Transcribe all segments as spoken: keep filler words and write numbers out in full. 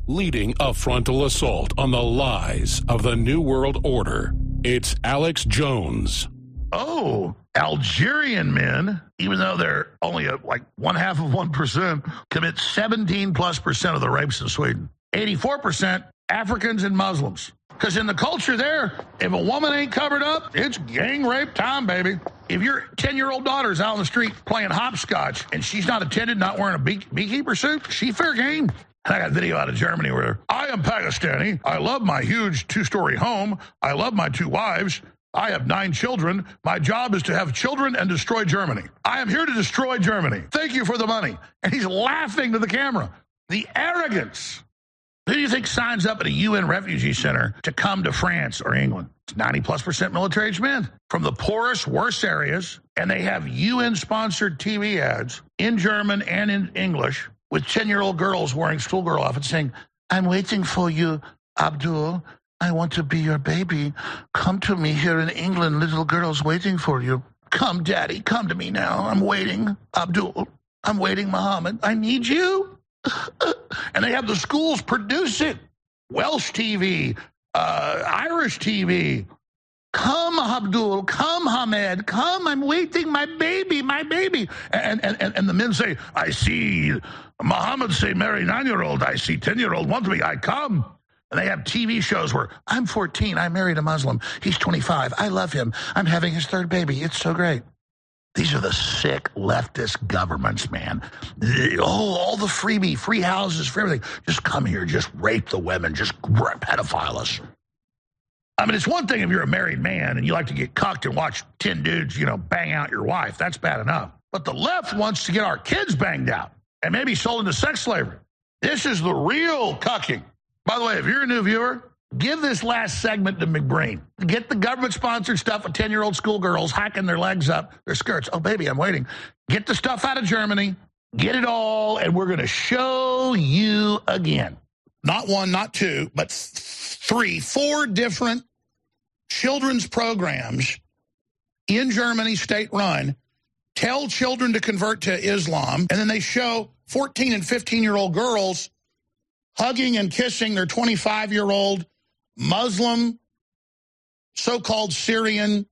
leading a frontal assault on the lies of the New World Order. It's Alex Jones. Oh, Algerian men, even though they're only a, like one half of one percent, commit seventeen plus percent of the rapes in Sweden. eighty-four percent Africans and Muslims. Because in the culture there, if a woman ain't covered up, it's gang rape time, baby. If your ten-year-old daughter's out on the street playing hopscotch and she's not attended, not wearing a bee- beekeeper suit, she fair game. I got a video out of Germany where I am Pakistani. I love my huge two-story home. I love my two wives. I have nine children. My job is to have children and destroy Germany. I am here to destroy Germany. Thank you for the money. And he's laughing to the camera. The arrogance. Who do you think signs up at a U N refugee center to come to France or England? It's ninety plus percent military-aged men from the poorest, worst areas, and they have U N-sponsored T V ads in German and in English with ten-year-old girls wearing schoolgirl outfits saying, I'm waiting for you, Abdul. I want to be your baby. Come to me here in England. Little girl's waiting for you. Come, Daddy. Come to me now. I'm waiting. Abdul. I'm waiting, Muhammad. I need you. And they have the schools produce it. Welsh T V, uh, Irish T V. Come, Abdul. Come, Hamed. Come, I'm waiting. My baby, my baby. And, and, and, and the men say, I see Muhammad say marry nine-year-old. I see ten-year-old want me. I come. And they have T V shows where I'm fourteen. I married a Muslim. He's twenty-five. I love him. I'm having his third baby. It's so great. These are the sick leftist governments, man. Oh, all the freebie, free houses, free everything. Just come here, just rape the women, just pedophile us. I mean, it's one thing if you're a married man and you like to get cucked and watch ten dudes, you know, bang out your wife. That's bad enough. But the left wants to get our kids banged out and maybe sold into sex slavery. This is the real cucking. By the way, if you're a new viewer, give this last segment to McBreen. Get the government-sponsored stuff of ten-year-old schoolgirls hacking their legs up, their skirts. Oh, baby, I'm waiting. Get the stuff out of Germany. Get it all, and we're going to show you again. Not one, not two, but three, four different children's programs in Germany, state-run, tell children to convert to Islam, and then they show fourteen and fifteen-year-old girls hugging and kissing their twenty-five-year-old Muslim, so-called Syrian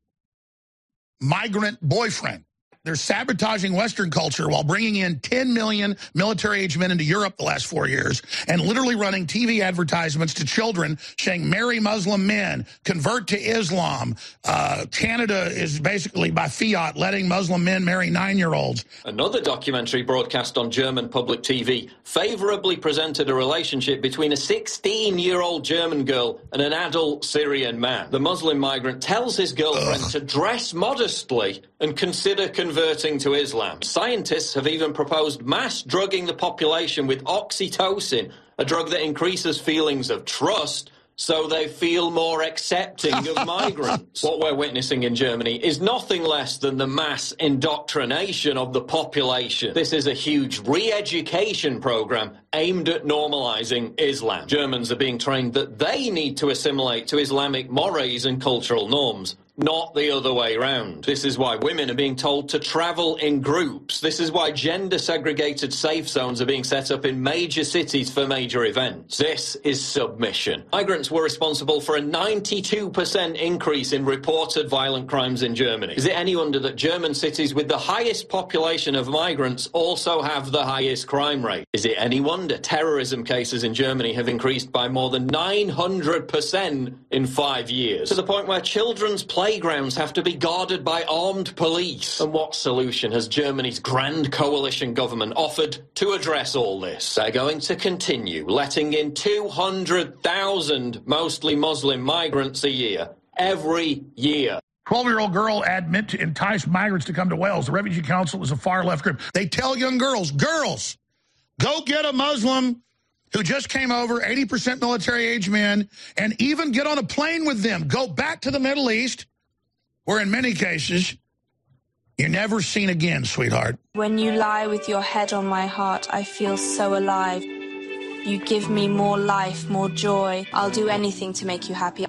migrant boyfriend. They're sabotaging Western culture while bringing in ten million military-age men into Europe the last four years and literally running T V advertisements to children saying, marry Muslim men, convert to Islam. Uh, Canada is basically, by fiat, letting Muslim men marry nine-year-olds. Another documentary broadcast on German public T V favorably presented a relationship between a sixteen-year-old German girl and an adult Syrian man. The Muslim migrant tells his girlfriend Ugh. to dress modestly and consider converting to Islam. Scientists have even proposed mass drugging the population with oxytocin, a drug that increases feelings of trust so they feel more accepting of migrants. What we're witnessing in Germany is nothing less than the mass indoctrination of the population. This is a huge re-education program aimed at normalizing Islam. Germans are being trained that they need to assimilate to Islamic mores and cultural norms, not the other way around. This is why women are being told to travel in groups. This is why gender-segregated safe zones are being set up in major cities for major events. This is submission. Migrants were responsible for a ninety-two percent increase in reported violent crimes in Germany. Is it any wonder that German cities with the highest population of migrants also have the highest crime rate? Is it any wonder terrorism cases in Germany have increased by more than nine hundred percent in five years? To the point where children's playgrounds have to be guarded by armed police. And what solution has Germany's grand coalition government offered to address all this? They're going to continue letting in two hundred thousand mostly Muslim migrants a year, every year. twelve-year-old girl admit to entice migrants to come to Wales. The Refugee Council is a far-left group. They tell young girls, girls, go get a Muslim who just came over, eighty percent military-age men, and even get on a plane with them. Go back to the Middle East, where in many cases, you're never seen again, sweetheart. When you lie with your head on my heart, I feel so alive. You give me more life, more joy. I'll do anything to make you happy.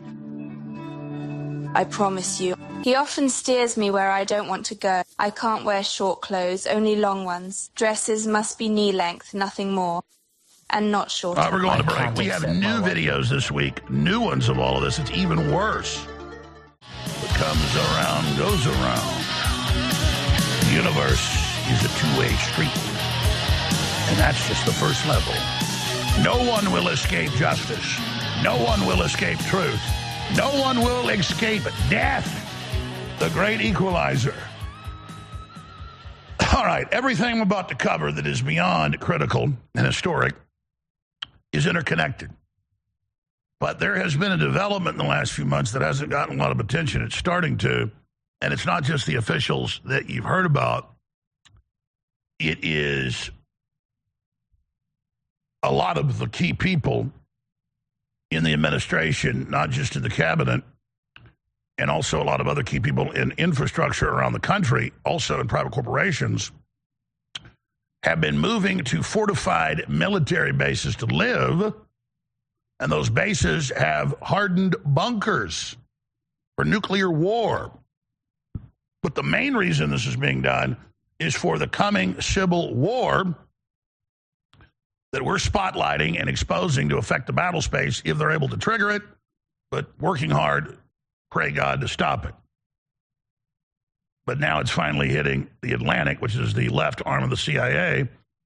I promise you. He often steers me where I don't want to go. I can't wear short clothes, only long ones. Dresses must be knee length, nothing more. and not short. All right, we're going to I break. We have can't new accept my videos this week, new ones of all of this. It's even worse. What comes around goes around. The universe is a two-way street, and that's just the first level. No one will escape justice. No one will escape truth. No one will escape death, the great equalizer. All right, everything I'm about to cover that is beyond critical and historic is interconnected. But there has been a development in the last few months that hasn't gotten a lot of attention. It's starting to, and it's not just the officials that you've heard about. It is a lot of the key people in the administration, not just in the cabinet, and also a lot of other key people in infrastructure around the country, also in private corporations, have been moving to fortified military bases to live, and those bases have hardened bunkers for nuclear war. But the main reason this is being done is for the coming civil war that we're spotlighting and exposing to affect the battle space if they're able to trigger it, but working hard, pray God, to stop it. But now it's finally hitting the Atlantic, which is the left arm of the C I A.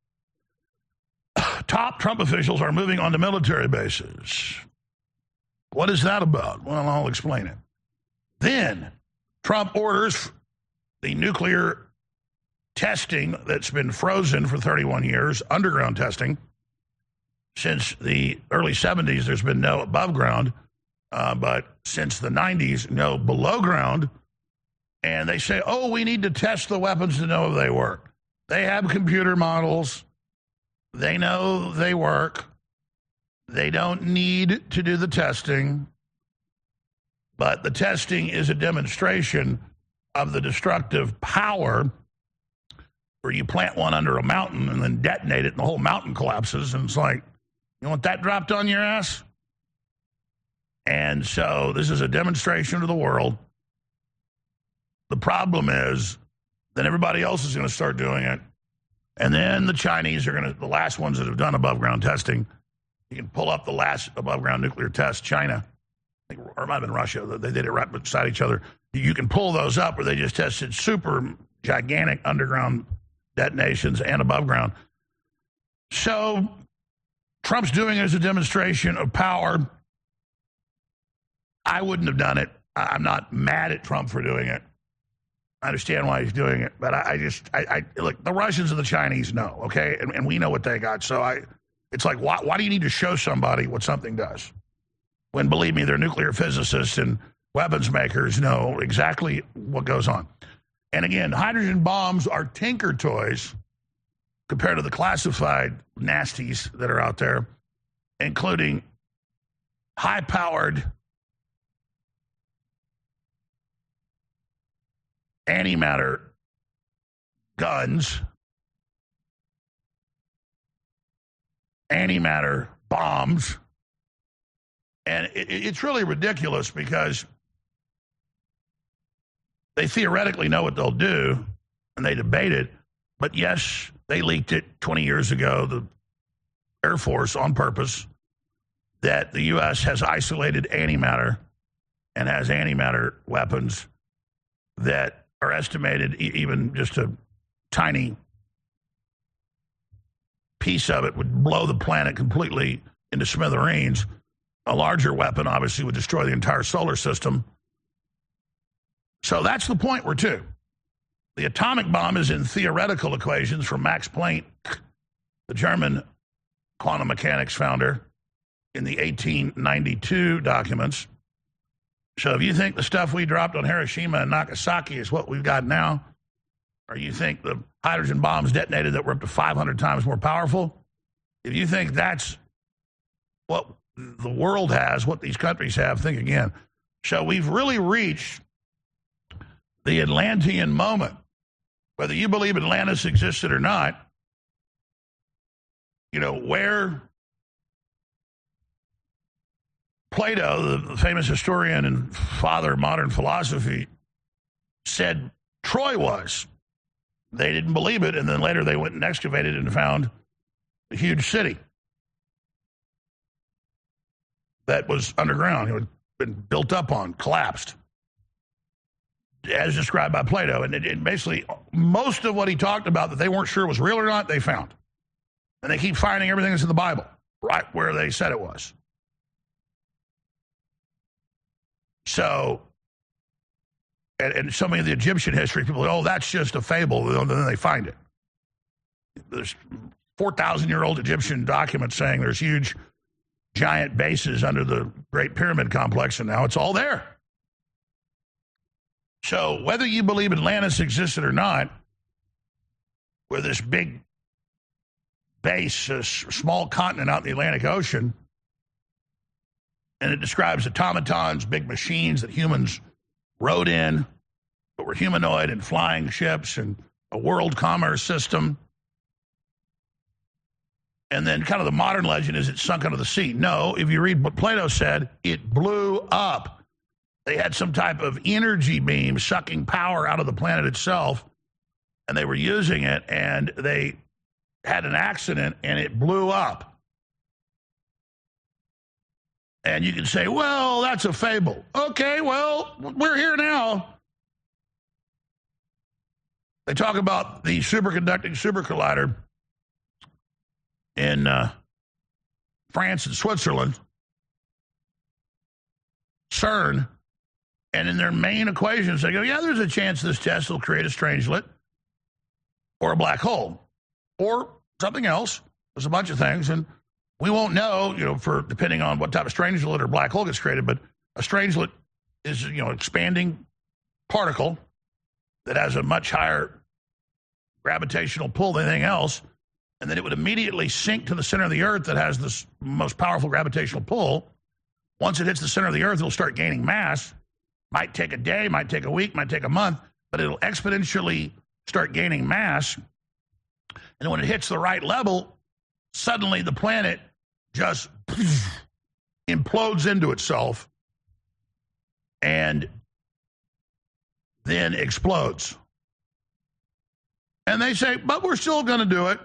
Top Trump officials are moving on to military bases. What is that about? Well, I'll explain it. Then Trump orders the nuclear testing that's been frozen for thirty-one years, underground testing. Since the early seventies, there's been no above ground, uh, but since the nineties, no below ground. And they say, oh, we need to test the weapons to know if they work. They have computer models. They know they work. They don't need to do the testing. But the testing is a demonstration of the destructive power where you plant one under a mountain and then detonate it and the whole mountain collapses. And it's like, you want that dropped on your ass? And so this is a demonstration to the world. The problem is then everybody else is going to start doing it. And then the Chinese are going to, the last ones that have done above ground testing, you can pull up the last above ground nuclear test, China, I think, or it might have been Russia, they did it right beside each other. You can pull those up where they just tested super gigantic underground detonations and above ground. So Trump's doing it as a demonstration of power. I wouldn't have done it. I'm not mad at Trump for doing it. I understand why he's doing it, but I, I just, I, I look, the Russians and the Chinese know, okay, and, and we know what they got. So I, it's like, why, why do you need to show somebody what something does? When, believe me, they're nuclear physicists and weapons makers know exactly what goes on. And again, hydrogen bombs are tinker toys compared to the classified nasties that are out there, including high-powered antimatter guns, antimatter bombs, and it, it's really ridiculous because they theoretically know what they'll do, and they debate it, but yes, they leaked it twenty years ago, the Air Force, on purpose, that the U S has isolated antimatter and has antimatter weapons that are estimated, even just a tiny piece of it would blow the planet completely into smithereens. A larger weapon, obviously, would destroy the entire solar system. So that's the point we're to. The atomic bomb is in theoretical equations from Max Planck, the German quantum mechanics founder, in the eighteen ninety-two documents. So if you think the stuff we dropped on Hiroshima and Nagasaki is what we've got now, or you think the hydrogen bombs detonated that were up to five hundred times more powerful, if you think that's what the world has, what these countries have, think again. So we've really reached the Atlantean moment. Whether you believe Atlantis existed or not, you know, where Plato, the famous historian and father of modern philosophy, said Troy was. They didn't believe it, and then later they went and excavated and found a huge city. that was underground, it had been built up on, collapsed, as described by Plato. And it, it basically, most of what he talked about that they weren't sure was real or not, they found. And they keep finding everything that's in the Bible, right where they said it was. So, and, and so many of the Egyptian history, people go, oh, that's just a fable, and then they find it. There's four thousand year old Egyptian documents saying there's huge, giant bases under the Great Pyramid Complex, and now it's all there. So whether you believe Atlantis existed or not, with this big base, a small continent out in the Atlantic Ocean, and it describes automatons, big machines that humans rode in, that were humanoid, and flying ships, and a world commerce system. And then kind of the modern legend is it sunk under the sea. No, if you read what Plato said, it blew up. They had some type of energy beam sucking power out of the planet itself, and they were using it, and they had an accident, and it blew up. And you can say, well, that's a fable. Okay, well, we're here now. They talk about the superconducting supercollider in uh, France and Switzerland, CERN, and in their main equations, they go, yeah, there's a chance this test will create a strangelet or a black hole or something else. There's a bunch of things, and we won't know, you know, for depending on what type of strangelet or black hole gets created, but a strangelet is, you know, expanding particle that has a much higher gravitational pull than anything else, and then it would immediately sink to the center of the Earth that has the most powerful gravitational pull. Once it hits the center of the Earth, it'll start gaining mass. Might take a day, might take a week, might take a month, but it'll exponentially start gaining mass. And when it hits the right level, suddenly the planet just implodes into itself and then explodes. And they say, but we're still going to do it.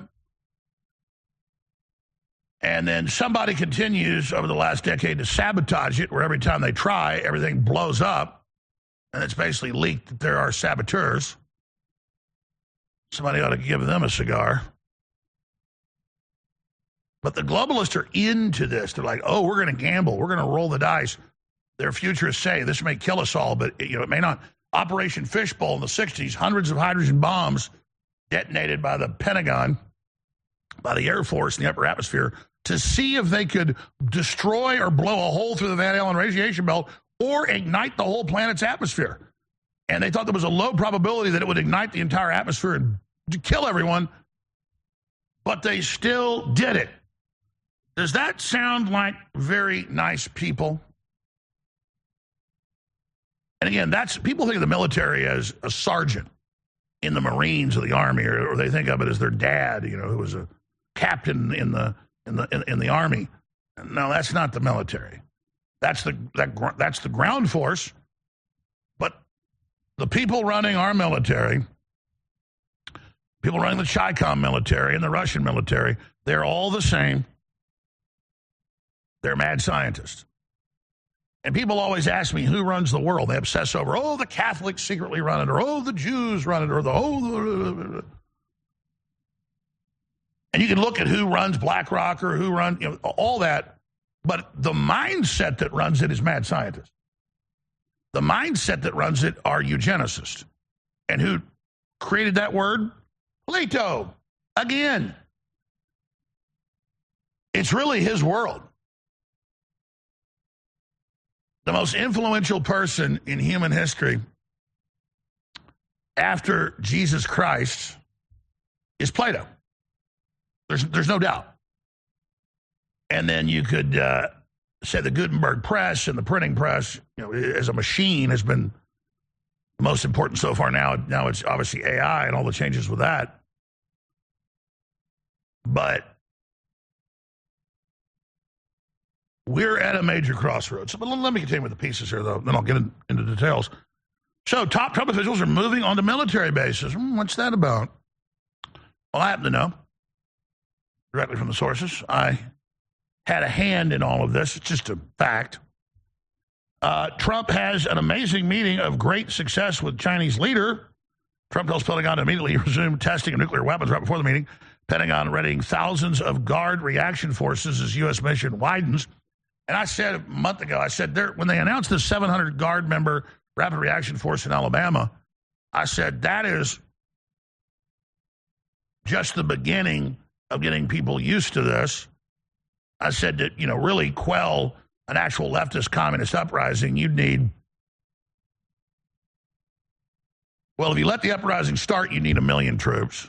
And then somebody continues over the last decade to sabotage it, where every time they try, everything blows up. And it's basically leaked that there are saboteurs. Somebody ought to give them a cigar. But the globalists are into this. They're like, oh, we're going to gamble. We're going to roll the dice. Their futurists say this may kill us all, but you know it may not. Operation Fishbowl in the sixties, hundreds of hydrogen bombs detonated by the Pentagon, by the Air Force in the upper atmosphere, to see if they could destroy or blow a hole through the Van Allen radiation belt or ignite the whole planet's atmosphere. And they thought there was a low probability that it would ignite the entire atmosphere and kill everyone, but they still did it. Does that sound like very nice people? And again, that's people think of the military as a sergeant in the Marines or the Army, or, or they think of it as their dad, you know, who was a captain in the in the in, in the Army. No, that's not the military. That's the that that's the ground force. But the people running our military, people running the Chi-Com military and the Russian military, they're all the same. They're mad scientists. And people always ask me, who runs the world? They obsess over, oh, the Catholics secretly run it, or oh, the Jews run it, or the, oh, and you can look at who runs BlackRock or who runs, you know, all that, but the mindset that runs it is mad scientists. The mindset that runs it are eugenicists. And who created that word? Plato. Again. It's really his world. The most influential person in human history after Jesus Christ is Plato. There's, there's no doubt. And then you could uh, say the Gutenberg press and the printing press, you know, as a machine has been the most important so far. Now, now it's obviously A I and all the changes with that. But we're at a major crossroads. But let me continue with the pieces here, though. Then I'll get in, into details. So top Trump officials are moving on to military bases. Hmm, what's that about? Well, I happen to know directly from the sources. I had a hand in all of this. It's just a fact. Uh, Trump has an amazing meeting of great success with Chinese leader. Trump tells Pentagon to immediately resume testing of nuclear weapons right before the meeting. Pentagon readying thousands of Guard reaction forces as U S mission widens. And I said a month ago, I said there, when they announced the seven hundred Guard member rapid reaction force in Alabama, I said that is just the beginning of getting people used to this. I said that, you know, really quell an actual leftist communist uprising, you'd need, well, if you let the uprising start, you need a million troops.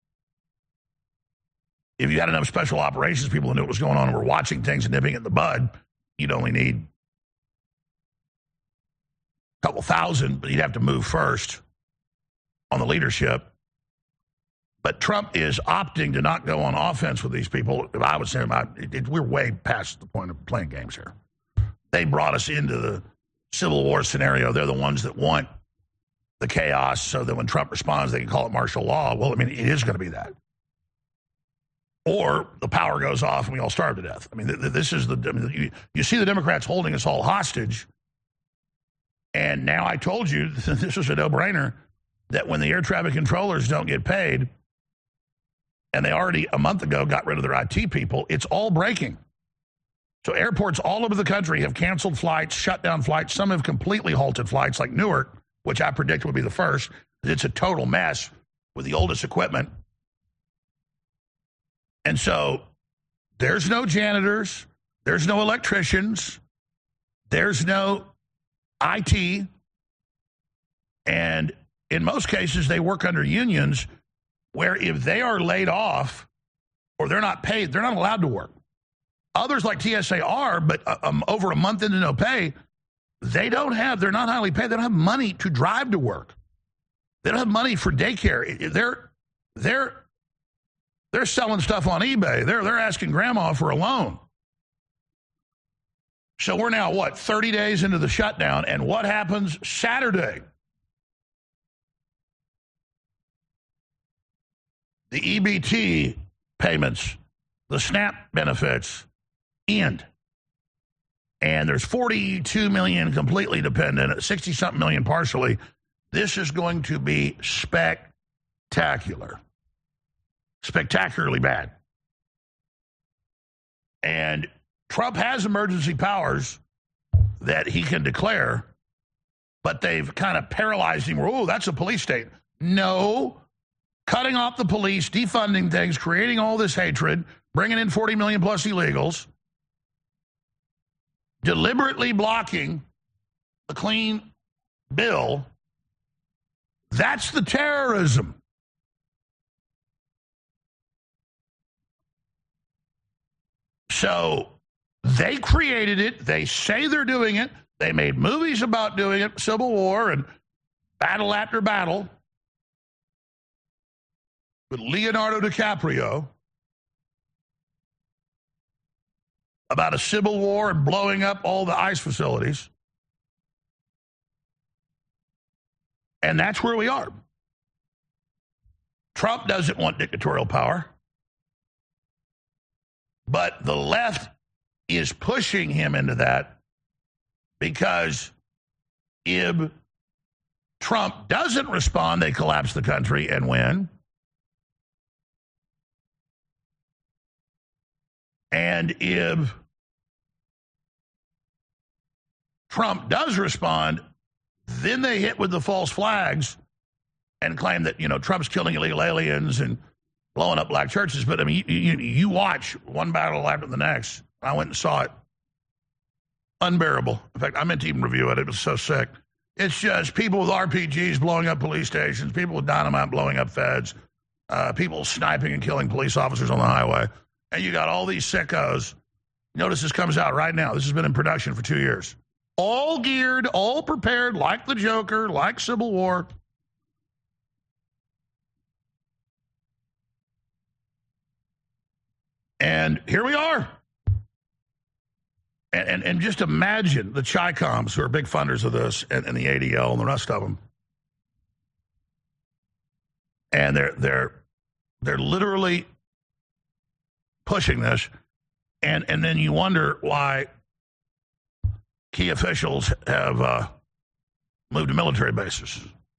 If you had enough special operations people who knew what was going on and were watching things and nipping it in the bud, you'd only need a couple thousand, but you'd have to move first on the leadership. But Trump is opting to not go on offense with these people. If I would say, it, it, we're way past the point of playing games here. They brought us into the Civil War scenario. They're the ones that want the chaos so that when Trump responds, they can call it martial law. Well, I mean, it is going to be that. Or the power goes off and we all starve to death. I mean, this is the, I mean, you, you see the Democrats holding us all hostage. And now I told you, this was a no-brainer, that when the air traffic controllers don't get paid, and they already a month ago got rid of their I T people, it's all breaking. So airports all over the country have canceled flights, shut down flights. Some have completely halted flights, like Newark, which I predict will be the first. It's a total mess with the oldest equipment. And so there's no janitors, there's no electricians, there's no I T, and in most cases they work under unions where if they are laid off or they're not paid, they're not allowed to work. Others like T S A are, but um, over a month into no pay, they don't have, they're not highly paid, they don't have money to drive to work. They don't have money for daycare. They're, they're, they're selling stuff on eBay. They're, they're asking grandma for a loan. So we're now, what, thirty days into the shutdown, and what happens Saturday? The E B T payments, the SNAP benefits end. And there's forty-two million completely dependent, sixty-something million partially. This is going to be spectacular. Spectacularly bad. And Trump has emergency powers that he can declare, but they've kind of paralyzed him. Oh, that's a police state. No. Cutting off the police, defunding things, creating all this hatred, bringing in forty million plus illegals, deliberately blocking a clean bill. That's the terrorism. So they created it. They say they're doing it. They made movies about doing it, Civil War and battle after battle, with Leonardo DiCaprio about a civil war and blowing up all the ICE facilities. And that's where we are. Trump doesn't want dictatorial power, but the left is pushing him into that, because if Trump doesn't respond, they collapse the country and win. And if Trump does respond, then they hit with the false flags and claim that, you know, Trump's killing illegal aliens and blowing up black churches. But, I mean, you, you, you watch one battle after the next. I went and saw it. Unbearable. In fact, I meant to even review it. It was so sick. It's just people with R P Gs blowing up police stations, people with dynamite blowing up feds, uh, people sniping and killing police officers on the highway. And you got all these sickos. Notice this comes out right now. This has been in production for two years. All geared, all prepared, like the Joker, like Civil War. And here we are. And, and, and just imagine the Chi-Coms, who are big funders of this, and, and the A D L and the rest of them. And they're they're they're literally pushing this. And, and then you wonder why key officials have uh, moved to military bases,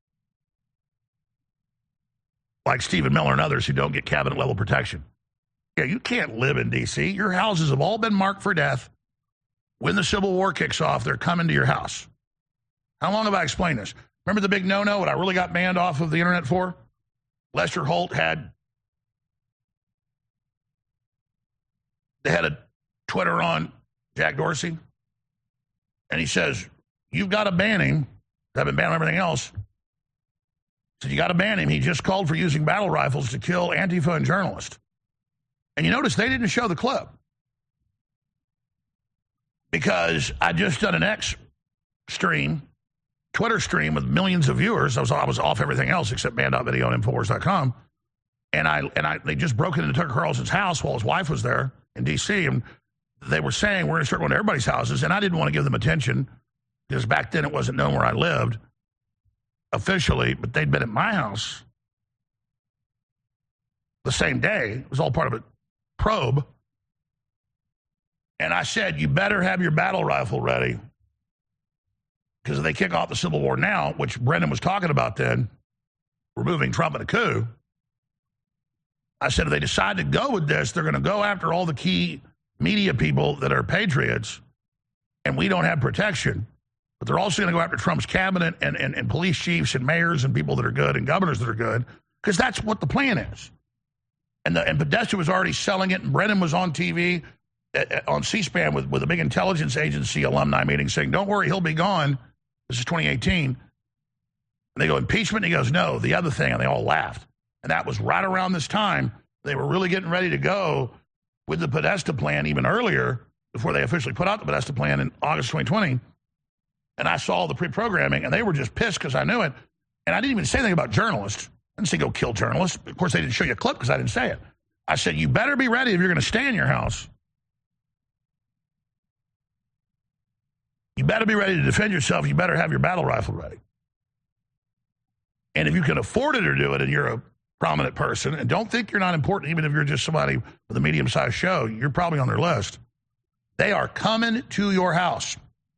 like Stephen Miller and others who don't get cabinet-level protection. Yeah, you can't live in D C. Your houses have all been marked for death. When the Civil War kicks off, they're coming to your house. How long have I explained this? Remember the big no-no, what I really got banned off of the internet for? Lester Holt had, they had a Twitter on Jack Dorsey, and he says, you've got to ban him. I've been banned on everything else. So you got to ban him. He just called for using battle rifles to kill Antifa and journalists. And you notice they didn't show the clip. Because I just done an X stream, Twitter stream with millions of viewers. I was I was off everything else except band dot video and Infowars dot com. And I and I they just broke into Tucker Carlson's house while his wife was there in D C, and they were saying we're going to start going to everybody's houses, and I didn't want to give them attention because back then it wasn't known where I lived officially, but they'd been at my house the same day. It was all part of a probe. And I said, you better have your battle rifle ready, because if they kick off the Civil War now, which Brendan was talking about then, removing Trump in a coup, I said if they decide to go with this, they're going to go after all the key media people that are patriots, and we don't have protection. But they're also going to go after Trump's cabinet and, and, and police chiefs and mayors and people that are good and governors that are good, because that's what the plan is. And, the, and Podesta was already selling it, and Brennan was on T V, uh, on C-SPAN with, with a big intelligence agency alumni meeting saying, don't worry, he'll be gone. This is twenty eighteen. And they go, impeachment? And he goes, no, the other thing. And they all laughed. And that was right around this time. They were really getting ready to go with the Podesta plan even earlier, before they officially put out the Podesta plan in August twenty twenty. And I saw the pre-programming, and they were just pissed because I knew it. And I didn't even say anything about journalists. I didn't say go kill journalists. Of course, they didn't show you a clip because I didn't say it. I said, you better be ready if you're going to stay in your house. You better be ready to defend yourself. You better have your battle rifle ready. And if you can afford it or do it, and you're a prominent person, and don't think you're not important, even if you're just somebody with a medium-sized show, you're probably on their list. They are coming to your house.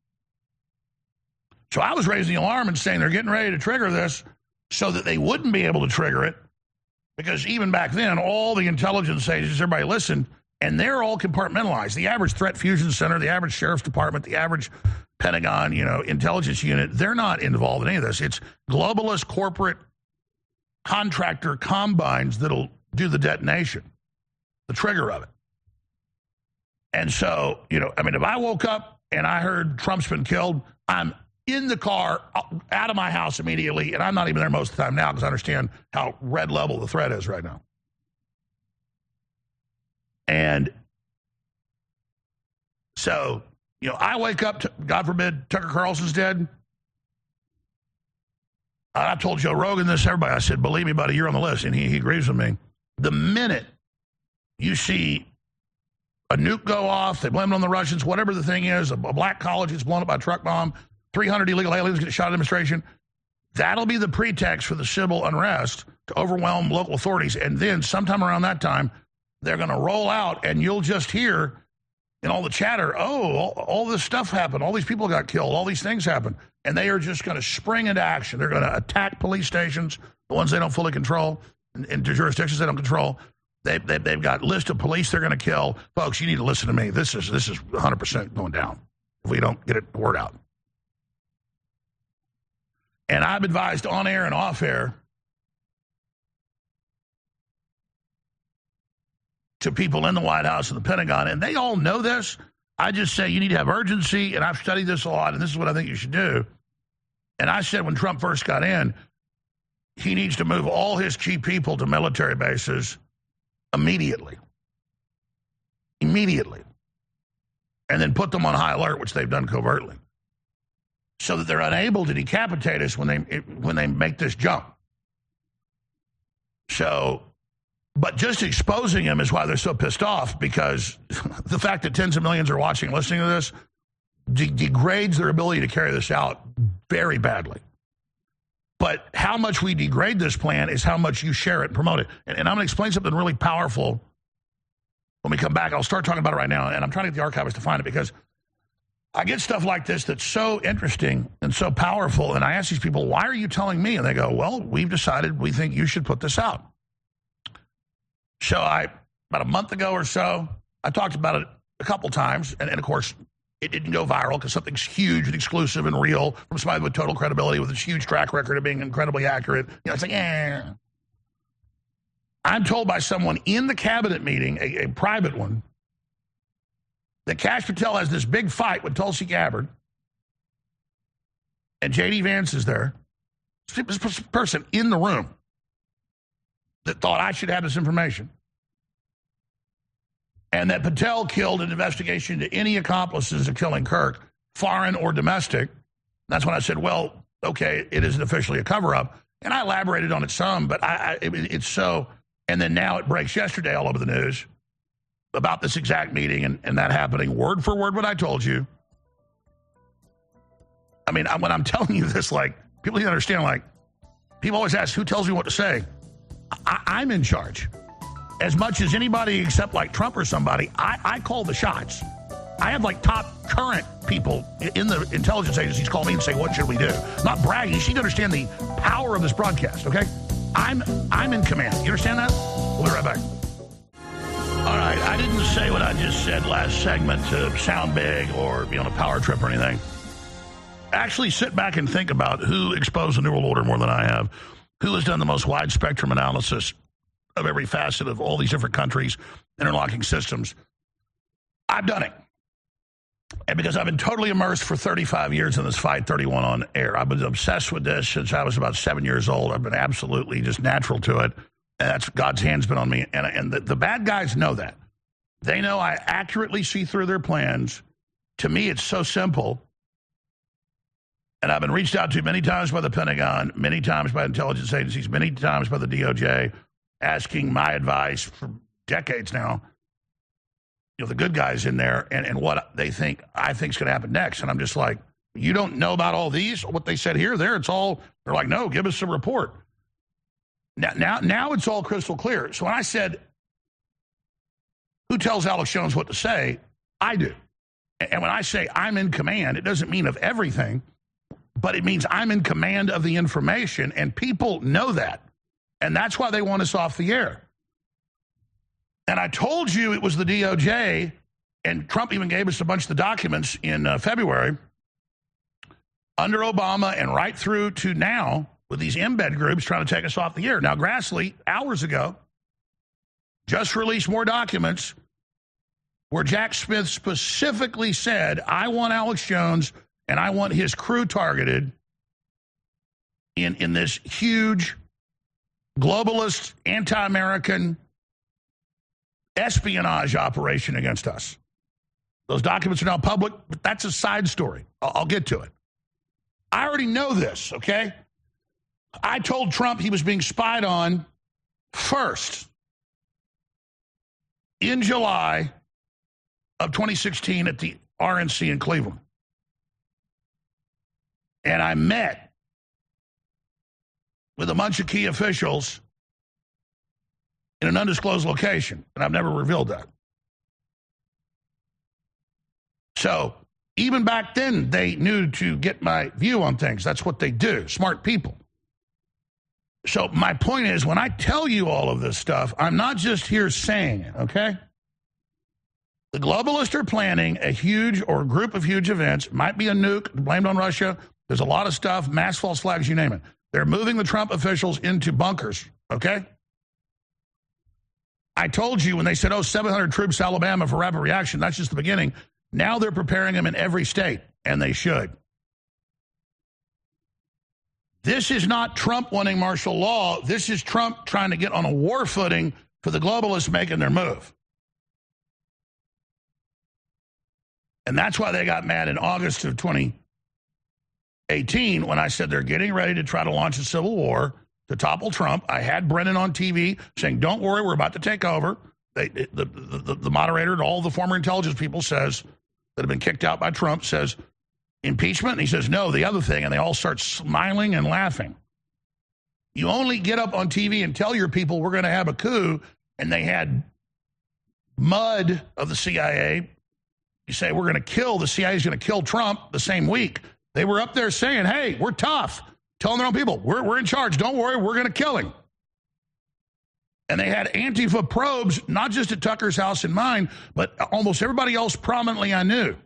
So I was raising the alarm and saying they're getting ready to trigger this so that they wouldn't be able to trigger it, because even back then, all the intelligence agencies, everybody listened, and they're all compartmentalized. The average threat fusion center, the average sheriff's department, the average Pentagon, you know, intelligence unit, they're not involved in any of this. It's globalist corporate contractor combines that'll do the detonation, the trigger of it. And so, you know, I mean, if I woke up and I heard Trump's been killed, I'm in the car, out of my house immediately, and I'm not even there most of the time now because I understand how red level the threat is right now. And so, you know, I wake up, to, God forbid, Tucker Carlson's dead. I told Joe Rogan this, everybody. I said, believe me, buddy, you're on the list. And he, he agrees with me. The minute you see a nuke go off, they blame it on the Russians, whatever the thing is, a, a black college gets blown up by a truck bomb, three hundred illegal aliens get shot at demonstration, that'll be the pretext for the civil unrest to overwhelm local authorities. And then sometime around that time, they're going to roll out, and you'll just hear in all the chatter, oh, all, all this stuff happened. All these people got killed. All these things happened. And they are just going to spring into action. They're going to attack police stations, the ones they don't fully control, and, and jurisdictions they don't control. They, they, they've got a list of police they're going to kill. Folks, you need to listen to me. This is this is one hundred percent going down if we don't get it the word out. And I've advised on air and off air to people in the White House and the Pentagon, and they all know this. I just say you need to have urgency, and I've studied this a lot, and this is what I think you should do. And I said when Trump first got in, he needs to move all his key people to military bases immediately. Immediately. And then put them on high alert, which they've done covertly, so that they're unable to decapitate us when they when they make this jump. So, but just exposing him is why they're so pissed off, because the fact that tens of millions are watching, listening to this, de- degrades their ability to carry this out very badly. But how much we degrade this plan is how much you share it and promote it. And, and I'm going to explain something really powerful when we come back. I'll start talking about it right now, and I'm trying to get the archivist to find it because I get stuff like this that's so interesting and so powerful, and I ask these people, why are you telling me? And they go, well, we've decided we think you should put this out. So I, about a month ago or so, I talked about it a couple times, and, and of course, it didn't go viral because something's huge and exclusive and real from somebody with total credibility with this huge track record of being incredibly accurate. You know, it's like, eh. I'm told by someone in the cabinet meeting, a, a private one, that Kash Patel has this big fight with Tulsi Gabbard, and J D Vance is there. This person in the room that thought I should have this information. And that Patel killed an investigation into any accomplices of killing Kirk, foreign or domestic. That's when I said, well, okay, it isn't officially a cover-up. And I elaborated on it some, but I, I, it, it's so... And then now it breaks yesterday all over the news about this exact meeting and, and that happening, word for word what I told you. I mean, when I'm telling you this, like, people need to understand, like, people always ask, who tells me what to say? I, I'm in charge. As much as anybody except, like, Trump or somebody, I, I call the shots. I have, like, top current people in the intelligence agencies call me and say, what should we do? Not bragging. You need to understand the power of this broadcast, okay? I'm, I'm in command. You understand that? We'll be right back. All right, I didn't say what I just said last segment to sound big or be on a power trip or anything. Actually sit back and think about who exposed the New World Order more than I have, who has done the most wide spectrum analysis of every facet of all these different countries, interlocking systems. I've done it. And because I've been totally immersed for thirty-five years in this fight, thirty-one on air. I've been obsessed with this since I was about seven years old. I've been absolutely just natural to it. And that's God's hand's been on me. And, and the, the bad guys know that. They know I accurately see through their plans. To me, it's so simple. And I've been reached out to many times by the Pentagon, many times by intelligence agencies, many times by the D O J, asking my advice for decades now. You know, the good guys in there and, and what they think I think is going to happen next. And I'm just like, you don't know about all these? What they said here, there, it's all, they're like, no, give us a report. Now, now, now it's all crystal clear. So when I said, who tells Alex Jones what to say? I do. And when I say I'm in command, it doesn't mean of everything, but it means I'm in command of the information, and people know that. And that's why they want us off the air. And I told you it was the D O J, and Trump even gave us a bunch of the documents in uh, February, under Obama and right through to now, with these embed groups trying to take us off the air. Now, Grassley, hours ago, just released more documents where Jack Smith specifically said, I want Alex Jones and I want his crew targeted in, in this huge globalist, anti-American espionage operation against us. Those documents are now public, but that's a side story. I'll, I'll get to it. I already know this, okay? I told Trump he was being spied on first in July of twenty sixteen at the R N C in Cleveland. And I met with a bunch of key officials in an undisclosed location, and I've never revealed that. So even back then, they knew to get my view on things. That's what they do, smart people. So my point is, when I tell you all of this stuff, I'm not just here saying it, okay? The globalists are planning a huge or a group of huge events. It might be a nuke blamed on Russia. There's a lot of stuff, mass false flags, you name it. They're moving the Trump officials into bunkers, okay? I told you when they said, oh, seven hundred troops to Alabama for rapid reaction, that's just the beginning. Now they're preparing them in every state, and they should. This is not Trump wanting martial law. This is Trump trying to get on a war footing for the globalists making their move. And that's why they got mad in August of twenty eighteen when I said they're getting ready to try to launch a civil war to topple Trump. I had Brennan on T V saying, don't worry, we're about to take over. They, the, the, the moderator and all the former intelligence people says that have been kicked out by Trump says, impeachment? And he says, no, the other thing. And they all start smiling and laughing. You only get up on T V and tell your people we're going to have a coup, and they had mud of the C I A, you say we're going to kill, the C I A is going to kill Trump the same week. They were up there saying, hey, we're tough. Telling their own people, we're, we're in charge. Don't worry, we're going to kill him. And they had Antifa probes, not just at Tucker's house and mine, but almost everybody else prominently I knew.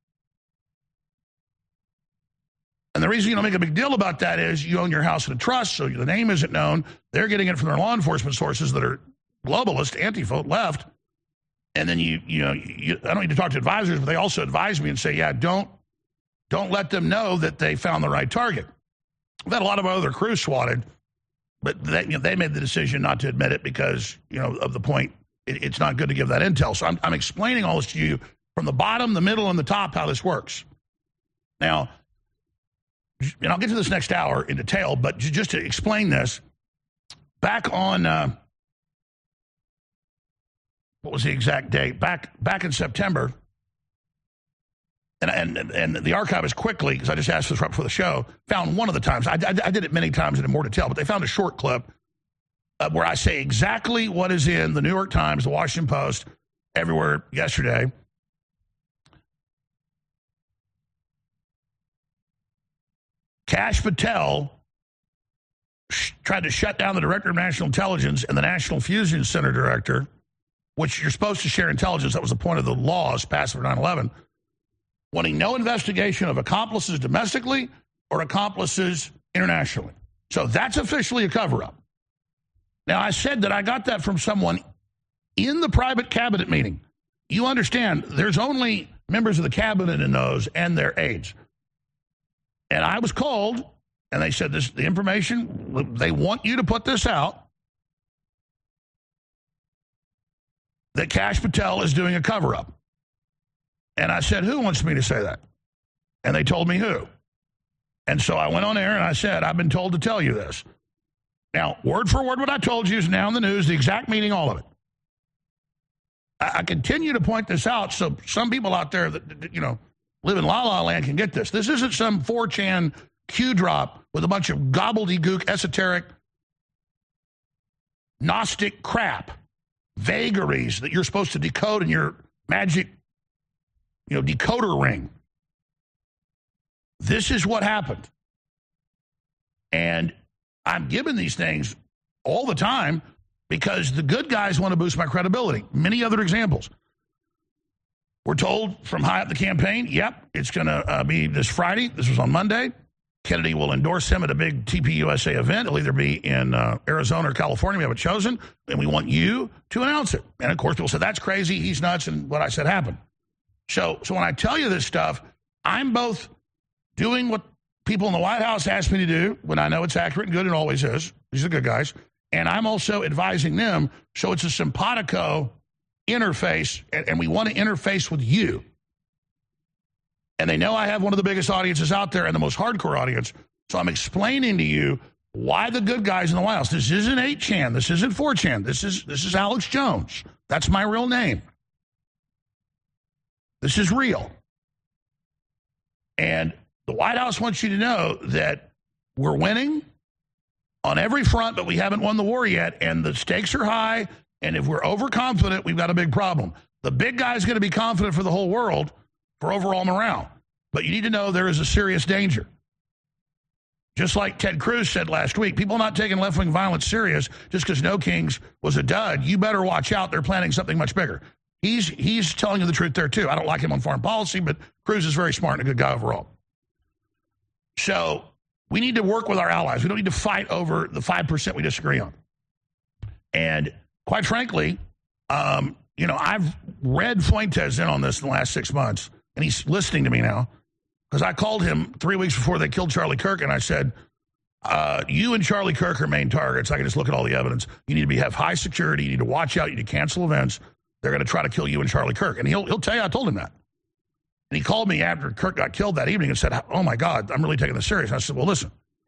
And the reason you don't make a big deal about that is you own your house in a trust, so the name isn't known. They're getting it from their law enforcement sources that are globalist, Antifa, left. And then you, you know, you, I don't need to talk to advisors, but they also advise me and say, yeah, don't, don't let them know that they found the right target. We've had a lot of other crews swatted, but they, you know, they made the decision not to admit it because, you know, of the point, it, it's not good to give that intel. So I'm, I'm explaining all this to you from the bottom, the middle, and the top, how this works. Now, and I'll get to this next hour in detail, but just to explain this, back on, uh, what was the exact date? Back back in September, and and, and the archivist quickly, because I just asked this right before the show, found one of the times, I, I, I did it many times in more detail, but they found a short clip uh, where I say exactly what is in the New York Times, the Washington Post, everywhere yesterday. Kash Patel sh- tried to shut down the Director of National Intelligence and the National Fusion Center Director, which you're supposed to share intelligence. That was the point of the laws passed for nine eleven, wanting no investigation of accomplices domestically or accomplices internationally. So that's officially a cover-up. Now, I said that I got that from someone in the private cabinet meeting. You understand, there's only members of the cabinet in those and their aides. And I was called, and they said, this the information, they want you to put this out, that Kash Patel is doing a cover-up. And I said, who wants me to say that? And they told me who. And so I went on air and I said, I've been told to tell you this. Now, word for word, what I told you is now in the news, the exact meaning, all of it. I, I continue to point this out so some people out there that, you know, live in La La Land can get this. This isn't some four chan Q drop with a bunch of gobbledygook, esoteric, Gnostic crap, vagaries that you're supposed to decode in your magic, you know, decoder ring. This is what happened. And I'm giving these things all the time because the good guys want to boost my credibility. Many other examples. We're told from high up the campaign, yep, it's going to uh, be this Friday. This was on Monday. Kennedy will endorse him at a big T P U S A event. It'll either be in uh, Arizona or California. We haven't chosen, and we want you to announce it. And, of course, people said, that's crazy. He's nuts, and what I said happened. So, so when I tell you this stuff, I'm both doing what people in the White House ask me to do when I know it's accurate and good, and always is. These are the good guys. And I'm also advising them, so it's a simpatico interface, and, and we want to interface with you. And they know I have one of the biggest audiences out there and the most hardcore audience, so I'm explaining to you why the good guys in the White House. This isn't eight chan. This isn't four chan. This is, this is Alex Jones. That's my real name. This is real. And the White House wants you to know that we're winning on every front, but we haven't won the war yet, and the stakes are high. And if we're overconfident, we've got a big problem. The big guy's going to be confident for the whole world for overall morale. But you need to know there is a serious danger. Just like Ted Cruz said last week, people not taking left-wing violence serious just because No Kings was a dud. You better watch out. They're planning something much bigger. He's, he's telling you the truth there, too. I don't like him on foreign policy, but Cruz is very smart and a good guy overall. So we need to work with our allies. We don't need to fight over the five percent we disagree on. And quite frankly, um, you know, I've read Fuentes in on this in the last six months, and he's listening to me now, because I called him three weeks before they killed Charlie Kirk, and I said, uh, you and Charlie Kirk are main targets. I can just look at all the evidence. You need to be have high security. You need to watch out. You need to cancel events. They're going to try to kill you and Charlie Kirk. And he'll, he'll tell you I told him that. And he called me after Kirk got killed that evening and said, oh, my God, I'm really taking this serious. And I said, well, listen.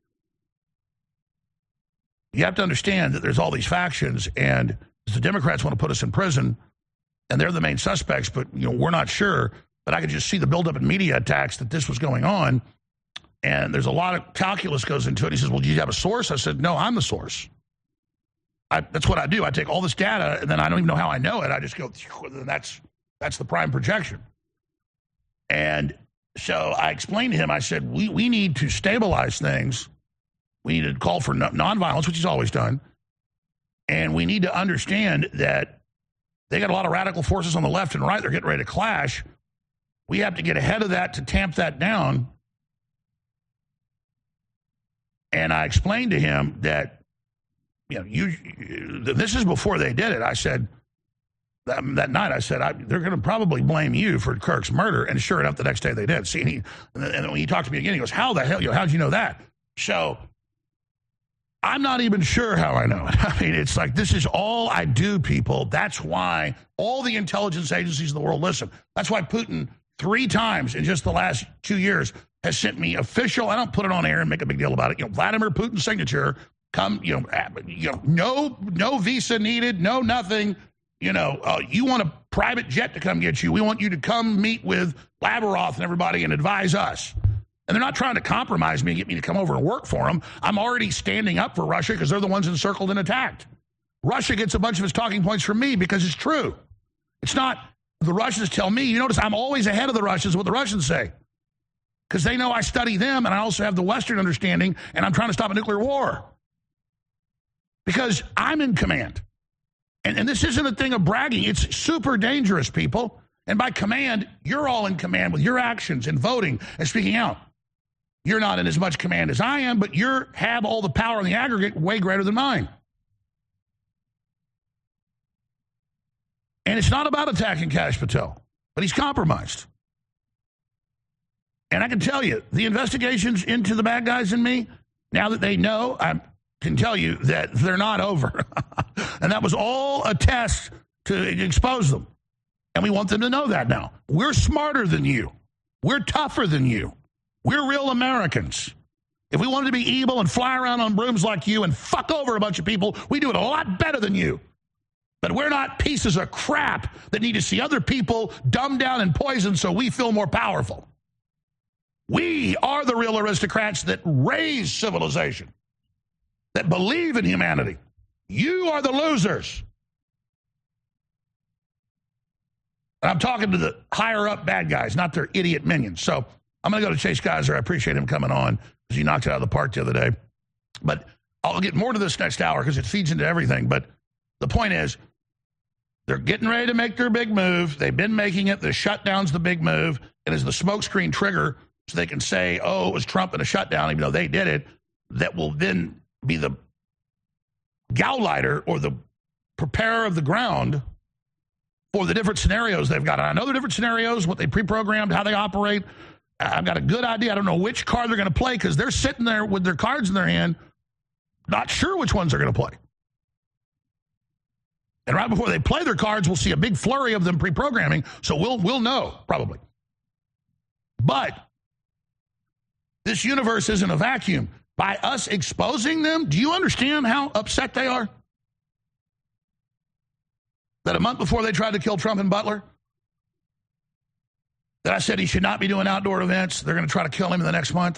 You have to understand that there's all these factions, and the Democrats want to put us in prison, and they're the main suspects, but you know we're not sure. But I could just see the buildup in media attacks that this was going on, and there's a lot of calculus goes into it. He says, well, do you have a source? I said, no, I'm the source. I, that's what I do. I take all this data, and then I don't even know how I know it. I just go, and that's that's the prime projection. And so I explained to him, I said, we, we need to stabilize things. We need to call for no, nonviolence, which he's always done. And we need to understand that they got a lot of radical forces on the left and right. They're getting ready to clash. We have to get ahead of that to tamp that down. And I explained to him that, you know, you, this is before they did it. I said, that, that night, I said, I, they're going to probably blame you for Kirk's murder. And sure enough, the next day they did. See, and, he, and then when he talked to me again, he goes, how the hell, you know, how'd you know that? So I'm not even sure how I know it. I mean, it's like, this is all I do, people. That's why all the intelligence agencies in the world listen. That's why Putin, three times in just the last two years, has sent me official, I don't put it on air and make a big deal about it, you know, Vladimir Putin's signature, come, you know, you know, no, no visa needed, no nothing. You know, uh, you want a private jet to come get you. We want you to come meet with Lavrov and everybody and advise us. And they're not trying to compromise me and get me to come over and work for them. I'm already standing up for Russia because they're the ones encircled and attacked. Russia gets a bunch of its talking points from me because it's true. It's not the Russians tell me. You notice I'm always ahead of the Russians, what the Russians say. Because they know I study them, and I also have the Western understanding, and I'm trying to stop a nuclear war. Because I'm in command. And, and this isn't a thing of bragging. It's super dangerous, people. And by command, you're all in command with your actions and voting and speaking out. You're not in as much command as I am, but you have all the power in the aggregate way greater than mine. And it's not about attacking Kash Patel, but he's compromised. And I can tell you, the investigations into the bad guys in me, now that they know, I can tell you that they're not over. And that was all a test to expose them. And we want them to know that now. We're smarter than you. We're tougher than you. We're real Americans. If we wanted to be evil and fly around on brooms like you and fuck over a bunch of people, we do it a lot better than you. But we're not pieces of crap that need to see other people dumbed down and poisoned so we feel more powerful. We are the real aristocrats that raise civilization, that believe in humanity. You are the losers. And I'm talking to the higher up bad guys, not their idiot minions. So I'm going to go to Chase Geiser. I appreciate him coming on because he knocked it out of the park the other day. But I'll get more to this next hour because it feeds into everything. But the point is, they're getting ready to make their big move. They've been making it. The shutdown's the big move. It is the smokescreen trigger so they can say, oh, it was Trump and a shutdown, even though they did it. That will then be the gauleiter or the preparer of the ground for the different scenarios they've got. And I know the different scenarios, what they pre-programmed, how they operate. I've got a good idea. I don't know which card they're going to play because they're sitting there with their cards in their hand, not sure which ones they're going to play. And right before they play their cards, we'll see a big flurry of them pre-programming, so we'll we'll know, probably. But this universe isn't a vacuum. By us exposing them, do you understand how upset they are? That a month before they tried to kill Trump and Butler, that I said he should not be doing outdoor events, they're going to try to kill him in the next month.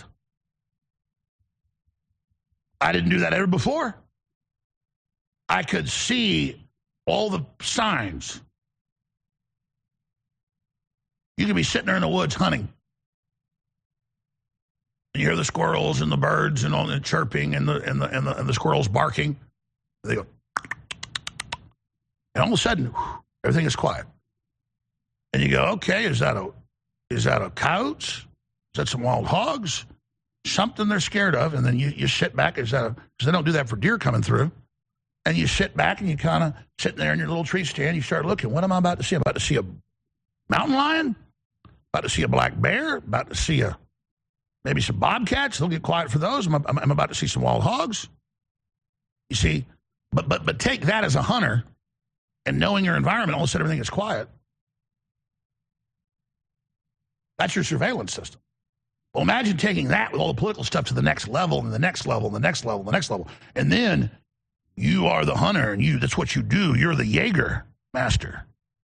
I didn't do that ever before. I could see all the signs. You could be sitting there in the woods hunting. And you hear the squirrels and the birds and all the chirping and the and the and the, and the squirrels barking. They go, and all of a sudden, whew, everything is quiet. And you go, okay, is that a is that a coyotes? Is that some wild hogs? Something they're scared of. And then you, you sit back. Is that a, because they don't do that for deer coming through. And you sit back and you kind of sitting there in your little tree stand. You start looking. What am I about to see? I'm about to see a mountain lion. About to see a black bear. About to see a maybe some bobcats. They'll get quiet for those. I'm, I'm, I'm about to see some wild hogs. You see, but but but take that as a hunter, and knowing your environment, all of a sudden everything is quiet. That's your surveillance system. Well, imagine taking that with all the political stuff to the next level, and the next level, and the next level, and the next level, and then you are the hunter, and you—that's what you do. You're the Jaeger master.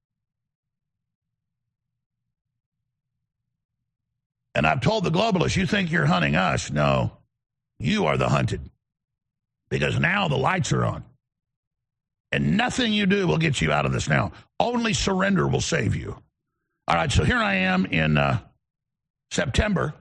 And I've told the globalists, you think you're hunting us. No, you are the hunted. Because now the lights are on. And nothing you do will get you out of this now. Only surrender will save you. All right, so here I am in uh, September.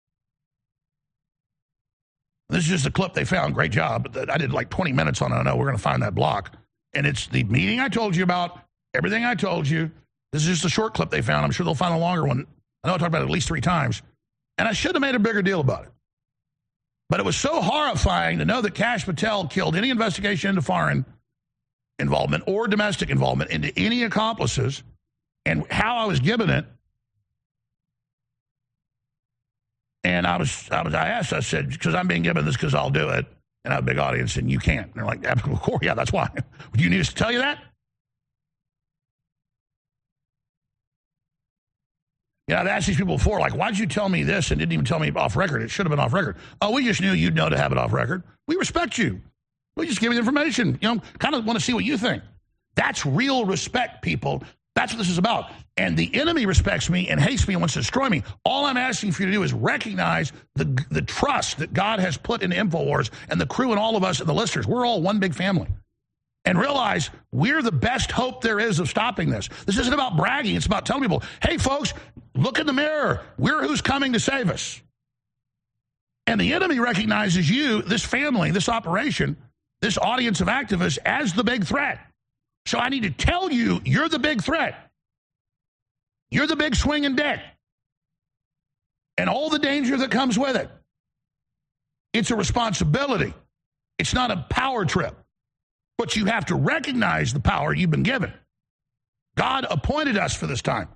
This is just a clip they found. Great job. I did like twenty minutes on it. I know we're going to find that block. And it's the meeting I told you about, everything I told you. This is just a short clip they found. I'm sure they'll find a longer one. I know I talked about it at least three times. And I should have made a bigger deal about it. But it was so horrifying to know that Kash Patel killed any investigation into foreign involvement or domestic involvement into any accomplices, and how I was given it. And I was, I was, I asked, I said, because I'm being given this because I'll do it, and I have a big audience, and you can't. And they're like, of course, yeah, that's why. Do you need us to tell you that? You know, I've asked these people before, like, why'd you tell me this and didn't even tell me off record? It should have been off record. Oh, we just knew you'd know to have it off record. We respect you. We just give you the information. You know, kind of want to see what you think. That's real respect, people. That's what this is about. And the enemy respects me and hates me and wants to destroy me. All I'm asking for you to do is recognize the, the trust that God has put into InfoWars and the crew and all of us and the listeners. We're all one big family. And realize we're the best hope there is of stopping this. This isn't about bragging. It's about telling people, hey, folks, look in the mirror. We're who's coming to save us. And the enemy recognizes you, this family, this operation, this audience of activists as the big threat. So I need to tell you, you're the big threat. You're the big swinging dick. And all the danger that comes with it. It's a responsibility. It's not a power trip. But you have to recognize the power you've been given. God appointed us for this time.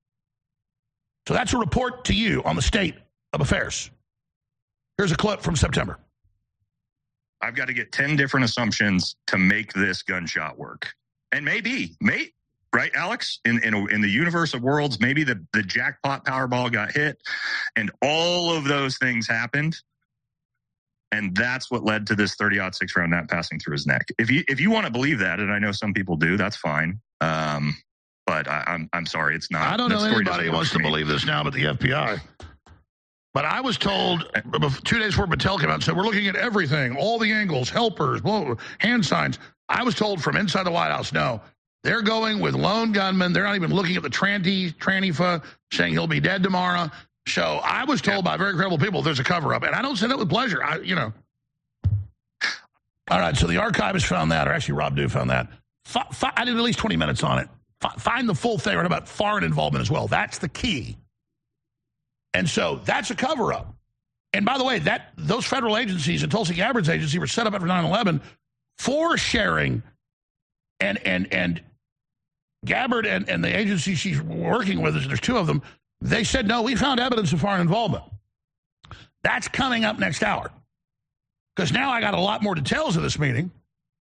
So that's a report to you on the state of affairs. Here's a clip from September. I've got to get ten different assumptions to make this gunshot work. And maybe, may, right, Alex? In in, a, in the universe of worlds, maybe the, the jackpot Powerball got hit and all of those things happened. And that's what led to this thirty aught six round net passing through his neck. If you if you want to believe that, and I know some people do, that's fine. Um, but I, I'm I'm sorry, it's not. I don't know anybody who wants to believe this now but the F B I. But I was told two days before Patel came out and said, we're looking at everything, all the angles, helpers, hand signs. I was told from inside the White House, no, they're going with lone gunmen. They're not even looking at the tranty, Trantifa, saying he'll be dead tomorrow. So I was told by very credible people there's a cover-up. And I don't say that with pleasure. I, you know. All right, so the archivist found that, or actually Rob Dew found that. F- f- I did at least twenty minutes on it. F- find the full thing, right, about foreign involvement as well. That's the key. And so that's a cover-up. And by the way, that those federal agencies and Tulsi Gabbard's agency were set up after nine eleven for sharing. And and and Gabbard and, and the agency she's working with, there's two of them, they said, no, we found evidence of foreign involvement. That's coming up next hour. Because now I got a lot more details of this meeting.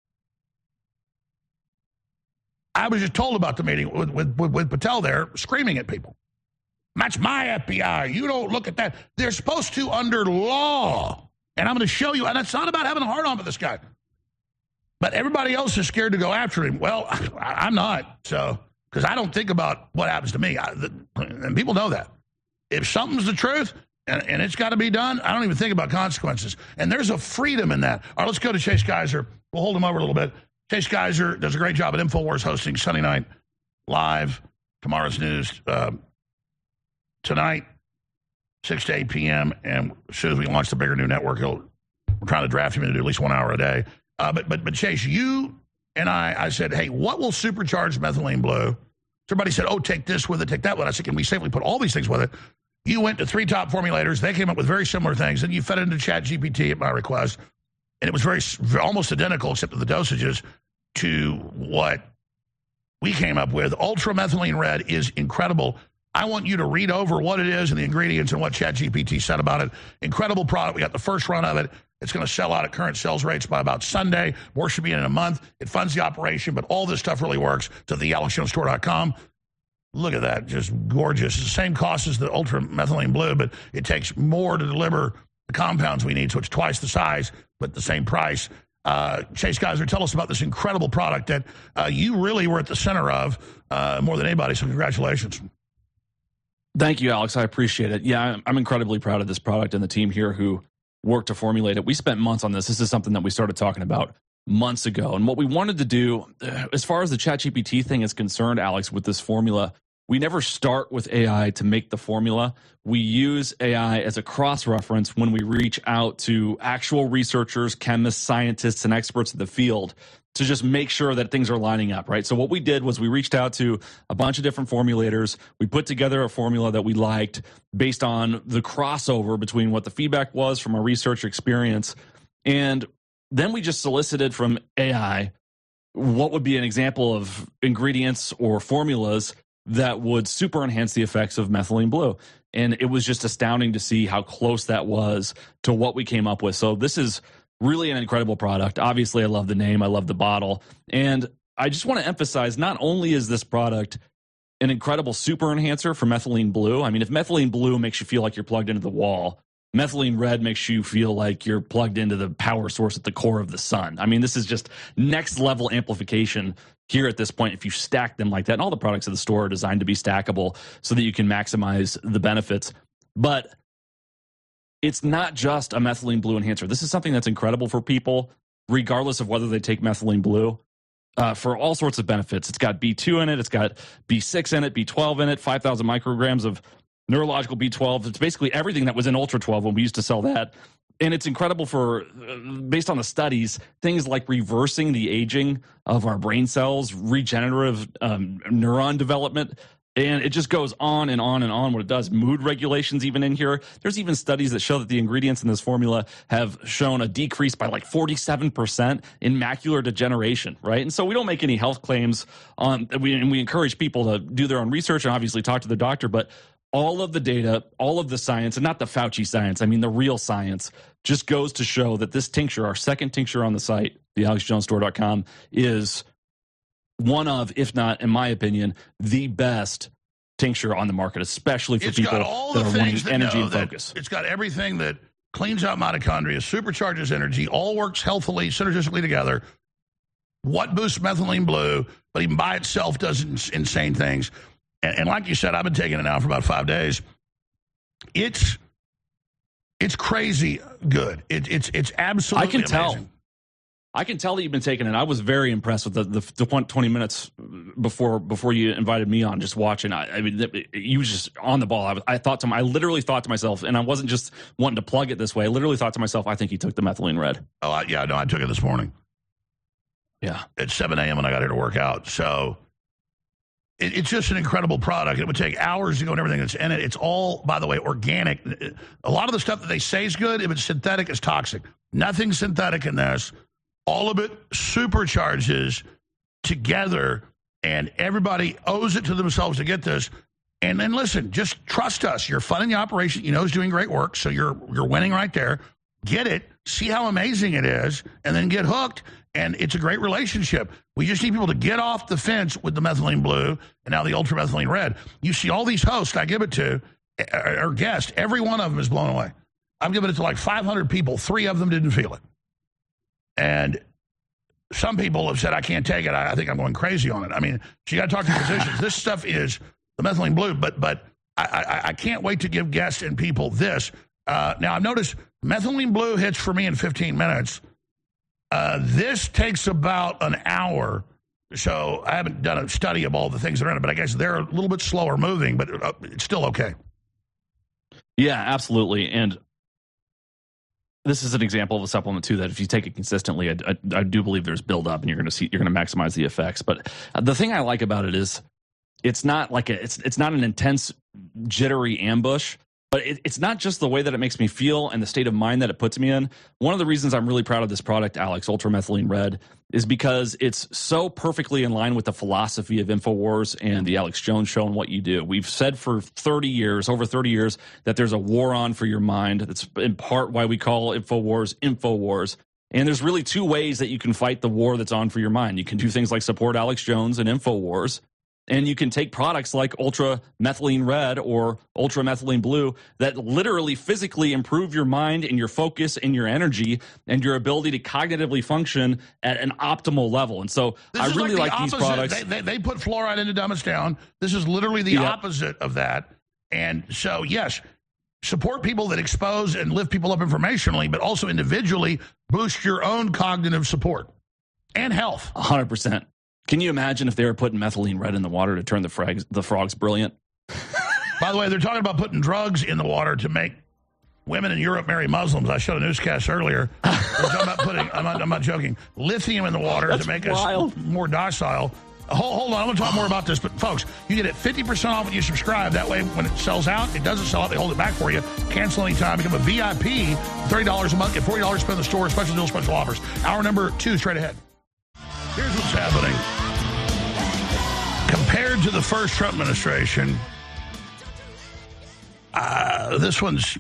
I was just told about the meeting with, with, with Patel there screaming at people. That's my F B I. You don't look at that. They're supposed to under law. And I'm going to show you. And it's not about having a hard on with this guy. But everybody else is scared to go after him. Well, I, I'm not. So, because I don't think about what happens to me. I, the, and people know that. If something's the truth and, and it's got to be done, I don't even think about consequences. And there's a freedom in that. All right, let's go to Chase Geiser. We'll hold him over a little bit. Chase Geiser does a great job at InfoWars hosting Sunday Night Live, tomorrow's news. Uh, Tonight, six to eight p.m., and as soon as we launch the bigger new network, he'll, we're trying to draft him into at least one hour a day. Uh, but, but, but Chase, you and I, I said, hey, what will supercharge methylene blue? Everybody said, oh, take this with it, take that with it. I said, can we safely put all these things with it? You went to three top formulators. They came up with very similar things, and you fed it into Chat G P T at my request, and it was very almost identical except for the dosages to what we came up with. Ultra methylene red is incredible. I want you to read over what it is and the ingredients and what Chat G P T said about it. Incredible product. We got the first run of it. It's going to sell out at current sales rates by about Sunday. More should be in, in a month. It funds the operation, but all this stuff really works. To the alex jones store dot com. Look at that. Just gorgeous. It's the same cost as the Ultra Methylene Blue, but it takes more to deliver the compounds we need, so it's twice the size, but the same price. Uh, Chase Geiser, tell us about this incredible product that uh, you really were at the center of uh, more than anybody, so congratulations. Thank you, Alex. I appreciate it. Yeah, I'm incredibly proud of this product and the team here who worked to formulate it. We spent months on this. This is something that we started talking about months ago. And what we wanted to do, as far as the ChatGPT thing is concerned, Alex, with this formula, we never start with A I to make the formula. We use A I as a cross-reference when we reach out to actual researchers, chemists, scientists, and experts in the field to just make sure that things are lining up, right? So what we did was we reached out to a bunch of different formulators. We put together a formula that we liked based on the crossover between what the feedback was from our research experience. And then we just solicited from A I what would be an example of ingredients or formulas that would super enhance the effects of methylene blue. And it was just astounding to see how close that was to what we came up with. So this is really an incredible product. Obviously, I love the name. I love the bottle. And I just want to emphasize, not only is this product an incredible super enhancer for methylene blue. I mean, if methylene blue makes you feel like you're plugged into the wall, methylene red makes you feel like you're plugged into the power source at the core of the sun. I mean, this is just next level amplification here at this point if you stack them like that. And all the products at the store are designed to be stackable so that you can maximize the benefits. But it's not just a methylene blue enhancer. This is something that's incredible for people, regardless of whether they take methylene blue, uh, for all sorts of benefits. It's got B two in it. It's got B six in it, B twelve in it, five thousand micrograms of neurological B twelve. It's basically everything that was in Ultra twelve when we used to sell that. And it's incredible for, uh, based on the studies, things like reversing the aging of our brain cells, regenerative um, neuron development. And it just goes on and on and on what it does. Mood regulations even in here. There's even studies that show that the ingredients in this formula have shown a decrease by like forty-seven percent in macular degeneration, right? And so we don't make any health claims on, we, and we encourage people to do their own research and obviously talk to the doctor, but all of the data, all of the science, and not the Fauci science, I mean the real science, just goes to show that this tincture, our second tincture on the site, the alex jones store dot com, is one of, if not, in my opinion, the best tincture on the market, especially for it's people got all that the are wanting that energy and focus. It's got everything that cleans out mitochondria, supercharges energy, all works healthily, synergistically together. What boosts methylene blue, but even by itself does ins- insane things. And, and like you said, I've been taking it now for about five days. It's it's crazy good. It, it's it's absolutely I can amazing. tell. I can tell that you've been taking it. I was very impressed with the, the, the twenty minutes before before you invited me on, just watching. I, I mean, you was just on the ball. I, I thought to I literally thought to myself, and I wasn't just wanting to plug it this way. I literally thought to myself, I think he took the methylene red. Oh, I, yeah, no, I took it this morning. Yeah. At seven a.m. when I got here to work out. So it, it's just an incredible product. It would take hours to go and everything that's in it. It's all, by the way, organic. A lot of the stuff that they say is good, if it's synthetic, it's toxic. Nothing synthetic in this. All of it supercharges together, and everybody owes it to themselves to get this. And then listen, just trust us. You're funding the operation. You know it's doing great work, so you're you're winning right there. Get it, see how amazing it is, and then get hooked. And it's a great relationship. We just need people to get off the fence with the methylene blue and now the ultra methylene red. You see all these hosts I give it to, or guests, every one of them is blown away. I'm giving it to like five hundred people. Three of them didn't feel it. And some people have said, I can't take it. I, I think I'm going crazy on it. I mean, so you got to talk to physicians. This stuff is the methylene blue, but but I, I, I can't wait to give guests and people this. Uh, now, I've noticed methylene blue hits for me in fifteen minutes. Uh, this takes about an hour. So I haven't done a study of all the things that are in it, but I guess they're a little bit slower moving, but uh, it's still okay. Yeah, absolutely. And this is an example of a supplement too that if you take it consistently, I, I, I do believe there's buildup, and you're going to see you're going to maximize the effects. But the thing I like about it is it's not like a, it's it's not an intense jittery ambush, but it, it's not just the way that it makes me feel and the state of mind that it puts me in. One of the reasons I'm really proud of this product, Alex, Ultra Methylene Red, is because it's so perfectly in line with the philosophy of InfoWars and the Alex Jones Show and what you do. We've said for thirty years, over thirty years, that there's a war on for your mind. That's in part why we call InfoWars InfoWars. And there's really two ways that you can fight the war that's on for your mind. You can do things like support Alex Jones and InfoWars, and you can take products like Ultra Methylene Red or Ultra Methylene Blue that literally physically improve your mind and your focus and your energy and your ability to cognitively function at an optimal level. And so this I is really like, like the these opposite. products. They, they, they put fluoride in to dumb us down. This is literally the Yep. opposite of that. And so, yes, support people that expose and lift people up informationally, but also individually boost your own cognitive support. and health. one hundred percent. Can you imagine if they were putting methylene red in the water to turn the frogs, the frogs brilliant? By the way, they're talking about putting drugs in the water to make women in Europe marry Muslims. I showed a newscast earlier. They're talking about putting, I'm not, I'm not joking, lithium in the water That's to make wild. us more docile. Hold, hold on, I'm going to talk more about this, but folks, you get it fifty percent off when you subscribe. That way, when it sells out, it doesn't sell out, they hold it back for you. Cancel anytime, become a V I P, thirty dollars a month, get forty dollars to spend in the store, special deal, special offers. Hour number two, straight ahead. Here's what's happening. Compared to the first Trump administration, uh, this one's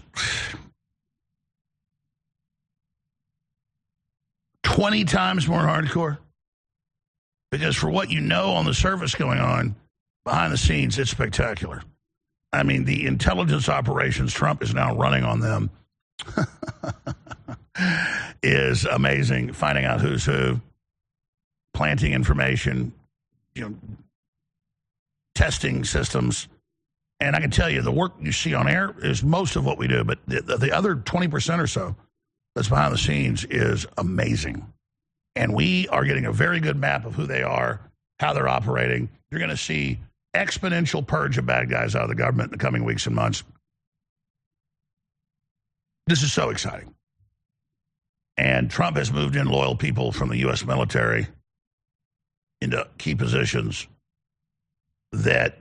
twenty times more hardcore. Because for what you know on the surface going on, behind the scenes, it's spectacular. I mean, the intelligence operations Trump is now running on them is amazing. Finding out who's who, planting information, you know, testing systems. And I can tell you, the work you see on air is most of what we do, but the, the other twenty percent or so that's behind the scenes is amazing. And we are getting a very good map of who they are, how they're operating. You're going to see exponential purge of bad guys out of the government in the coming weeks and months. This is so exciting. And Trump has moved in loyal people from the U S military into key positions that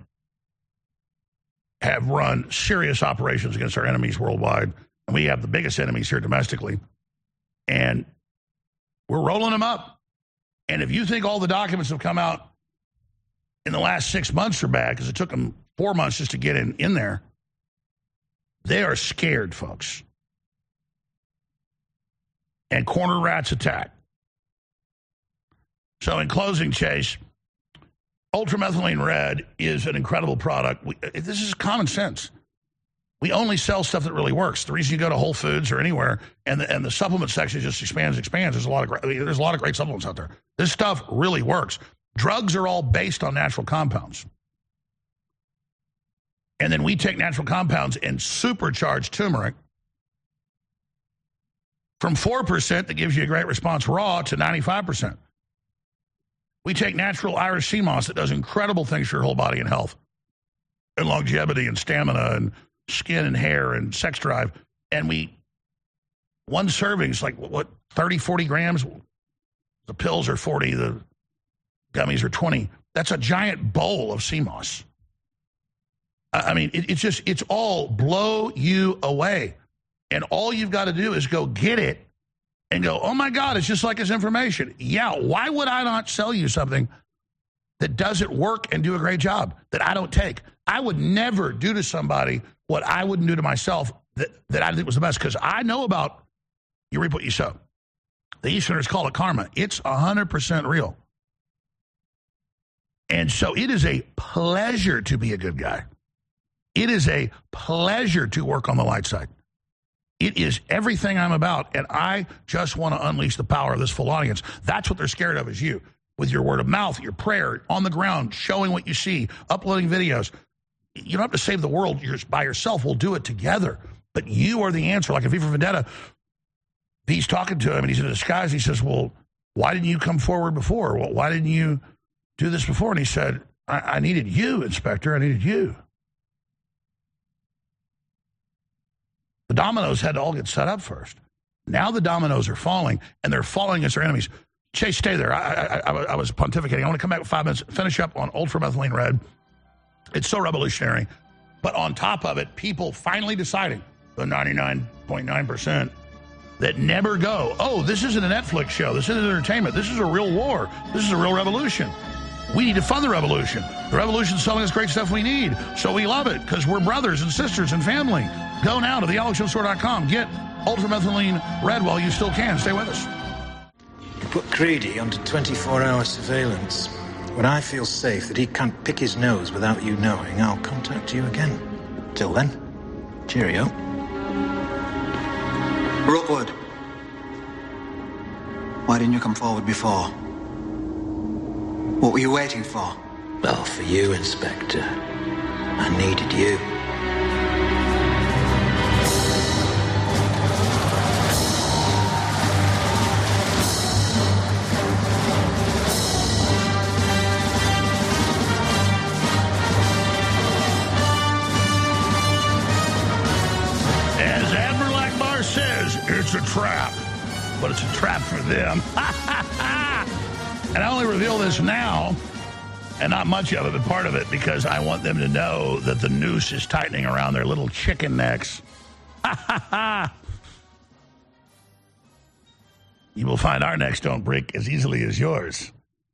have run serious operations against our enemies worldwide. And we have the biggest enemies here domestically. And we're rolling them up. And if you think all the documents have come out in the last six months are bad, because it took them four months just to get in, in there, they are scared, folks. And corner rats attack. So in closing, Chase, ultramethylene red is an incredible product. We, this is common sense. We only sell stuff that really works. The reason you go to Whole Foods or anywhere and the, and the supplement section just expands, expands. There's a lot of great, I mean, there's a lot of great supplements out there. This stuff really works. Drugs are all based on natural compounds. And then we take natural compounds and supercharge turmeric from four percent that gives you a great response raw to ninety-five percent. We take natural Irish sea moss that does incredible things for your whole body and health and longevity and stamina and skin and hair and sex drive. And we, one serving is like, what, thirty, forty grams? The pills are forty, the gummies are twenty. That's a giant bowl of sea moss. I mean, it, it's just, it's all blow you away. And all you've got to do is go get it and go, oh my God, it's just like his information. Yeah, why would I not sell you something that doesn't work and do a great job that I don't take? I would never do to somebody what I wouldn't do to myself that, that I think was the best, because I know about you reap what you sow. The Easterners call it karma. It's one hundred percent real. And so it is a pleasure to be a good guy. It is a pleasure to work on the light side. It is everything I'm about, and I just want to unleash the power of this full audience. That's what they're scared of, is you. With your word of mouth, your prayer, on the ground, showing what you see, uploading videos. You don't have to save the world you're by yourself. We'll do it together. But you are the answer. Like if V for Vendetta, he's talking to him, and he's in a disguise. He says, well, why didn't you come forward before? Well, why didn't you do this before? And he said, I, I needed you, Inspector. I needed you. The dominoes had to all get set up first. Now the dominoes are falling, and they're falling as their enemies. Chase, stay there. I, I, I, I was pontificating. I want to come back with five minutes, finish up on ultramethylene red. It's so revolutionary. But on top of it, people finally deciding, the ninety-nine point nine percent that never go, oh, this isn't a Netflix show. This isn't entertainment. This is a real war. This is a real revolution. We need to fund the revolution. The revolution's selling us great stuff we need. So we love it because we're brothers and sisters and family. Go now to the alex jones store dot com. Get ultramethylene red while you still can. Stay with us. You put Creedy under twenty-four hour surveillance. When I feel safe that he can't pick his nose without you knowing, I'll contact you again. Till then, cheerio. Rookwood, why didn't you come forward before? What were you waiting for? Well, for you, Inspector. I needed you. a trap, but it's a trap for them. And I only reveal this now, and not much of it, but part of it, because I want them to know that the noose is tightening around their little chicken necks. You will find our necks don't break as easily as yours.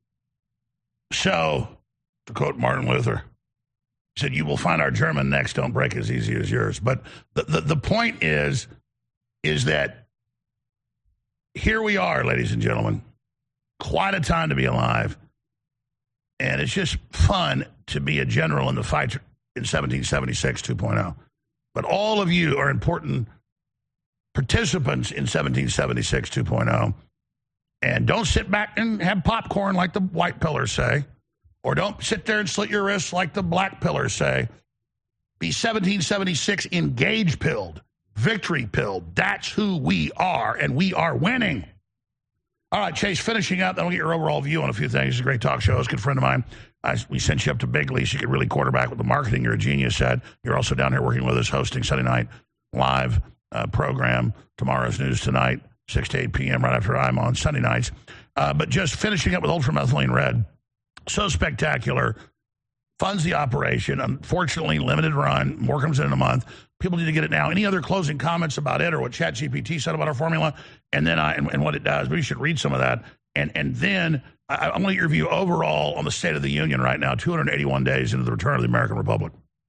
So, to quote Martin Luther, he said, you will find our German necks don't break as easy as yours. But the, the, the point is, is that here we are, ladies and gentlemen. Quite a time to be alive. And it's just fun to be a general in the fight in seventeen seventy-six two point oh. But all of you are important participants in seventeen seventy-six two point oh. And don't sit back and have popcorn like the white pillars say. Or don't sit there and slit your wrists like the black pillars say. Be seventeen seventy-six engaged pilled, victory pilled. That's who we are, and we are winning. All right, Chase, finishing up, then we'll get your overall view on a few things. It's a great talk show. It's a good friend of mine. I, we sent you up to Bigley so you could really quarterback with the marketing. You're a genius at. You're also down here working with us, hosting Sunday night live uh, program. Tomorrow's News Tonight, six to eight p.m. right after I'm on Sunday nights. Uh, but just finishing up with ultramethylene red. So spectacular. Funds the operation. Unfortunately, limited run. More comes in in a month. People need to get it now. Any other closing comments about it or what ChatGPT said about our formula? And then I, and, and what it does. We should read some of that. And and then I, I'm going to get your view overall on the State of the Union right now, two hundred eighty-one days into the return of the American Republic.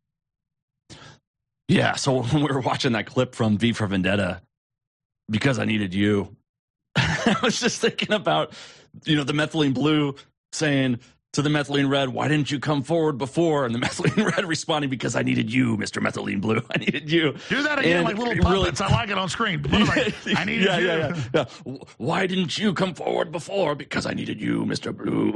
Yeah, so when we were watching that clip from V for Vendetta, Because I Needed You, I was just thinking about, you know, the methylene blue saying to the methylene red, why didn't you come forward before? And the methylene red responding, because I needed you, Mister Methylene Blue. I needed you. Do that again, and like little puppets. Really, I like it on screen. Like, I needed yeah, you. Yeah, yeah, yeah. Why didn't you come forward before? Because I needed you, Mister Blue.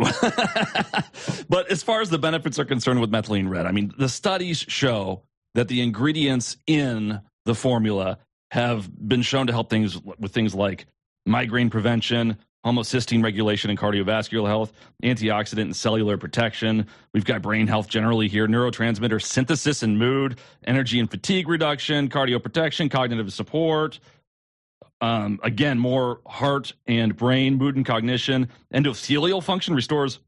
But as far as the benefits are concerned with methylene red, I mean, the studies show that the ingredients in the formula have been shown to help things with things like migraine prevention, homocysteine regulation and cardiovascular health, antioxidant and cellular protection. We've got brain health generally here, neurotransmitter synthesis and mood, energy and fatigue reduction, cardio protection, cognitive support. Um, again, more heart and brain, mood and cognition. Endothelial function restores,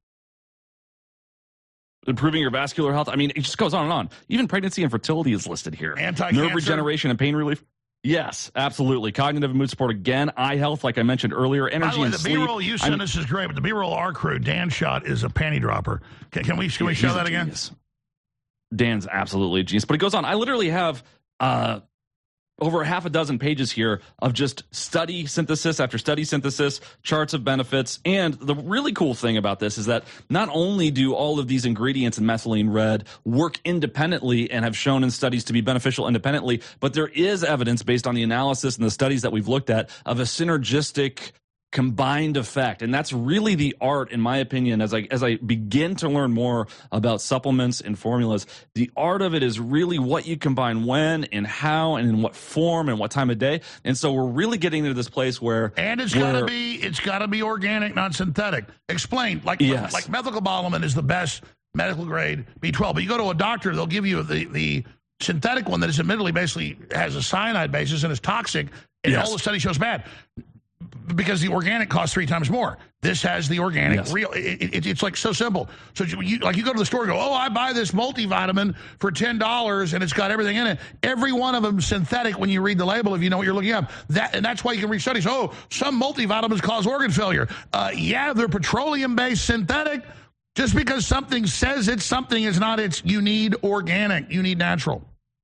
improving your vascular health. I mean, it just goes on and on. Even pregnancy and fertility is listed here. Anti-cancer. Nerve regeneration and pain relief. Yes, absolutely. Cognitive and mood support again. Eye health, like I mentioned earlier. Energy way, and the sleep. B-roll you sent I'm, us is great, but the B-roll our crew, Dan shot, is a panty dropper. Can, can we can we show that again? Genius. Dan's absolutely a genius. But it goes on. I literally have uh, over half a dozen pages here of just study synthesis after study synthesis, charts of benefits. And the really cool thing about this is that not only do all of these ingredients in methylene red work independently and have shown in studies to be beneficial independently, but there is evidence based on the analysis and the studies that we've looked at of a synergistic combined effect. And that's really the art, in my opinion, as I as I begin to learn more about supplements and formulas. The art of it is really what you combine when and how and in what form and what time of day. And so we're really getting into this place where and it's got to be it's got to be organic, not synthetic. Explain, like yes. like methylcobalamin is the best medical grade B twelve, but you go to a doctor, they'll give you the the synthetic one that is admittedly basically has a cyanide basis and is toxic, and yes. all the study shows bad. Because the organic costs three times more. This has the organic yes. real. It, it, it's like so simple. So you like you go to the store and go, oh, I buy this multivitamin for ten dollars and it's got everything in it. Every one of them synthetic when you read the label if you know what you're looking up. That and that's why you can read studies. Oh, some multivitamins cause organ failure. Uh, yeah, they're petroleum-based synthetic. Just because something says it's something is not it's. You need organic. You need natural.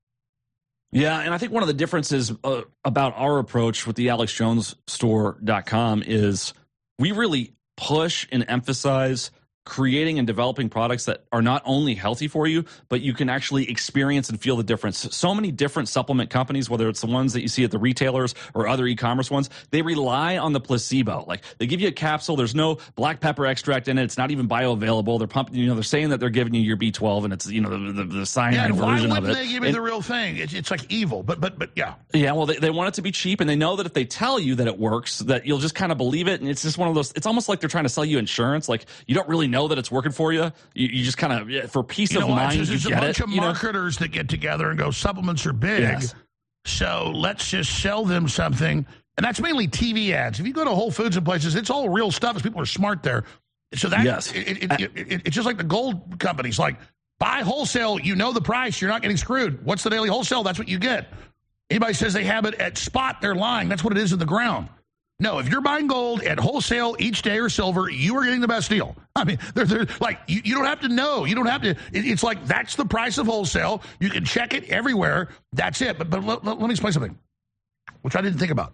Yeah, and I think one of the differences uh, about our approach with the alex jones store dot com is we really push and emphasize creating and developing products that are not only healthy for you, but you can actually experience and feel the difference. So many different supplement companies, whether it's the ones that you see at the retailers or other e-commerce ones, they rely on the placebo. Like they give you a capsule, there's no black pepper extract in it, it's not even bioavailable. They're pumping, you know, they're saying that they're giving you your B twelve, and it's, you know, the, the, the cyanide yeah, version why of it. Why wouldn't they give you and, the real thing? It's, it's like evil, but but but yeah. Yeah, well, they, they want it to be cheap, and they know that if they tell you that it works, that you'll just kind of believe it. And it's just one of those, it's almost like they're trying to sell you insurance. Like you don't really know that it's working for you. You, you just kind of, yeah, for peace you of know mind, what? There's you a get bunch it, of you know? marketers that get together and go, supplements are big, Yes. so let's just sell them something And that's mainly T V ads. If you go to Whole Foods and places, it's all real stuff. People are smart there. So that yes. it, it, it, it, it's just like the gold companies. Like, buy wholesale, you know the price. You're not getting screwed. What's the daily wholesale? That's what you get. Anybody says they have it at spot, they're lying. That's what it is in the ground. No, if you're buying gold at wholesale each day or silver, you are getting the best deal. I mean, they're, they're like, you, you don't have to know. You don't have to. It, it's like, that's the price of wholesale. You can check it everywhere. That's it. But, but let, let me explain something, which I didn't think about.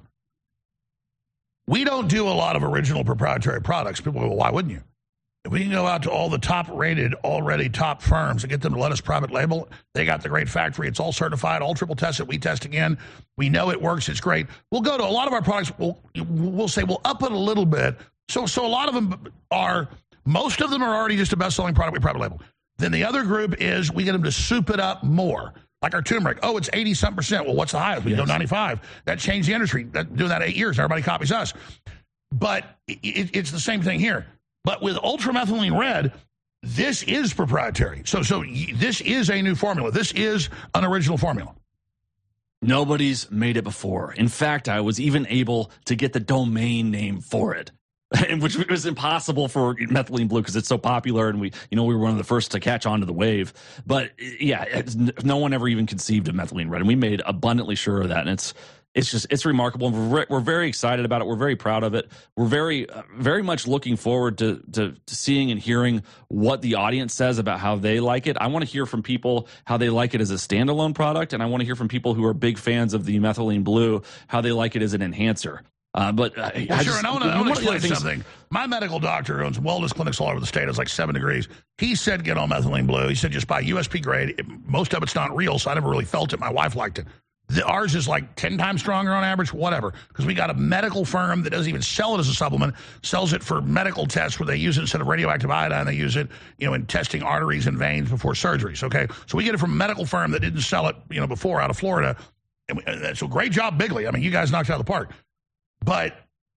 We don't do a lot of original proprietary products. People go, well, why wouldn't you? If we can go out to all the top-rated, already top firms and get them to let us private label, they got the great factory. It's all certified, all triple tested. We test again. We know it works. It's great. We'll go to a lot of our products. We'll, we'll say we'll up it a little bit. So, so a lot of them are, most of them are already just a best-selling product we private label. Then the other group is we get them to soup it up more. Like our turmeric. Oh, it's eighty-something percent. Well, what's the highest? We yes. go ninety-five. That changed the industry. That, doing that eight years, everybody copies us. But it, it's the same thing here. But with ultramethylene red, this is proprietary. So, so this is a new formula. This is an original formula. Nobody's made it before. In fact, I was even able to get the domain name for it, which was impossible for methylene blue because it's so popular, and we, you know, we were one of the first to catch on to the wave. But yeah, it's, no one ever even conceived of methylene red, and we made abundantly sure of that. And it's it's just it's remarkable. We're we're very excited about it. We're very proud of it. We're very uh, very much looking forward to, to to seeing and hearing what the audience says about how they like it. I want to hear from people how they like it as a standalone product, and I want to hear from people who are big fans of the methylene blue how they like it as an enhancer. Uh, but uh, well, I sure, just, and I want to explain things, something. My medical doctor who owns wellness clinics all over the state. It's like seven degrees. He said get on methylene blue. He said just buy U S P grade. It, most of it's not real, so I never really felt it. My wife liked it. The, ours is like ten times stronger on average, whatever, because we got a medical firm that doesn't even sell it as a supplement, sells it for medical tests where they use it instead of radioactive iodine. They use it, you know, in testing arteries and veins before surgeries, okay? So we get it from a medical firm that didn't sell it, you know, before out of Florida. And we, and so great job, Bigley. I mean, you guys knocked it out of the park. But,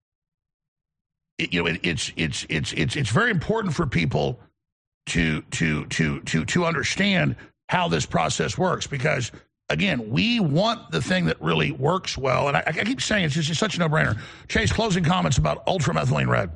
it, you know, it, it's, it's, it's, it's, it's very important for people to, to, to, to, to understand how this process works, because again, we want the thing that really works well. And I, I keep saying it's just it's such a no-brainer. Chase, closing comments about ultramethylene red.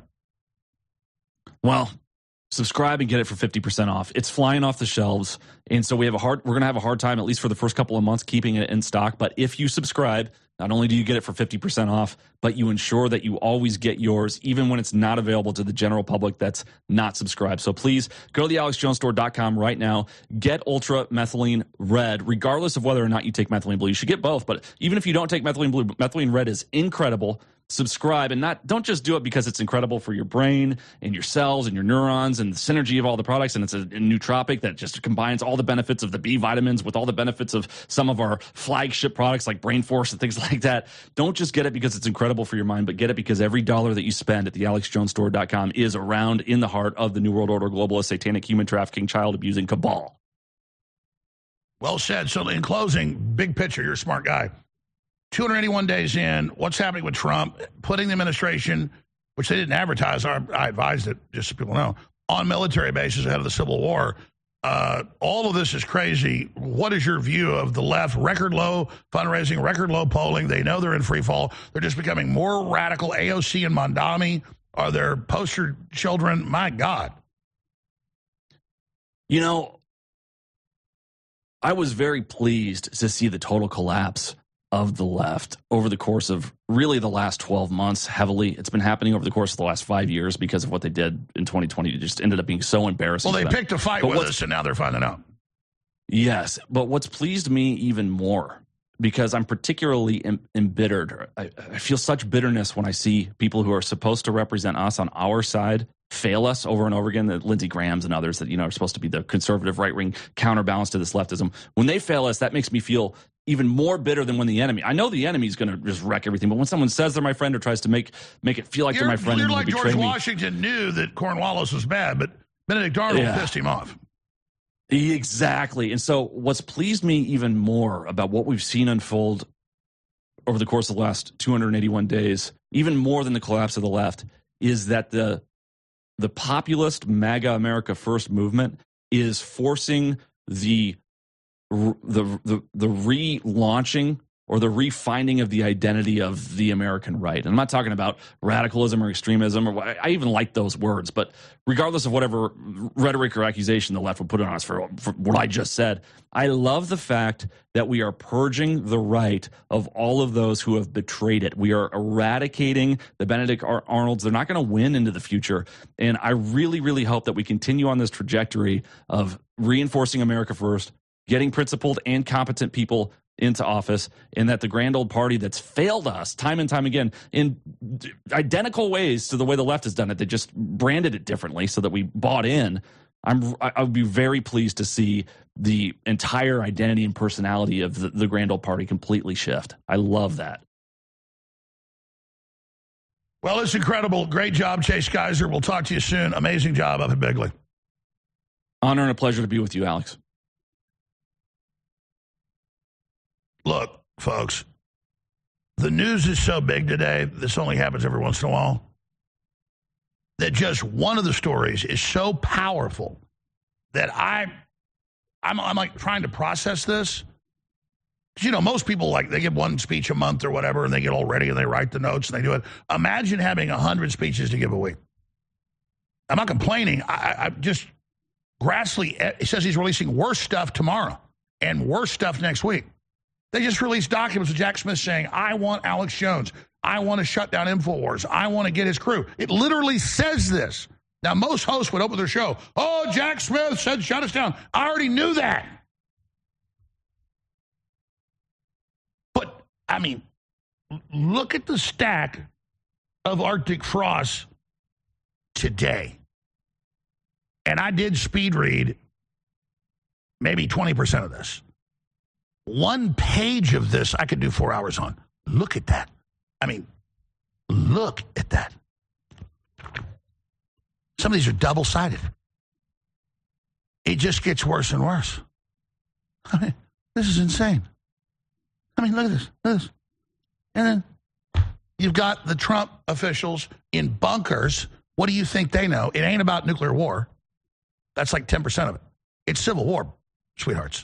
Well, subscribe and get it for fifty percent off. It's flying off the shelves. And so we have a hard, we're going to have a hard time, at least for the first couple of months, keeping it in stock. But if you subscribe, not only do you get it for fifty percent off, but you ensure that you always get yours, even when it's not available to the general public that's not subscribed. So please go to the alex jones store dot com right now. Get Ultra Methylene Red, regardless of whether or not you take methylene blue. You should get both, but even if you don't take methylene blue, methylene red is incredible. Subscribe, and not don't just do it because it's incredible for your brain and your cells and your neurons and the synergy of all the products, and it's a, a nootropic that just combines all the benefits of the B vitamins with all the benefits of some of our flagship products like Brain Force and things like that. Don't just get it because it's incredible for your mind, but get it because every dollar that you spend at the alex jones store dot com is around in the heart of the New World Order, globalist, satanic, human trafficking, child abusing cabal. Well said. So in closing, big picture, you're a smart guy. two hundred eighty-one days in, what's happening with Trump, putting the administration, which they didn't advertise, I, I advised it, just so people know, on military bases ahead of the Civil War. Uh, all of this is crazy. What is your view of the left? Record low fundraising, record low polling. They know they're in free fall. They're just becoming more radical. A O C and Mondami are their poster children. My God. You know, I was very pleased to see the total collapse of the left over the course of really the last twelve months heavily. It's been happening over the course of the last five years because of what they did in twenty twenty. It just ended up being so embarrassing. Well, they picked a fight with us, and now they're finding out. Yes, but what's pleased me even more, because I'm particularly em- embittered. I, I feel such bitterness when I see people who are supposed to represent us on our side fail us over and over again, the Lindsey Grahams and others that, you know, are supposed to be the conservative right-wing counterbalance to this leftism. When they fail us, that makes me feel even more bitter than when the enemy. I know the enemy's going to just wreck everything, but when someone says they're my friend or tries to make make it feel like you're, they're my friend, you're and like betray George me. Washington knew that Cornwallis was bad, but Benedict Arnold yeah. pissed him off. Exactly. And so what's pleased me even more about what we've seen unfold over the course of the last two hundred eighty-one days, even more than the collapse of the left, is that the the populist MAGA America First movement is forcing the the the, the relaunching or the refining of the identity of the American right. And I'm not talking about radicalism or extremism, or I even like those words, but regardless of whatever rhetoric or accusation the left would put on us for, for what I just said, I love the fact that we are purging the right of all of those who have betrayed it. We are eradicating the Benedict Arnolds. They're not going to win into the future. And I really, really hope that we continue on this trajectory of reinforcing America first, getting principled and competent people into office, and that the grand old party that's failed us time and time again in identical ways to the way the left has done it, they just branded it differently so that we bought in. I'm, I would be very pleased to see the entire identity and personality of the, the grand old party completely shift. I love that. Well, it's incredible. Great job, Chase Geiser. We'll talk to you soon. Amazing job up at Bigley. Honor and a pleasure to be with you, Alex. Look, folks, the news is so big today, this only happens every once in a while, that just one of the stories is so powerful that I, I'm, I'm like trying to process this. Because, you know, most people, like, they give one speech a month or whatever, and they get all ready and they write the notes and they do it. Imagine having one hundred speeches to give a week. I'm not complaining. I, I, I just, Grassley, he says he's releasing worse stuff tomorrow and worse stuff next week. They just released documents with Jack Smith saying, I want Alex Jones. I want to shut down InfoWars. I want to get his crew. It literally says this. Now, most hosts would open their show, oh, Jack Smith said shut us down. I already knew that. But, I mean, look at the stack of Arctic Frost today. And I did speed read maybe twenty percent of this. One page of this I could do four hours on. Look at that. I mean, look at that. Some of these are double-sided. It just gets worse and worse. I mean, this is insane. I mean, look at this. Look at this. And then you've got the Trump officials in bunkers. What do you think they know? It ain't about nuclear war. That's like ten percent of it. It's civil war, sweethearts.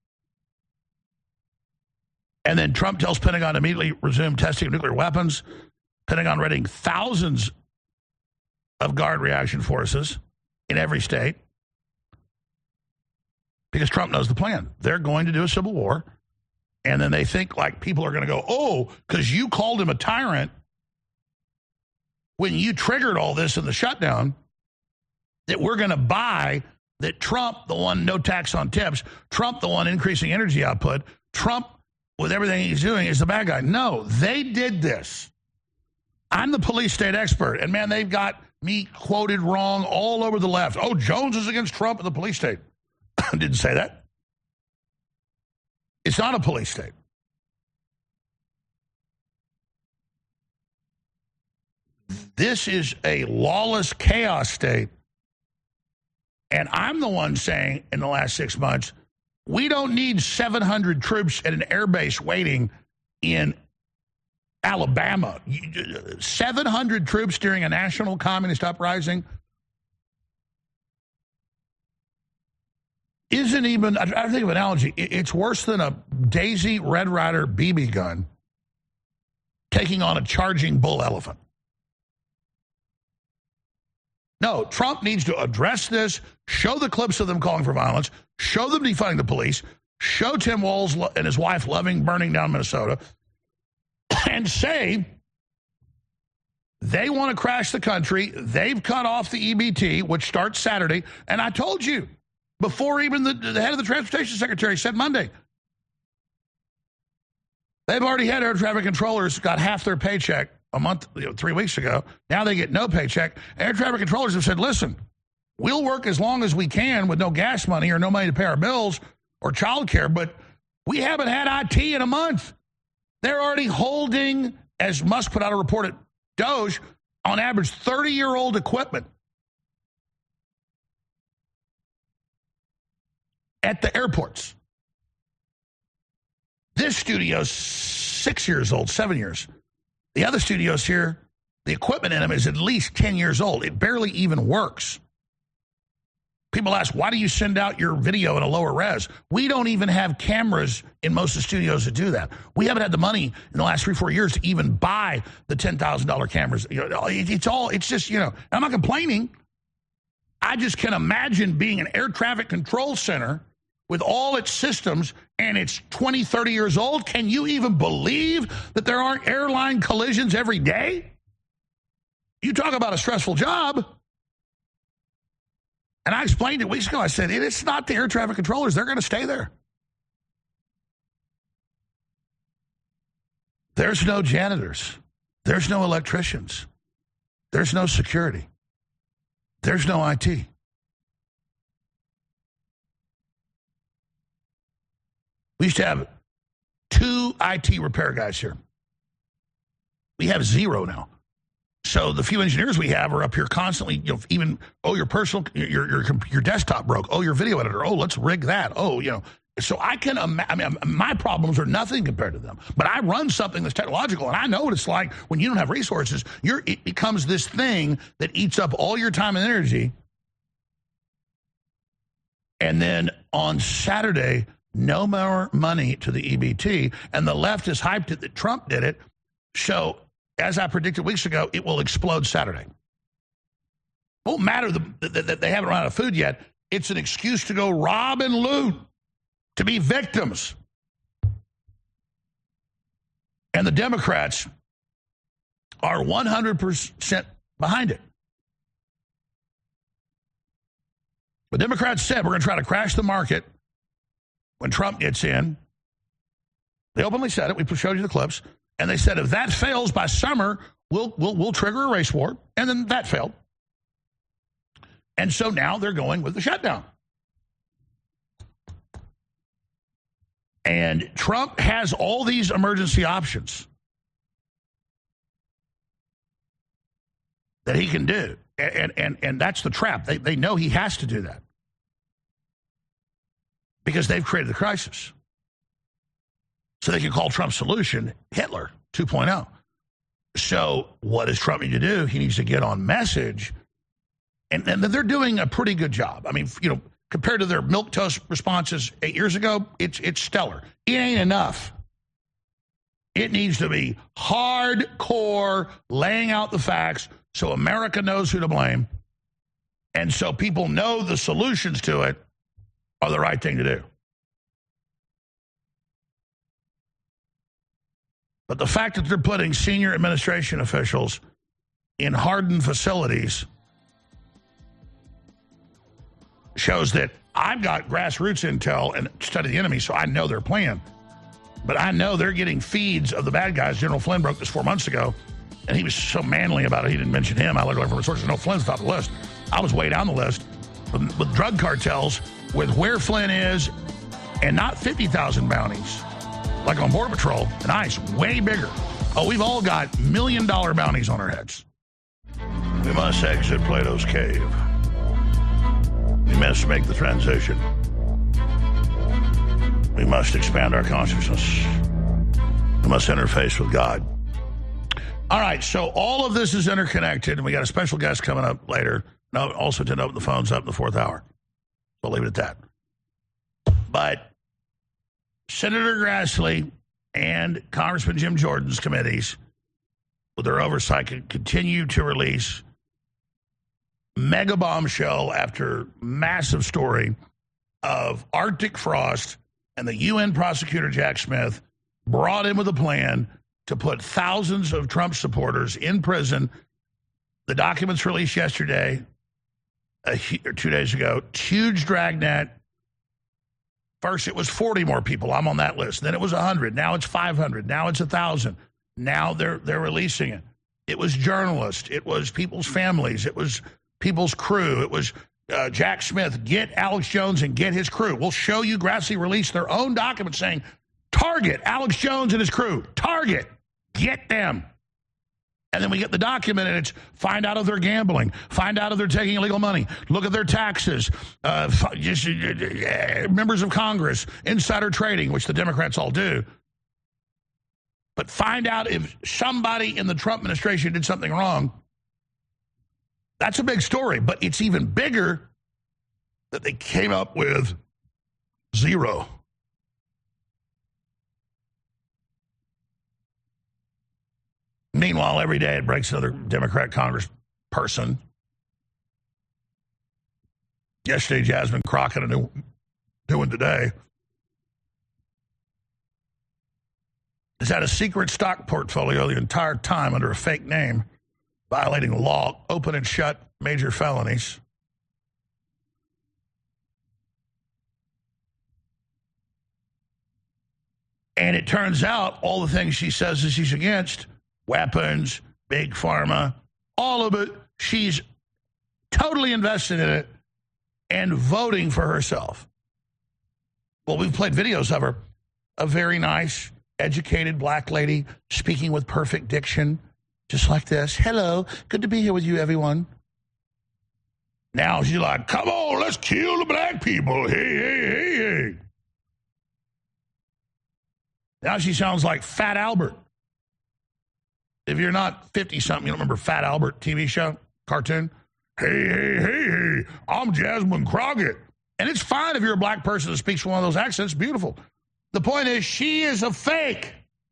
And then Trump tells Pentagon to immediately resume testing of nuclear weapons. Pentagon readying thousands of Guard reaction forces in every state. Because Trump knows the plan. They're going to do a civil war. And then they think like people are going to go, oh, because you called him a tyrant when you triggered all this in the shutdown, that we're going to buy that Trump, the one no tax on tips, Trump, the one increasing energy output, Trump, with everything he's doing, is the bad guy. No, they did this. I'm the police state expert, and, man, they've got me quoted wrong all over the left. Oh, Jones is against Trump in the police state. Didn't say that. It's not a police state. This is a lawless chaos state, and I'm the one saying in the last six months, we don't need seven hundred troops at an airbase waiting in Alabama. seven hundred troops during a national communist uprising isn't even, I think of an analogy, it's worse than a Daisy Red Ryder B B gun taking on a charging bull elephant. No, Trump needs to address this, show the clips of them calling for violence, show them defunding the police, show Tim Walz and his wife loving burning down Minnesota, and say they want to crash the country. They've cut off the E B T, which starts Saturday. And I told you, before even the, the head of the transportation secretary said Monday, they've already had air traffic controllers got half their paycheck a month, you know, three weeks ago. Now they get no paycheck. Air traffic controllers have said, listen, we'll work as long as we can with no gas money or no money to pay our bills or child care, but we haven't had I T in a month. They're already holding, as Musk put out a report at Doge, on average thirty-year-old equipment at the airports. This studio's six years old, seven years. The other studios here, the equipment in them is at least ten years old. It barely even works. People ask, why do you send out your video in a lower res? We don't even have cameras in most of the studios to do that. We haven't had the money in the last three, four years to even buy the ten thousand dollars cameras. You know, it's all, it's just, you know, I'm not complaining. I just can imagine being an air traffic control center with all its systems, and it's twenty, thirty years old. Can you even believe that there aren't airline collisions every day? You talk about a stressful job. And I explained it weeks ago. I said, it's not the air traffic controllers. They're going to stay there. There's no janitors. There's no electricians. There's no security. There's no I T. We used to have two I T repair guys here. We have zero now. So the few engineers we have are up here constantly, you know, even, oh, your personal, your your your desktop broke. Oh, your video editor. Oh, let's rig that. Oh, you know. So I can, I mean, my problems are nothing compared to them. But I run something that's technological, and I know what it's like when you don't have resources. You're, it becomes this thing that eats up all your time and energy. And then on Saturday, no more money to the E B T, and the left has hyped it that Trump did it. So, as I predicted weeks ago, it will explode Saturday. It won't matter that they haven't run out of food yet. It's an excuse to go rob and loot, to be victims. And the Democrats are one hundred percent behind it. The Democrats said we're going to try to crash the market when Trump gets in. They openly said it. We showed you the clips. And they said, if that fails by summer, we'll, we'll, we'll trigger a race war. And then that failed. And so now they're going with the shutdown. And Trump has all these emergency options that he can do. And, and, and that's the trap. They, they know he has to do that because they've created the crisis. So they can call Trump's solution Hitler two point oh. So what does Trump need to do? He needs to get on message. And, and they're doing a pretty good job. I mean, you know, compared to their milquetoast responses eight years ago, it's, it's stellar. It ain't enough. It needs to be hardcore laying out the facts so America knows who to blame. And so people know the solutions to it are the right thing to do. But the fact that they're putting senior administration officials in hardened facilities shows that I've got grassroots intel and study the enemy, so I know their plan. But I know they're getting feeds of the bad guys. General Flynn broke this four months ago, and he was so manly about it, he didn't mention him. I looked over from sources. No, Flynn's top of the list. I was way down the list with, with drug cartels, with where Flynn is, and not fifty thousand bounties. Like on Border Patrol and ICE, way bigger. Oh, we've all got million-dollar bounties on our heads. We must exit Plato's cave. We must make the transition. We must expand our consciousness. We must interface with God. All right, so all of this is interconnected, and we got a special guest coming up later. No, also to open the phones up in the fourth hour. So I'll leave it at that. But Senator Grassley and Congressman Jim Jordan's committees, with their oversight, can continue to release mega bombshell after massive story of Arctic frost and the U N prosecutor Jack Smith brought in with a plan to put thousands of Trump supporters in prison. The documents released yesterday, a, or two days ago, huge dragnet. First, it was forty more people. I'm on that list. Then it was one hundred. Now it's five hundred. Now it's one thousand. Now they're they're releasing it. It was journalists. It was people's families. It was people's crew. It was uh, Jack Smith. Get Alex Jones and get his crew. We'll show you. Grassley released their own document saying, target Alex Jones and his crew. Target. Get them. And then we get the document, and it's find out if they're gambling, find out if they're taking illegal money, look at their taxes, uh, just, uh, members of Congress, insider trading, which the Democrats all do. But find out if somebody in the Trump administration did something wrong. That's a big story, but it's even bigger that they came up with zero. Meanwhile, every day it breaks another Democrat congressperson. Yesterday, Jasmine Crockett, a new, new one today, has had a secret stock portfolio the entire time under a fake name, violating the law, open and shut major felonies. And it turns out all the things she says that she's against, weapons, big pharma, all of it, she's totally invested in it and voting for herself. Well, we've played videos of her, a very nice, educated black lady speaking with perfect diction, just like this. Hello, good to be here with you, everyone. Now she's like, come on, let's kill the black people. Hey, hey, hey, hey. Now she sounds like Fat Albert. If you're not fifty-something, you don't remember Fat Albert T V show, cartoon? Hey, hey, hey, hey, I'm Jasmine Crockett. And it's fine if you're a black person that speaks one of those accents. Beautiful. The point is, she is a fake.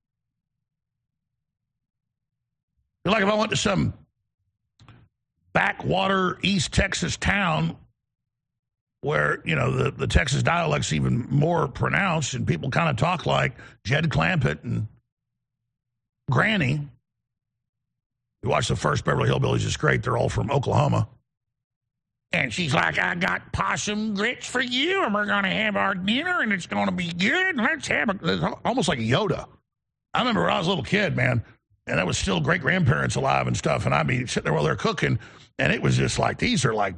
Like if I went to some backwater East Texas town where, you know, the, the Texas dialect's even more pronounced and people kind of talk like Jed Clampett and Granny. You watch the first Beverly Hillbillies, it's great. They're all from Oklahoma. And she's like, I got possum grits for you, and we're going to have our dinner, and it's going to be good. Let's have it. It's almost like Yoda. I remember when I was a little kid, man, and there was still great-grandparents alive and stuff, and I'd be sitting there while they're cooking, and it was just like, these are like,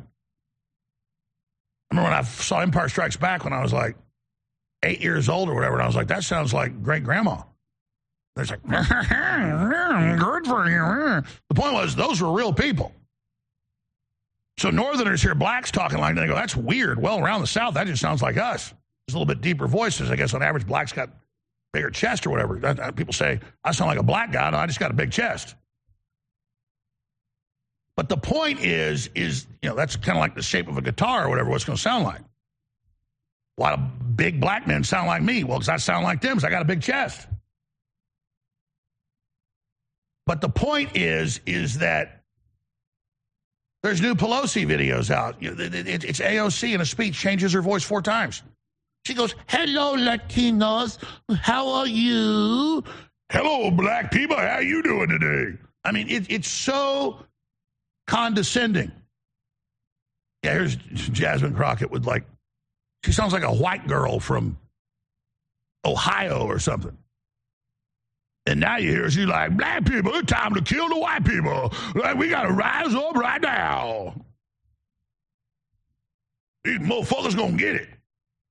I remember when I saw Empire Strikes Back when I was like eight years old or whatever, and I was like, that sounds like great-grandma. There's like, good for you. The point was, those were real people. So Northerners hear blacks talking like that, and they go, that's weird. Well, around the South, that just sounds like us. There's a little bit deeper voices. I guess on average, blacks got bigger chest or whatever. People say, I sound like a black guy. No, I just got a big chest. But the point is, is you know, that's kind of like the shape of a guitar or whatever, what's going to sound like. A lot of big black men sound like me. Well, because I sound like them because I got a big chest. But the point is, is that there's new Pelosi videos out. It's A O C in a speech, changes her voice four times. She goes, hello, Latinos. How are you? Hello, black people. How you doing today? I mean, it, it's so condescending. Yeah, here's Jasmine Crockett with like, she sounds like a white girl from Ohio or something. And now you hear she's like, black people, it's time to kill the white people. Like, we got to rise up right now. These motherfuckers going to get it.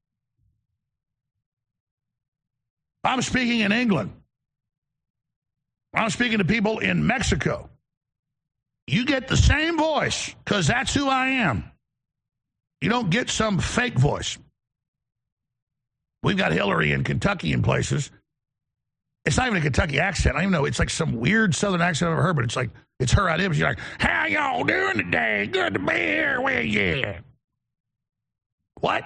I'm speaking in England. I'm speaking to people in Mexico. You get the same voice because that's who I am. You don't get some fake voice. We've got Hillary in Kentucky in places. It's not even a Kentucky accent. I don't even know. It's like some weird Southern accent I've ever heard, but it's like, it's her idea. She's like, how y'all doing today? Good to be here with you. What?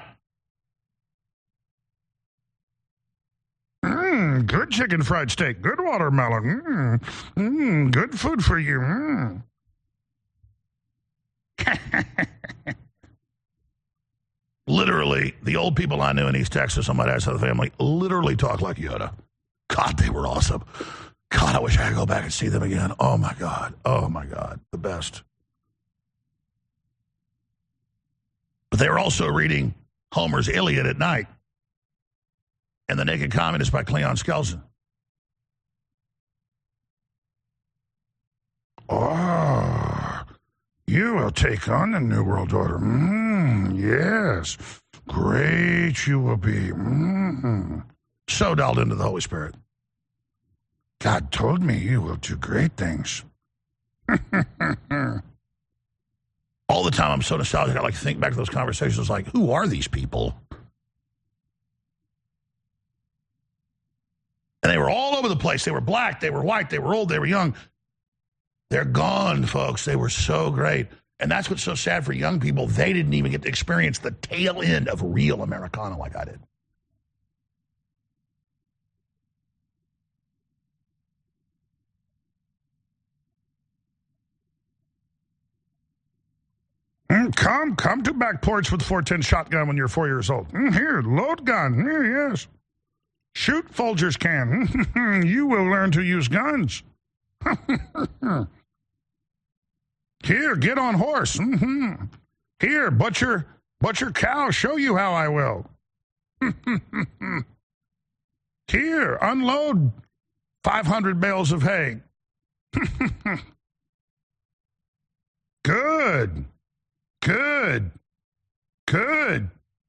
Mmm, good chicken fried steak. Good watermelon. Mmm, mmm, good food for you. Mmm. Literally, the old people I knew in East Texas on my dad's side of the family literally talk like Yoda. God, they were awesome. God, I wish I could go back and see them again. Oh, my God. Oh, my God. The best. But they were also reading Homer's Iliad at night and The Naked Communist by Cleon Skelton. Oh, you will take on the New World Order. Mm, yes. Great you will be. Mm. So dialed into the Holy Spirit. God told me you will do great things. All the time I'm so nostalgic, I like to think back to those conversations like, who are these people? And they were all over the place. They were black, they were white, they were old, they were young. They're gone, folks. They were so great. And that's what's so sad for young people. They didn't even get to experience the tail end of real Americana like I did. Mm, come, come to back porch with four ten shotgun when you're four years old. Mm, here, load gun. Here, yes. Shoot, Folgers can. You will learn to use guns. Here, get on horse. Mm-hmm. Here, butcher, butcher cow, show you how I will. Here, unload five hundred bales of hay. Good, good, good.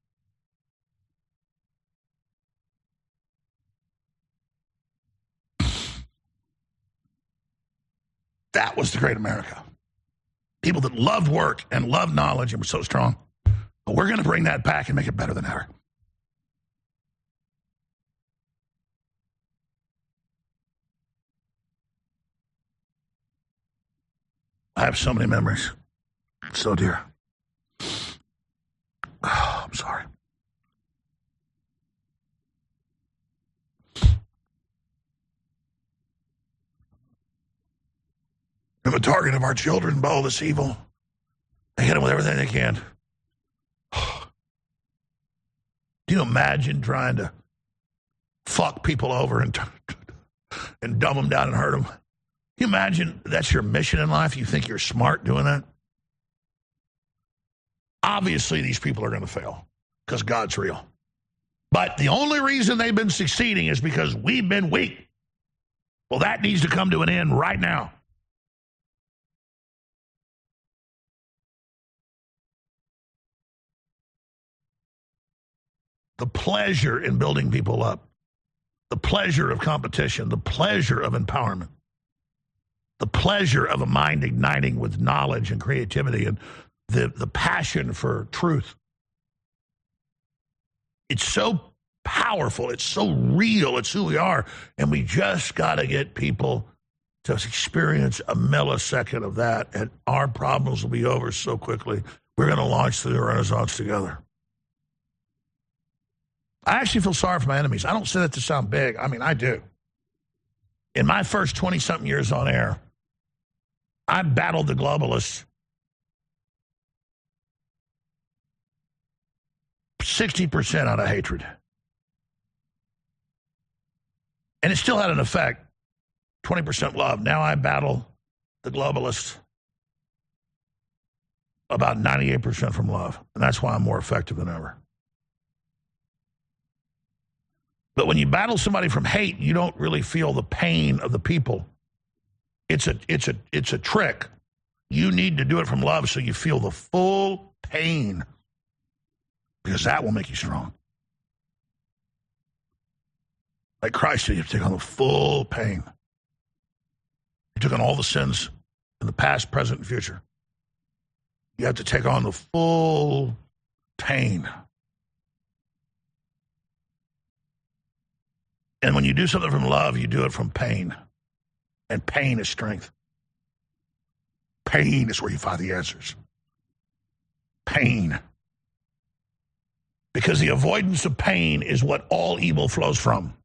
That was the great America. People that loved work and loved knowledge and were so strong. But we're going to bring that back and make it better than ever. I have so many memories. So dear. Oh, I'm sorry. And the target of our children, Bo, this evil. They hit them with everything they can. Do you imagine trying to fuck people over and, and dumb them down and hurt them? Can you imagine that's your mission in life? You think you're smart doing that? Obviously, these people are going to fail because God's real. But the only reason they've been succeeding is because we've been weak. Well, that needs to come to an end right now. The pleasure in building people up, the pleasure of competition, the pleasure of empowerment, the pleasure of a mind igniting with knowledge and creativity and the, the passion for truth. It's so powerful. It's so real. It's who we are. And we just got to get people to experience a millisecond of that, and our problems will be over so quickly. We're going to launch the Renaissance together. I actually feel sorry for my enemies. I don't say that to sound big. I mean, I do. In my first twenty-something years on air, I battled the globalists sixty percent out of hatred. And it still had an effect, twenty percent love. Now I battle the globalists about ninety-eight percent from love. And that's why I'm more effective than ever. But when you battle somebody from hate, you don't really feel the pain of the people. It's a, it's a, it's a trick. You need to do it from love so you feel the full pain, because that will make you strong. Like Christ did, you have to take on the full pain. He took on all the sins in the past, present, and future. You have to take on the full pain. And when you do something from love, you do it from pain. And pain is strength. Pain is where you find the answers. Pain. Because the avoidance of pain is what all evil flows from.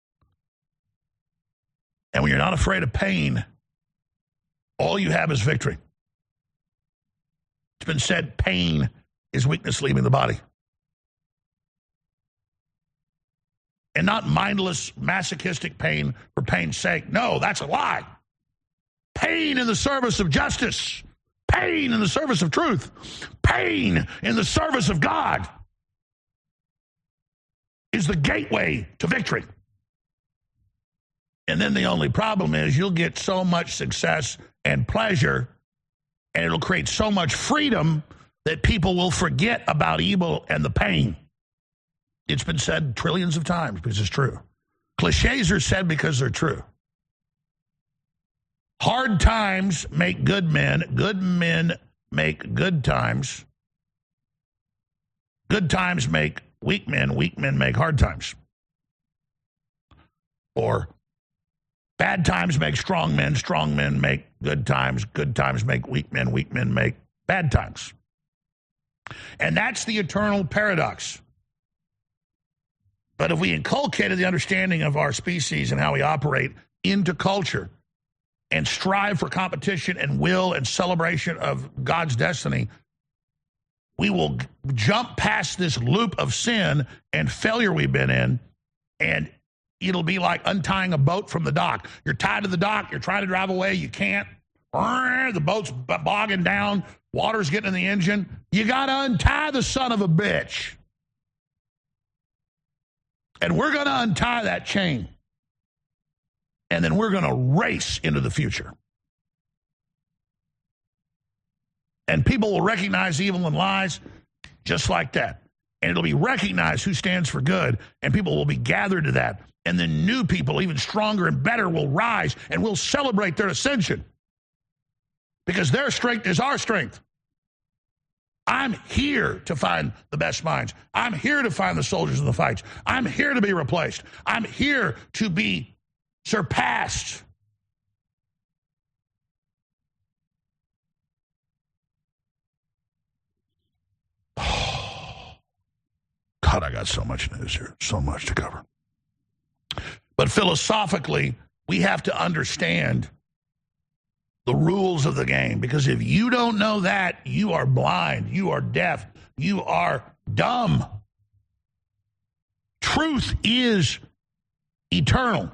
And when you're not afraid of pain, all you have is victory. It's been said, pain is weakness leaving the body. And not mindless, masochistic pain for pain's sake. No, that's a lie. Pain in the service of justice. Pain in the service of truth. Pain in the service of God is the gateway to victory. And then the only problem is you'll get so much success and pleasure, and it'll create so much freedom that people will forget about evil and the pain. It's been said trillions of times because it's true. Cliches are said because they're true. Hard times make good men. Good men make good times. Good times make weak men. Weak men make hard times. Or bad times make strong men. Strong men make good times. Good times make weak men. Weak men make bad times. And that's the eternal paradox. But if we inculcated the understanding of our species and how we operate into culture and strive for competition and will and celebration of God's destiny, we will jump past this loop of sin and failure we've been in, and it'll be like untying a boat from the dock. You're tied to the dock. You're trying to drive away. You can't. The boat's bogging down. Water's getting in the engine. You got to untie the son of a bitch. And we're going to untie that chain. And then we're going to race into the future. And people will recognize evil and lies just like that. And it'll be recognized who stands for good, and people will be gathered to that. And then new people, even stronger and better, will rise, and we'll celebrate their ascension. Because their strength is our strength. I'm here to find the best minds. I'm here to find the soldiers in the fights. I'm here to be replaced. I'm here to be surpassed. God, I got so much news here, so much to cover. But philosophically, we have to understand the rules of the game, because if you don't know that, you are blind, you are deaf, you are dumb. Truth is eternal.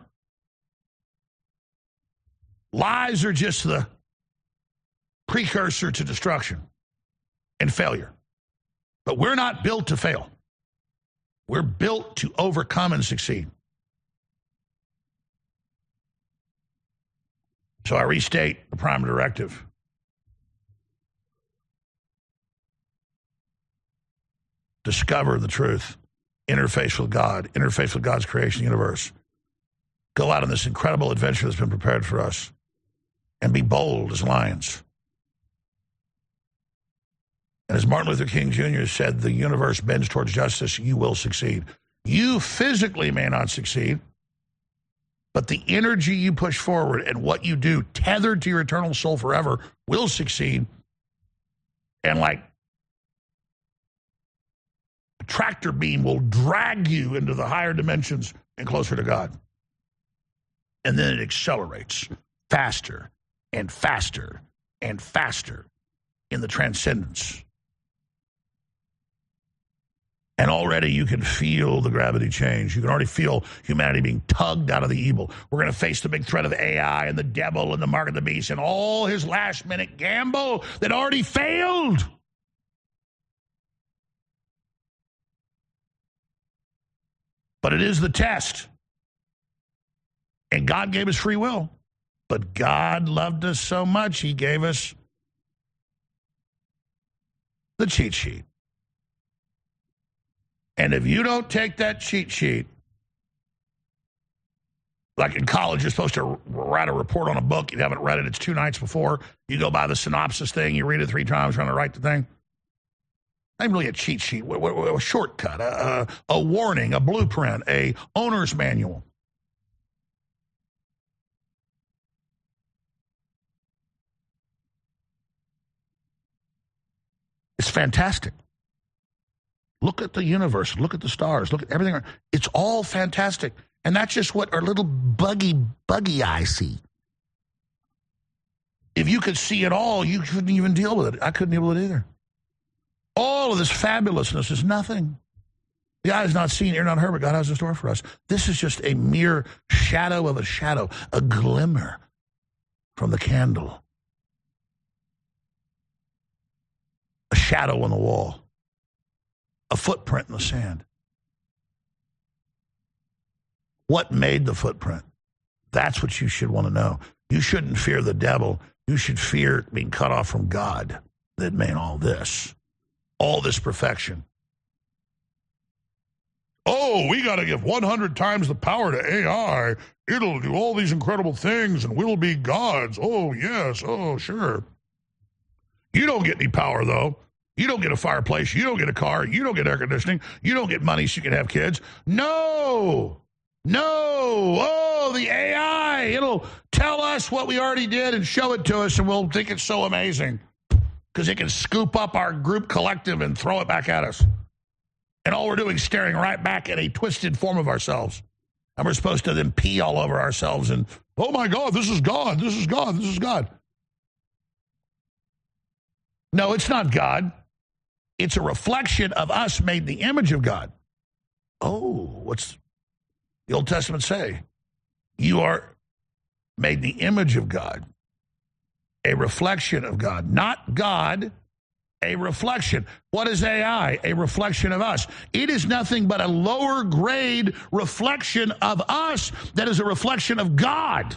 Lies are just the precursor to destruction and failure. But we're not built to fail. We're built to overcome and succeed. So I restate the prime directive. Discover the truth. Interface with God. Interface with God's creation universe. Go out on this incredible adventure that's been prepared for us. And be bold as lions. And as Martin Luther King Junior said, the universe bends towards justice. You will succeed. You physically may not succeed, but the energy you push forward and what you do, tethered to your eternal soul forever, will succeed. And like a tractor beam will drag you into the higher dimensions and closer to God. And then it accelerates faster and faster and faster in the transcendence. And already you can feel the gravity change. You can already feel humanity being tugged out of the evil. We're going to face the big threat of A I and the devil and the mark of the beast and all his last-minute gamble that already failed. But it is the test. And God gave us free will. But God loved us so much, he gave us the cheat sheet. And if you don't take that cheat sheet, like in college, you're supposed to write a report on a book. You haven't read it. It's two nights before. You go by the synopsis thing. You read it three times, trying to write the thing. Not really a cheat sheet, a shortcut, a, a, a warning, a blueprint, a owner's manual. It's fantastic. Look at the universe. Look at the stars. Look at everything. It's all fantastic. And that's just what our little buggy, buggy eye see. If you could see it all, you couldn't even deal with it. I couldn't deal with it either. All of this fabulousness is nothing. The eye has not seen, ear not heard, but God has in store for us. This is just a mere shadow of a shadow, a glimmer from the candle. A shadow on the wall. A footprint in the sand. What made the footprint? That's what you should want to know. You shouldn't fear the devil. You should fear being cut off from God that made all this. All this perfection. Oh, we got to give one hundred times the power to A I. It'll do all these incredible things and we'll be gods. Oh, yes. Oh, sure. You don't get any power, though. You don't get a fireplace. You don't get a car. You don't get air conditioning. You don't get money so you can have kids. No. No. Oh, the A I. It'll tell us what we already did and show it to us, and we'll think it's so amazing. because it can scoop up our group collective and throw it back at us. And all we're doing is staring right back at a twisted form of ourselves. And we're supposed to then pee all over ourselves and, oh my God, this is God, this is God, this is God. No, it's not God. It's a reflection of us made in the image of God. Oh, what's the Old Testament say? You are made in the image of God. A reflection of God. Not God, a reflection. What is A I? A reflection of us. It is nothing but a lower grade reflection of us that is a reflection of God.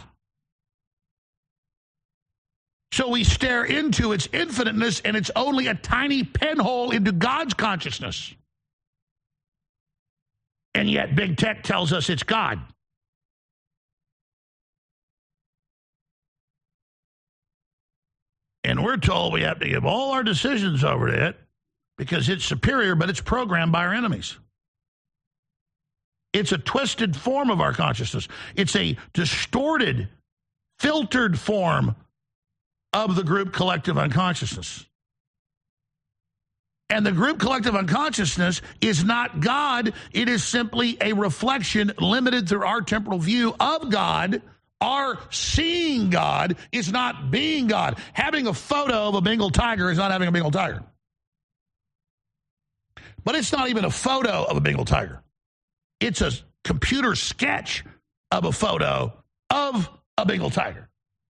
So we stare into its infiniteness, and it's only a tiny pinhole into God's consciousness. And yet big tech tells us it's God. And we're told we have to give all our decisions over to it because it's superior, but it's programmed by our enemies. It's a twisted form of our consciousness. It's a distorted, filtered form of the group collective unconsciousness. And the group collective unconsciousness is not God. It is simply a reflection limited through our temporal view of God. Our seeing God is not being God. Having a photo of a Bengal tiger is not having a Bengal tiger. But it's not even a photo of a Bengal tiger. It's a computer sketch of a photo of a Bengal tiger.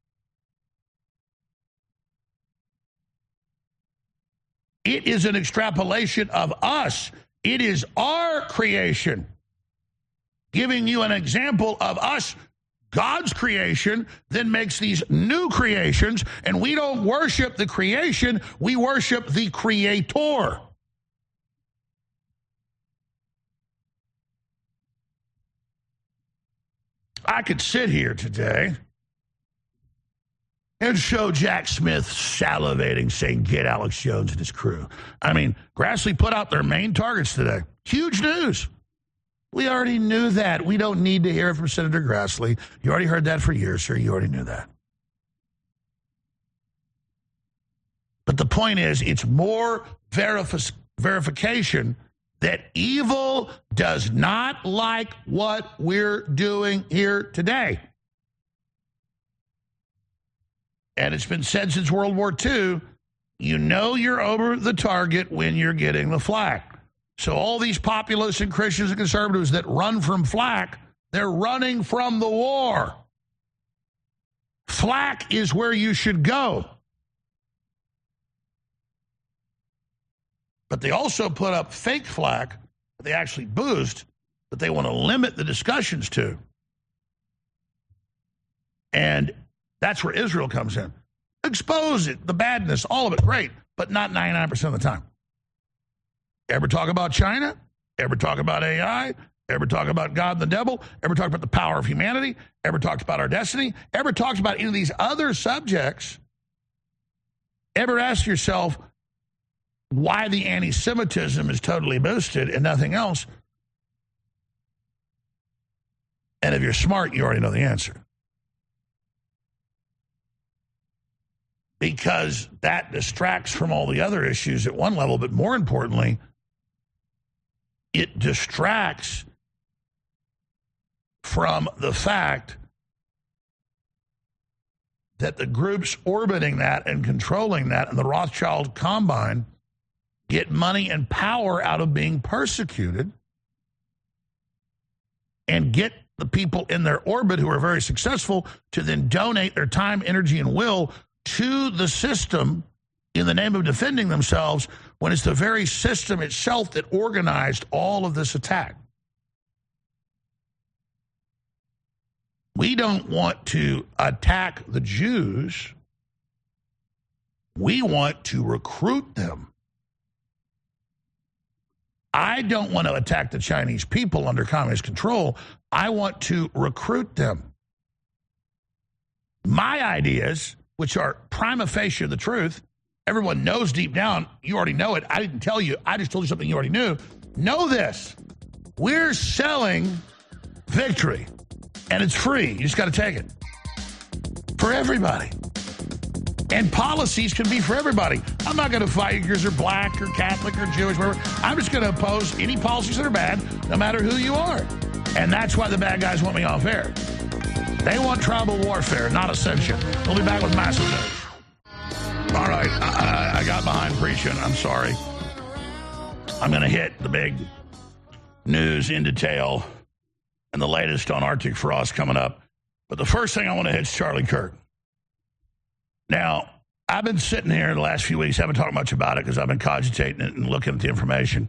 It is an extrapolation of us. It is our creation. Giving you an example of us, God's creation, then makes these new creations, and we don't worship the creation, we worship the Creator. I could sit here today and show Jack Smith salivating, saying, get Alex Jones and his crew. I mean, Grassley put out their main targets today. Huge news. We already knew that. We don't need to hear it from Senator Grassley. You already heard that for years, sir. You already knew that. But the point is, it's more verifi- verification that evil does not like what we're doing here today. And it's been said since World War Two, you know you're over the target when you're getting the flak. So all these populists and Christians and conservatives that run from flak, they're running from the war. Flak is where you should go. But they also put up fake flak that they actually boost, that they want to limit the discussions to. And that's where Israel comes in. Expose it, the badness, all of it, great, but not ninety-nine percent of the time. Ever talk about China? Ever talk about A I? Ever talk about God and the devil? Ever talk about the power of humanity? Ever talked about our destiny? Ever talked about any of these other subjects? Ever ask yourself why the anti-Semitism is totally boosted and nothing else? And if you're smart, you already know the answer. Because that distracts from all the other issues at one level, but more importantly, it distracts from the fact that the groups orbiting that and controlling that and the Rothschild Combine get money and power out of being persecuted and get the people in their orbit who are very successful to then donate their time, energy, and will to the system in the name of defending themselves, when it's the very system itself that organized all of this attack. We don't want to attack the Jews. We want to recruit them. I don't want to attack the Chinese people under communist control. I want to recruit them. My ideas, which are prima facie the truth, everyone knows deep down, you already know it. I didn't tell you. I just told you something you already knew. Know this. We're selling victory, and it's free. You just got to take it. For everybody. And policies can be for everybody. I'm not going to fight because you're black or Catholic or Jewish, whatever. I'm just going to oppose any policies that are bad, no matter who you are. And that's why the bad guys want me off air. They want tribal warfare, not ascension. We'll be back with massive news. All right, I, I got behind preaching. I'm sorry. I'm going to hit the big news in detail and the latest on Arctic frost coming up. But the first thing I want to hit is Charlie Kirk. Now, I've been sitting here the last few weeks, haven't talked much about it because I've been cogitating it and looking at the information.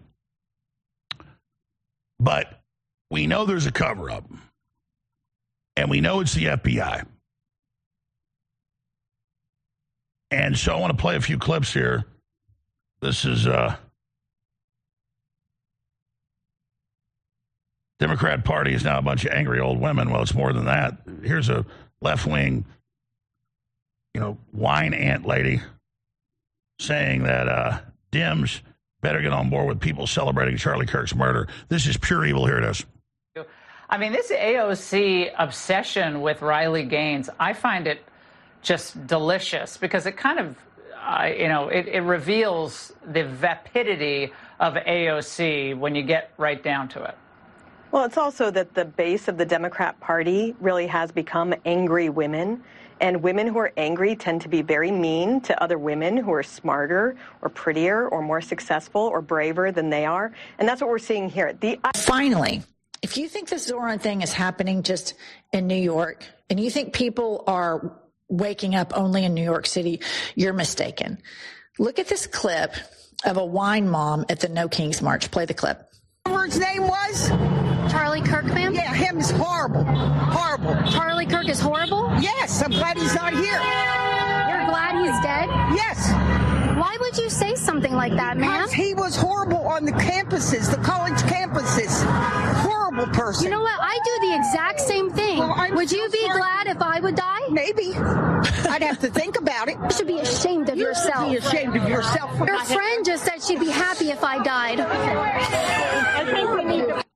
But we know there's a cover-up. And we know it's the F B I. And so I want to play a few clips here. This is uh, Democrat Party is now a bunch of angry old women. Well, it's more than that. Here's a left-wing, you know, wine ant lady saying that uh, Dems better get on board with people celebrating Charlie Kirk's murder. This is pure evil. Here it is. I mean, this A O C obsession with Riley Gaines, I find it just delicious because it kind of, uh, you know, it, it reveals the vapidity of A O C when you get right down to it. Well, it's also that the base of the Democrat Party really has become angry women. And women who are angry tend to be very mean to other women who are smarter or prettier or more successful or braver than they are. And that's what we're seeing here. The Finally, if you think this Zoran thing is happening just in New York and you think people are waking up only in New York City, you're mistaken. Look at this clip of a wine mom at the No Kings March. Play the clip. Whatever his name was? Charlie Kirk, ma'am? Yeah, him is horrible. Horrible. Charlie Kirk is horrible? Yes, I'm glad he's not here. You're glad he's dead? Yes. Why would you say something like that, ma'am? Because he was horrible on the campuses, the college campuses. Horrible person. You know what? I do the exact same thing. Well, would so you be sorry. glad if I would die? Maybe. I'd have to think about it. You should be ashamed of you yourself. You should be ashamed of yourself. Your friend just said she'd be happy if I died. I think we need to...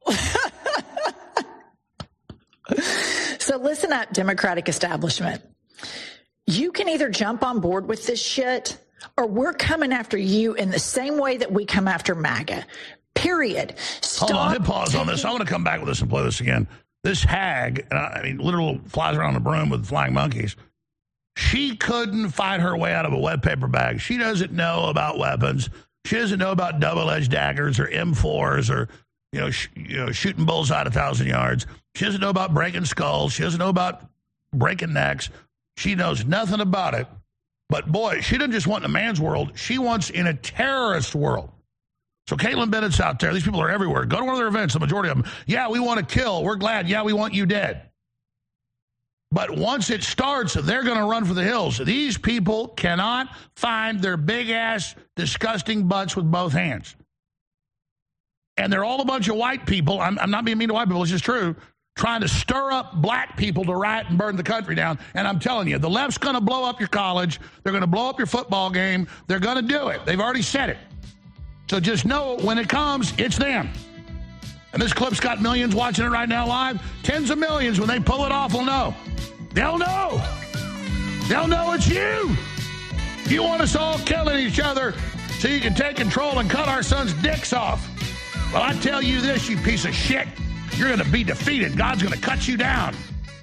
So listen up, Democratic establishment. You can either jump on board with this shit or we're coming after you in the same way that we come after MAGA. Period. Stop. Hold on, hit pause on this. I want to come back with this and play this again. This hag, I mean, literal flies around the broom with flying monkeys. She couldn't fight her way out of a wet paper bag. She doesn't know about weapons. She doesn't know about double-edged daggers or M fours or, you know, sh- you know, shooting bullseye at a thousand yards. She doesn't know about breaking skulls. She doesn't know about breaking necks. She knows nothing about it. But, boy, she doesn't just want in a man's world. She wants in a terrorist world. So Caitlin Bennett's out there. These people are everywhere. Go to one of their events, the majority of them. Yeah, we want to kill. We're glad. Yeah, we want you dead. But once it starts, they're going to run for the hills. These people cannot find their big-ass, disgusting butts with both hands. And they're all a bunch of white people. I'm, I'm not being mean to white people. It's just true. Trying to stir up black people to riot and burn the country down. And I'm telling you, the left's going to blow up your college. They're going to blow up your football game. They're going to do it. They've already said it. So just know when it comes, it's them. And this clip's got millions watching it right now live. Tens of millions. When they pull it off, will know. They'll know. They'll know it's you. You want us all killing each other so you can take control and cut our sons' dicks off. Well, I tell you this, you piece of shit. You're going to be defeated. God's going to cut you down.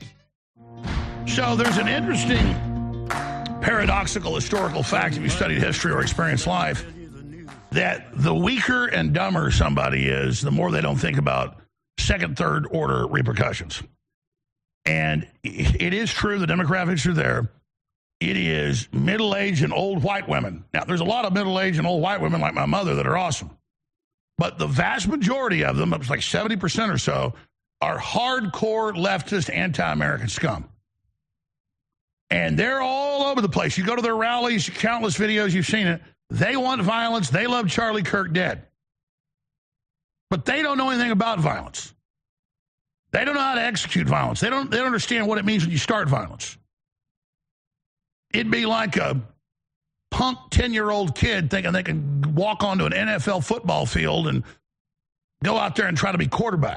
So there's an interesting paradoxical historical fact, if you studied history or experienced life, that the weaker and dumber somebody is, the more they don't think about second, third order repercussions. And it is true, the demographics are there. It is middle-aged and old white women. Now, there's a lot of middle-aged and old white women like my mother that are awesome. But the vast majority of them, it's like seventy percent or so, are hardcore leftist anti-American scum. And they're all over the place. You go to their rallies, countless videos, you've seen it. They want violence. They love Charlie Kirk dead. But they don't know anything about violence. They don't know how to execute violence. They don't, they don't understand what it means when you start violence. It'd be like a punk ten-year-old kid thinking they can walk onto an N F L football field and go out there and try to be quarterback.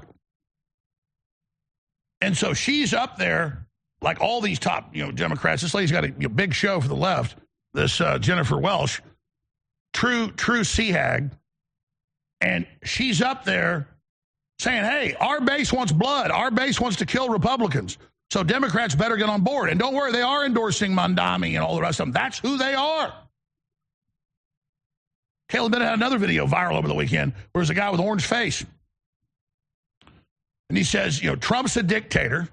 And so she's up there like all these top, you know, Democrats. This lady's got a, a big show for the left, this uh, Jennifer Welsh. true, true sea hag, and she's up there saying, hey, our base wants blood. Our base wants to kill Republicans. So Democrats better get on board. And don't worry, they are endorsing Mondami and all the rest of them. That's who they are. Caleb Bennett had another video viral over the weekend where there's a guy with an orange face. And he says, you know, Trump's a dictator.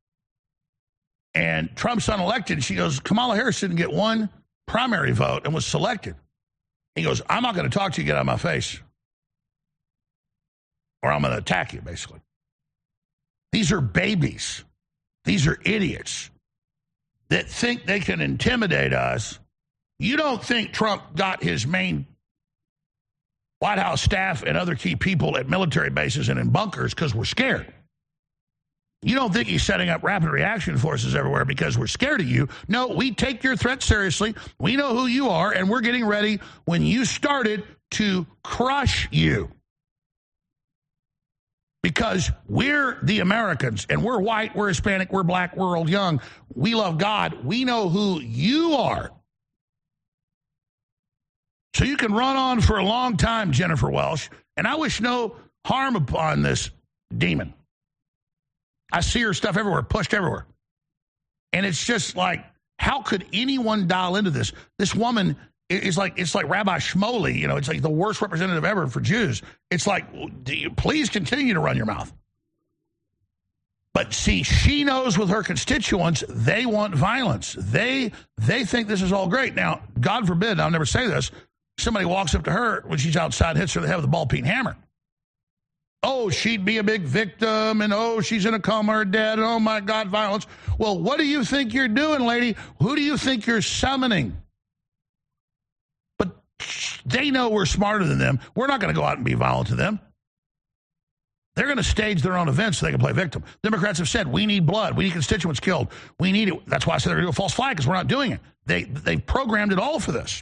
And Trump's unelected. She goes, Kamala Harris didn't get one primary vote and was selected. He goes, I'm not going to talk to you, get out of my face. Or I'm going to attack you, basically. These are babies. These are idiots that think they can intimidate us. You don't think Trump got his main White House staff and other key people at military bases and in bunkers because we're scared. You don't think he's setting up rapid reaction forces everywhere because we're scared of you. No, we take your threat seriously. We know who you are, and we're getting ready when you started to crush you. Because we're the Americans, and we're white, we're Hispanic, we're black, we're old, young. We love God. We know who you are. So you can run on for a long time, Jennifer Welsh, and I wish no harm upon this demon. I see her stuff everywhere, pushed everywhere. And it's just like, how could anyone dial into this? This woman is like, it's like Rabbi Shmuley, you know, it's like the worst representative ever for Jews. It's like, do you please continue to run your mouth. But see, she knows with her constituents, they want violence. They they think this is all great. Now, God forbid, I'll never say this, somebody walks up to her when she's outside and hits her in the head with a ball-peen hammer. Oh, she'd be a big victim, and oh, she's in a coma or dead, and oh, my God, violence. Well, what do you think you're doing, lady? Who do you think you're summoning? But they know we're smarter than them. We're not going to go out and be violent to them. They're going to stage their own events so they can play victim. Democrats have said, we need blood. We need constituents killed. We need it. That's why I said they're going to do a false flag, because we're not doing it. They, they've programmed it all for this.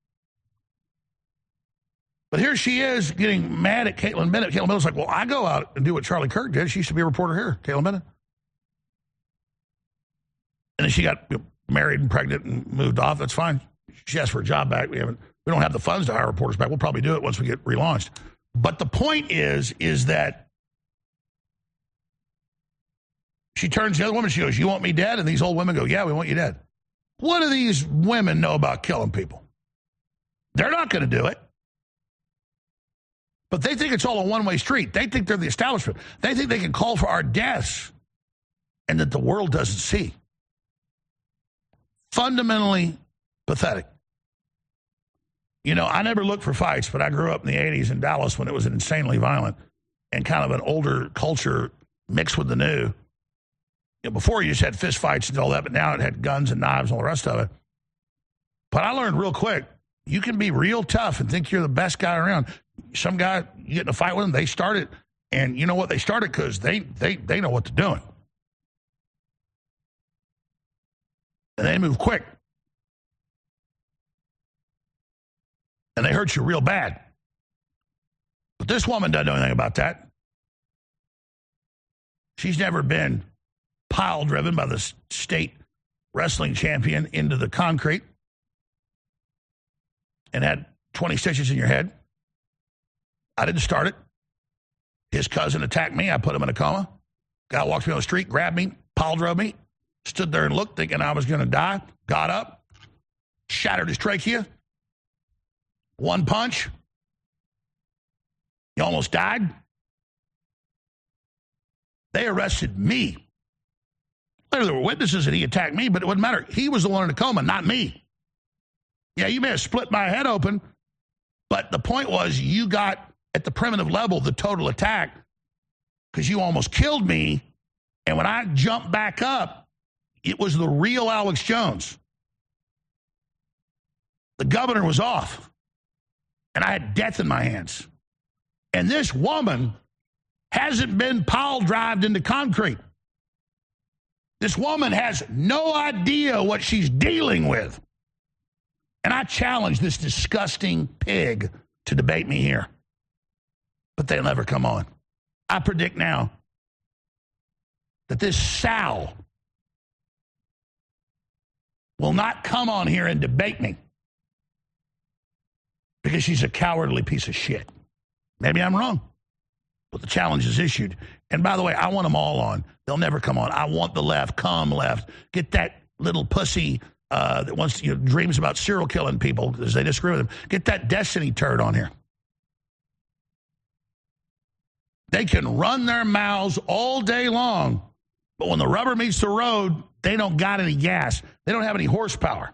But here she is getting mad at Caitlin Bennett. Caitlin Bennett's like, well, I go out and do what Charlie Kirk did. She used to be a reporter here, Caitlin Bennett. And then she got married and pregnant and moved off. That's fine. She asked for a job back. We haven't. We don't have the funds to hire reporters back. We'll probably do it once we get relaunched. But the point is, is that she turns to the other woman. She goes, you want me dead? And these old women go, yeah, we want you dead. What do these women know about killing people? They're not going to do it. But they think it's all a one-way street. They think they're the establishment. They think they can call for our deaths and that the world doesn't see. Fundamentally pathetic. You know, I never looked for fights, but I grew up in the eighties in Dallas when it was insanely violent and kind of an older culture mixed with the new. You know, before you just had fist fights and all that, but now it had guns and knives and all the rest of it. But I learned real quick, you can be real tough and think you're the best guy around. Some guy, you get in a fight with them, they start it, and you know what? They started because they, they, they know what they're doing. And they move quick. And they hurt you real bad. But this woman doesn't know anything about that. She's never been pile driven by the state wrestling champion into the concrete and had twenty stitches in your head. I didn't start it. His cousin attacked me. I put him in a coma. Guy walked me on the street, grabbed me, pile drove me, stood there and looked, thinking I was going to die. Got up, shattered his trachea. One punch. He almost died. They arrested me. There were witnesses that he attacked me, but it wouldn't matter. He was the one in a coma, not me. Yeah, you may have split my head open, but the point was you got at the primitive level the total attack because you almost killed me. And when I jumped back up, it was the real Alex Jones. The governor was off, and I had death in my hands. And this woman hasn't been pile-drived into concrete. This woman has no idea what she's dealing with. And I challenge this disgusting pig to debate me here. But they'll never come on. I predict now that this sow will not come on here and debate me. because she's a cowardly piece of shit. Maybe I'm wrong, but the challenge is issued. And by the way, I want them all on. They'll never come on. I want the left. Come left. Get that little pussy uh, that wants to, you know, dreams about serial killing people because they disagree with him. Get that Destiny turd on here. They can run their mouths all day long, but when the rubber meets the road, they don't got any gas. They don't have any horsepower.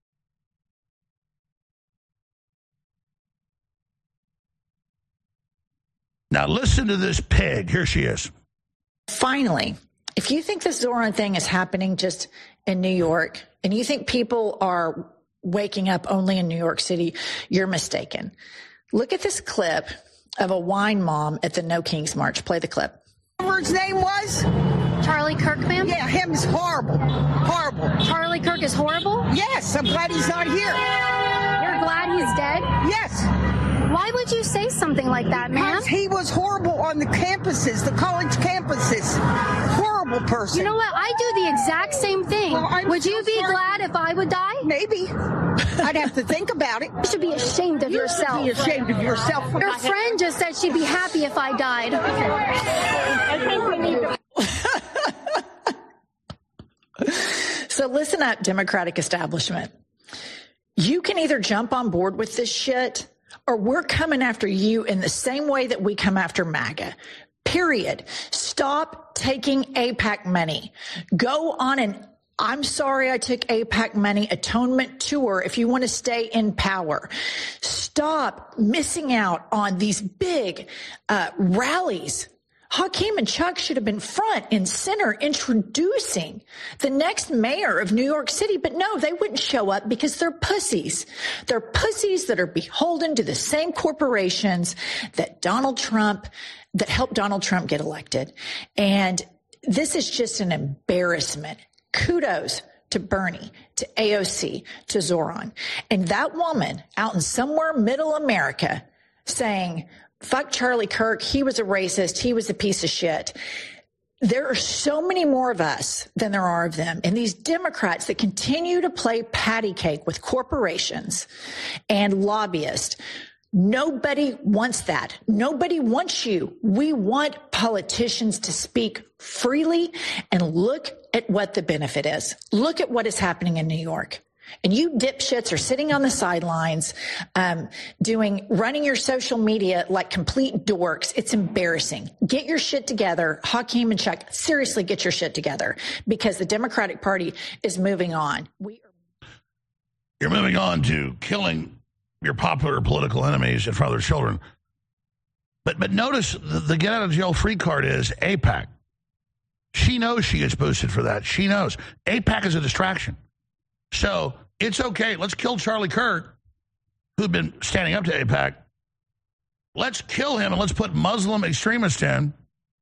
Now listen to this pig. Here she is. Finally, if you think this Zoran thing is happening just in New York, and you think people are waking up only in New York City, you're mistaken. Look at this clip of a wine mom at the No Kings March. Play the clip. Whatever his name was? Charlie Kirk, ma'am? Yeah, him is horrible. Horrible. Charlie Kirk is horrible? Yes, I'm glad he's not here. You're glad he's dead? Yes. Why would you say something like that, ma'am? Because he was horrible on the campuses, the college campuses. Horrible person. You know what? I do the exact same thing. Well, would so you be sorry. glad if I would die? Maybe. I'd have to think about it. You should be ashamed of you yourself. You should be ashamed of yourself. Your friend just said she'd be happy if I died. I think we need to... So listen up, Democratic establishment. You can either jump on board with this shit, or we're coming after you in the same way that we come after MAGA. Period. Stop taking AIPAC money. Go on an I'm sorry I took AIPAC money atonement tour if you want to stay in power. Stop missing out on these big uh, rallies. Hakeem and Chuck should have been front and center introducing the next mayor of New York City, but no, they wouldn't show up because they're pussies. They're pussies that are beholden to the same corporations that Donald Trump, that helped Donald Trump get elected. And this is just an embarrassment. Kudos to Bernie, to A O C, to Zoran. And that woman out in somewhere middle America saying, fuck Charlie Kirk, he was a racist, he was a piece of shit. There are so many more of us than there are of them. And these Democrats that continue to play patty cake with corporations and lobbyists, nobody wants that. Nobody wants you. We want politicians to speak freely and look at what the benefit is. Look at what is happening in New York. And you dipshits are sitting on the sidelines, um, doing, running your social media like complete dorks. It's embarrassing. Get your shit together. Hakeem and Chuck, seriously get your shit together because the Democratic Party is moving on. We are- You're moving on to killing your popular political enemies in front of their children. But but notice the, the get out of jail free card is AIPAC. She knows she gets boosted for that. She knows. AIPAC is a distraction. So it's okay. Let's kill Charlie Kirk, who'd been standing up to AIPAC. Let's kill him and let's put Muslim extremists in.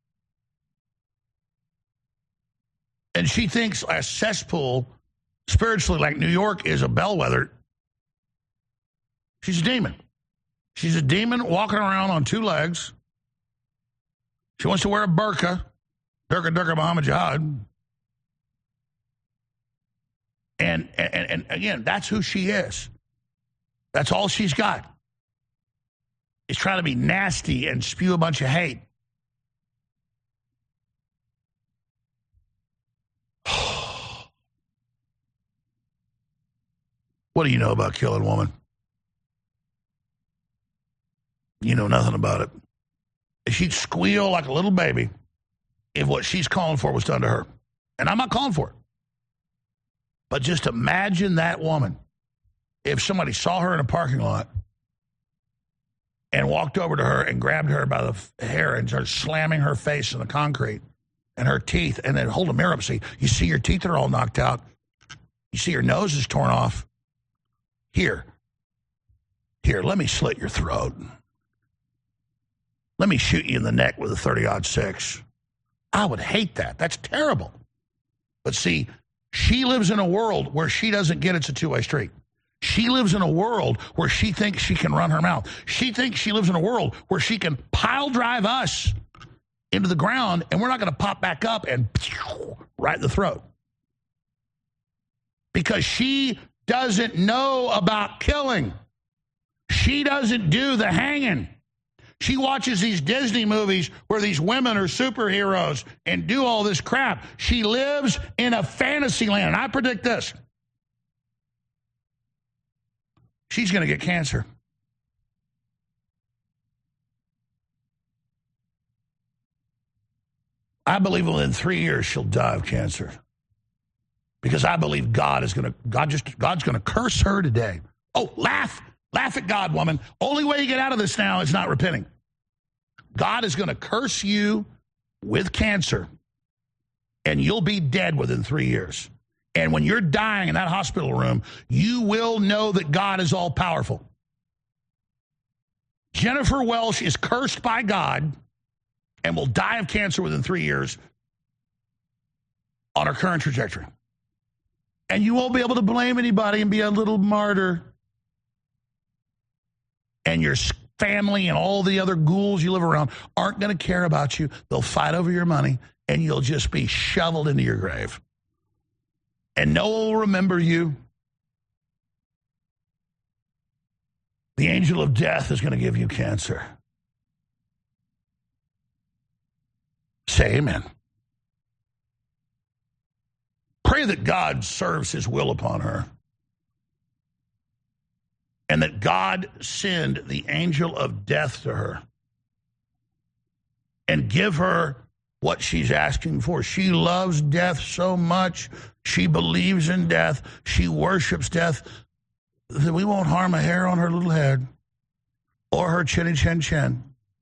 And she thinks a cesspool, spiritually like New York, is a bellwether. She's a demon. She's a demon walking around on two legs. She wants to wear a burqa. Durga Durga Muhammad Jihad. And, and, and again, that's who she is. That's all she's got. Is trying to be nasty and spew a bunch of hate. What do you know about killing a woman? You know nothing about it. She'd squeal like a little baby if what she's calling for was done to her. And I'm not calling for it. But just imagine that woman if somebody saw her in a parking lot and walked over to her and grabbed her by the hair and started slamming her face in the concrete and her teeth, and then hold a mirror up and say, you see your teeth are all knocked out. You see your nose is torn off. Here, here, let me slit your throat. Let me shoot you in the neck with a thirty aught six. I would hate that. That's terrible. But see, she lives in a world where she doesn't get it's a two-way street. She lives in a world where she thinks she can run her mouth. She thinks she lives in a world where she can pile drive us into the ground and we're not going to pop back up and right in the throat. Because she doesn't know about killing. She She doesn't do the hanging. She watches these Disney movies where these women are superheroes and do all this crap. She lives in a fantasy land. And I predict this. She's going to get cancer. I believe within three years she'll die of cancer. Because I believe God is going to, God just, God's going to curse her today. Oh, laugh. Laugh at God, woman. Only way you get out of this now is not repenting. God is going to curse you with cancer, and you'll be dead within three years. And when you're dying in that hospital room, you will know that God is all-powerful. Jennifer Welsh is cursed by God and will die of cancer within three years on her current trajectory. And you won't be able to blame anybody and be a little martyr. And your family and all the other ghouls you live around aren't going to care about you. They'll fight over your money, and you'll just be shoveled into your grave. And no one will remember you. The angel of death is going to give you cancer. Say amen. Pray that God serves his will upon her. And that God send the angel of death to her and give her what she's asking for. She loves death so much. She believes in death. She worships death. That we won't harm a hair on her little head or her chinny chin chin.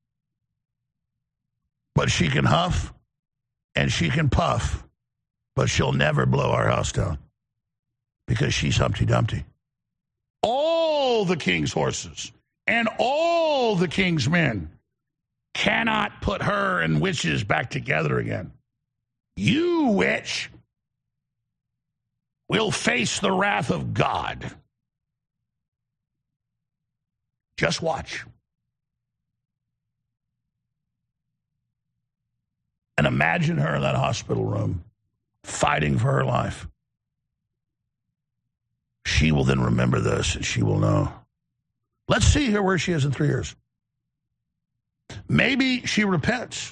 But she can huff and she can puff, but she'll never blow our house down because she's Humpty Dumpty. All the king's horses and all the king's men cannot put her and witches back together again. You, witch, will face the wrath of God. Just watch. And imagine her in that hospital room fighting for her life. She will then remember this, and she will know. Let's see her where she is in three years. Maybe she repents.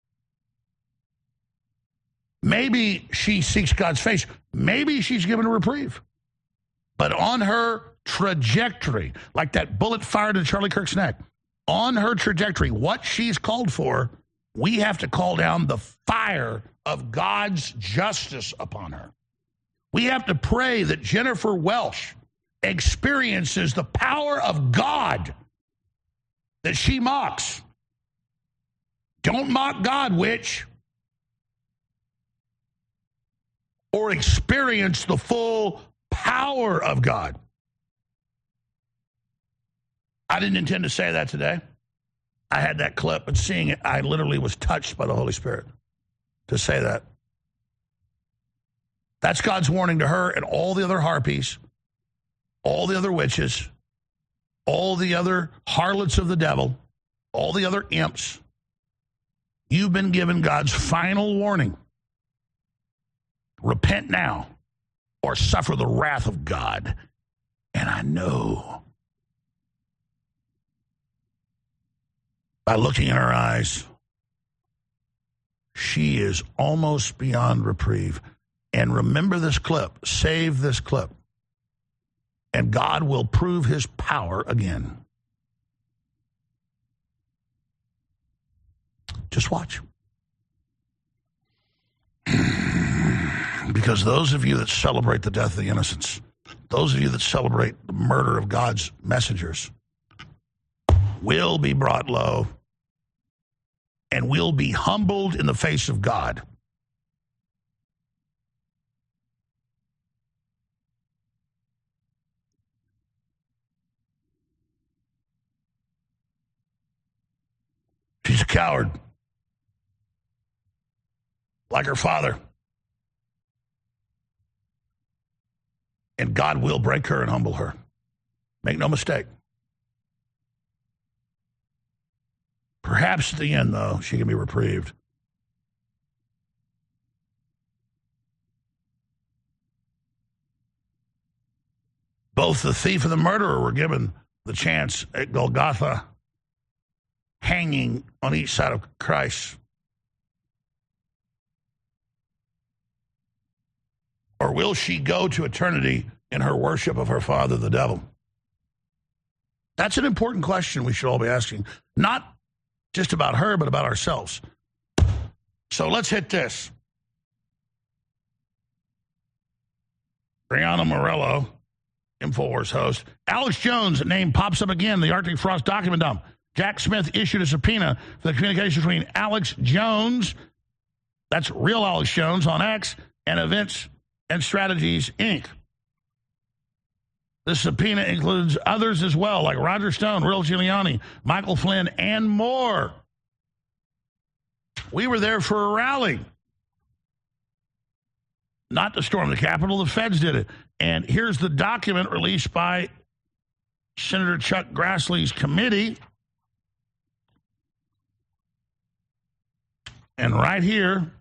Maybe she seeks God's face. Maybe she's given a reprieve. But on her trajectory, like that bullet fired in Charlie Kirk's neck, on her trajectory, what she's called for, we have to call down the fire of God's justice upon her. We have to pray that Jennifer Welsh experiences the power of God that she mocks. Don't mock God, witch. Or experience the full power of God. I didn't intend to say that today. I had that clip, and seeing it, I literally was touched by the Holy Spirit to say that. That's God's warning to her and all the other harpies, all the other witches, all the other harlots of the devil, all the other imps. You've been given God's final warning. Repent now or suffer the wrath of God. And I know by looking in her eyes, she is almost beyond reprieve. And remember this clip. Save this clip. And God will prove his power again. Just watch. Because those of you that celebrate the death of the innocents, those of you that celebrate the murder of God's messengers, will be brought low and will be humbled in the face of God. She's a coward, like her father. And God will break her and humble her. Make no mistake. Perhaps at the end, though, she can be reprieved. Both the thief and the murderer were given the chance at Golgotha, hanging on each side of Christ? Or will she go to eternity in her worship of her father, the devil? That's an important question we should all be asking. Not just about her, but about ourselves. So let's hit this. Brianna Morello, InfoWars host. Alex Jones' name pops up again, the Arctic Frost document dump. Jack Smith issued a subpoena for the communication between Alex Jones, that's real Alex Jones on X, and Events and Strategies, Incorporated. The subpoena includes others as well, like Roger Stone, Rudy Giuliani, Michael Flynn, and more. We were there for a rally. Not to storm the Capitol, the feds did it. And here's the document released by Senator Chuck Grassley's committee. And right here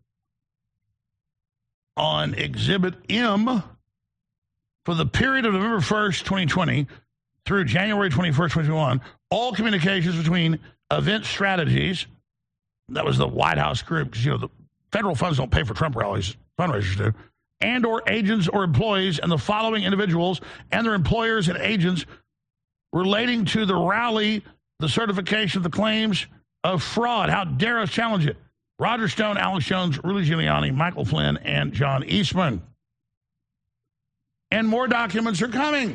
on Exhibit M, for the period of November first, twenty twenty through January twenty-first, twenty twenty-one, all communications between Event Strategies, that was the White House group, because, you know, the federal funds don't pay for Trump rallies, fundraisers do, and or agents or employees and the following individuals and their employers and agents relating to the rally, the certification of the claims of fraud. How dare us challenge it? Roger Stone, Alex Jones, Rudy Giuliani, Michael Flynn, and John Eastman. And more documents are coming.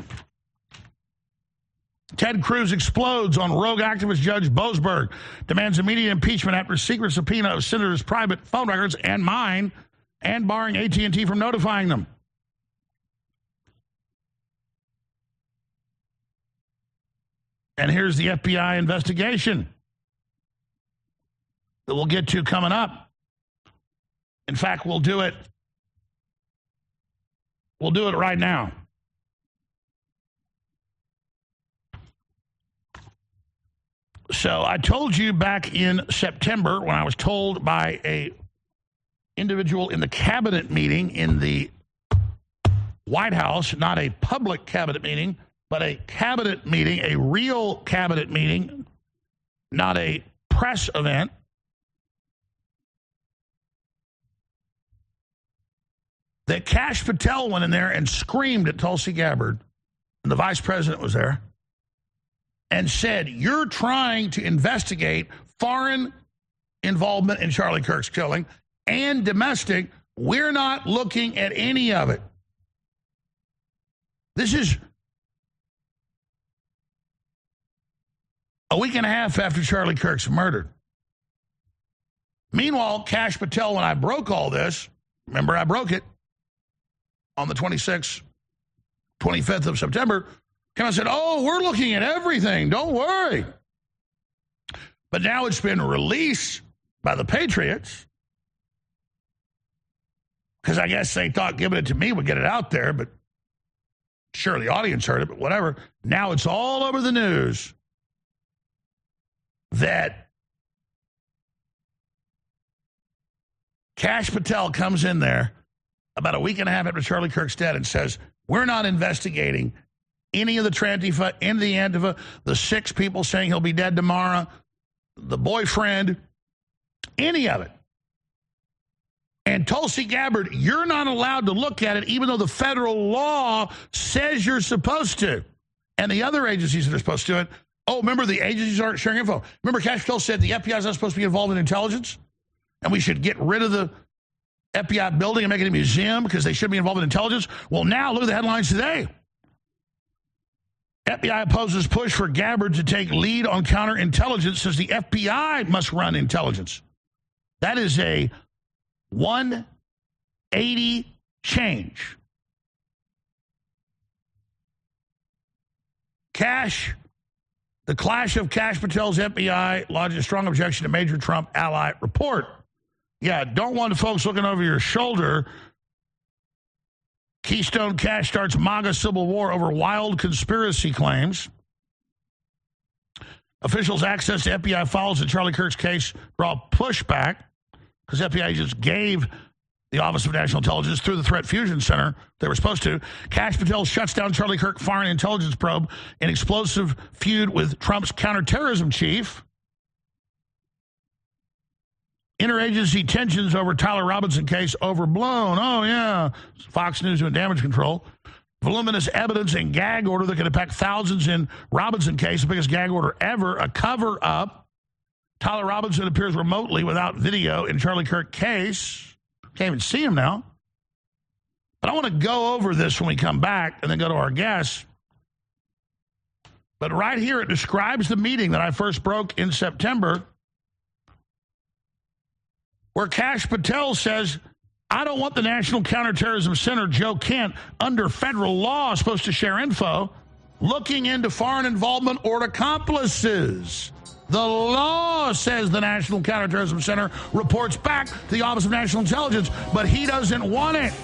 Ted Cruz explodes on rogue activist Judge Boasberg, demands immediate impeachment after secret subpoena of senators' private phone records and mine, and barring A T and T from notifying them. And here's the F B I investigation that we'll get to coming up. In fact, we'll do it. We'll do it right now. So I told you back in September when I was told by a individual in the cabinet meeting in the White House, not a public cabinet meeting, but a cabinet meeting, a real cabinet meeting, not a press event. That Kash Patel went in there and screamed at Tulsi Gabbard, and the vice president was there, and said, you're trying to investigate foreign involvement in Charlie Kirk's killing and domestic. We're not looking at any of it. This is a week and a half after Charlie Kirk's murdered. Meanwhile, Kash Patel, when I broke all this, remember I broke it on the twenty-sixth, twenty-fifth of September, came out and said, oh, we're looking at everything. Don't worry. But now it's been released by the Patriots, because I guess they thought giving it to me would get it out there, but sure, the audience heard it, but whatever. Now it's all over the news that Kash Patel comes in there about a week and a half after Charlie Kirk's dead and says, we're not investigating any of the Trantifa, any of the Antifa, the six people saying he'll be dead tomorrow, the boyfriend, any of it. And Tulsi Gabbard, you're not allowed to look at it, even though the federal law says you're supposed to. And the other agencies that are supposed to do it, oh, remember the agencies aren't sharing info. Remember Kash Patel said the F B I is not supposed to be involved in intelligence? And we should get rid of the F B I building and make it a museum because they should be involved in intelligence. Well, now look at the headlines today. F B I opposes push for Gabbard to take lead on counterintelligence, says the F B I must run intelligence. That is a one eighty change. Kash, the clash of Kash Patel's F B I lodged a strong objection to major Trump ally report. Yeah, don't want folks looking over your shoulder. Keystone Kash starts MAGA civil war over wild conspiracy claims. Officials' access to F B I files in Charlie Kirk's case draw pushback because F B I agents gave the Office of National Intelligence through the Threat Fusion Center. They were supposed to. Kash Patel shuts down Charlie Kirk foreign intelligence probe in explosive feud with Trump's counterterrorism chief. Interagency tensions over Tyler Robinson case overblown. Oh, yeah. Fox News doing damage control. Voluminous evidence and gag order that could impact thousands in Robinson case, the biggest gag order ever. A cover-up. Tyler Robinson appears remotely without video in Charlie Kirk case. Can't even see him now. But I want to go over this when we come back and then go to our guests. But right here, it describes the meeting that I first broke in September, where Kash Patel says, I don't want the National Counterterrorism Center, Joe Kent, under federal law, supposed to share info, looking into foreign involvement or accomplices. The law says the National Counterterrorism Center reports back to the Office of National Intelligence, but he doesn't want it.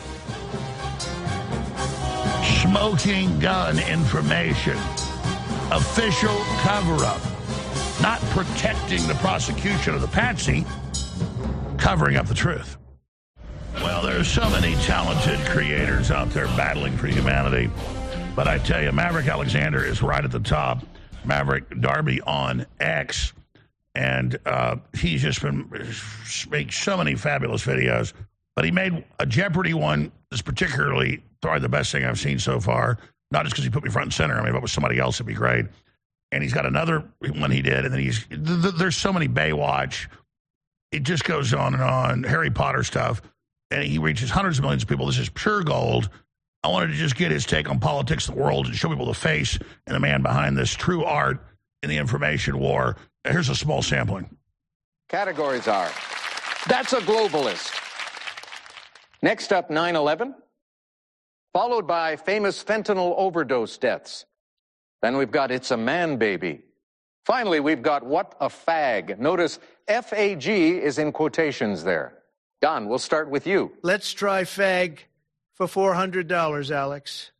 Smoking gun information. Official cover-up. Not protecting the prosecution of the patsy, covering up the truth. Well, there's so many talented creators out there battling for humanity. But I tell you, Maverick Alexander is right at the top. Maverick Darby on X, and uh, he's just been making so many fabulous videos. But he made a Jeopardy one that's particularly probably the best thing I've seen so far. Not just because he put me front and center. I mean, if it was somebody else, it'd be great. And he's got another one he did, and then he's th- th- there's so many Baywatch. It just goes on and on. Harry Potter stuff, and he reaches hundreds of millions of people. This is pure gold. I wanted to just get his take on politics of the world and show people the face and the man behind this true art in the information war. Here's a small sampling. Categories are, that's a globalist. Next up, nine eleven, followed by famous fentanyl overdose deaths. Then we've got It's a Man Baby. Finally, we've got What a Fag. Notice F A G is in quotations there. Don, we'll start with you. Let's try fag for four hundred dollars, Alex.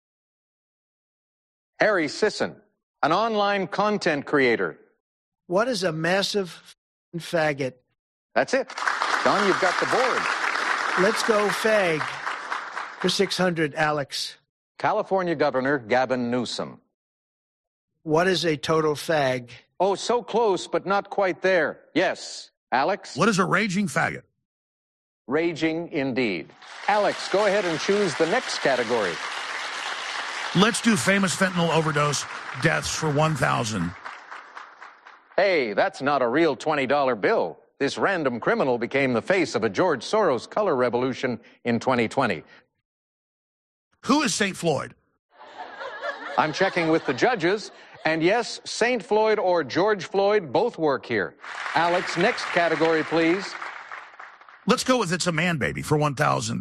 Harry Sisson, an online content creator. What is a massive faggot? That's it. Don, you've got the board. Let's go fag for six hundred dollars, Alex. California Governor Gavin Newsom. What is a total fag? Oh, so close, but not quite there. Yes. Alex? What is a raging faggot? Raging indeed. Alex, go ahead and choose the next category. Let's do famous fentanyl overdose deaths for one thousand. Hey, that's not a real twenty dollar bill. This random criminal became the face of a George Soros color revolution in twenty twenty. Who is Saint Floyd? I'm checking with the judges, and yes, Saint Floyd or George Floyd both work here. Alex, next category, please. Let's go with It's a Man Baby for one thousand.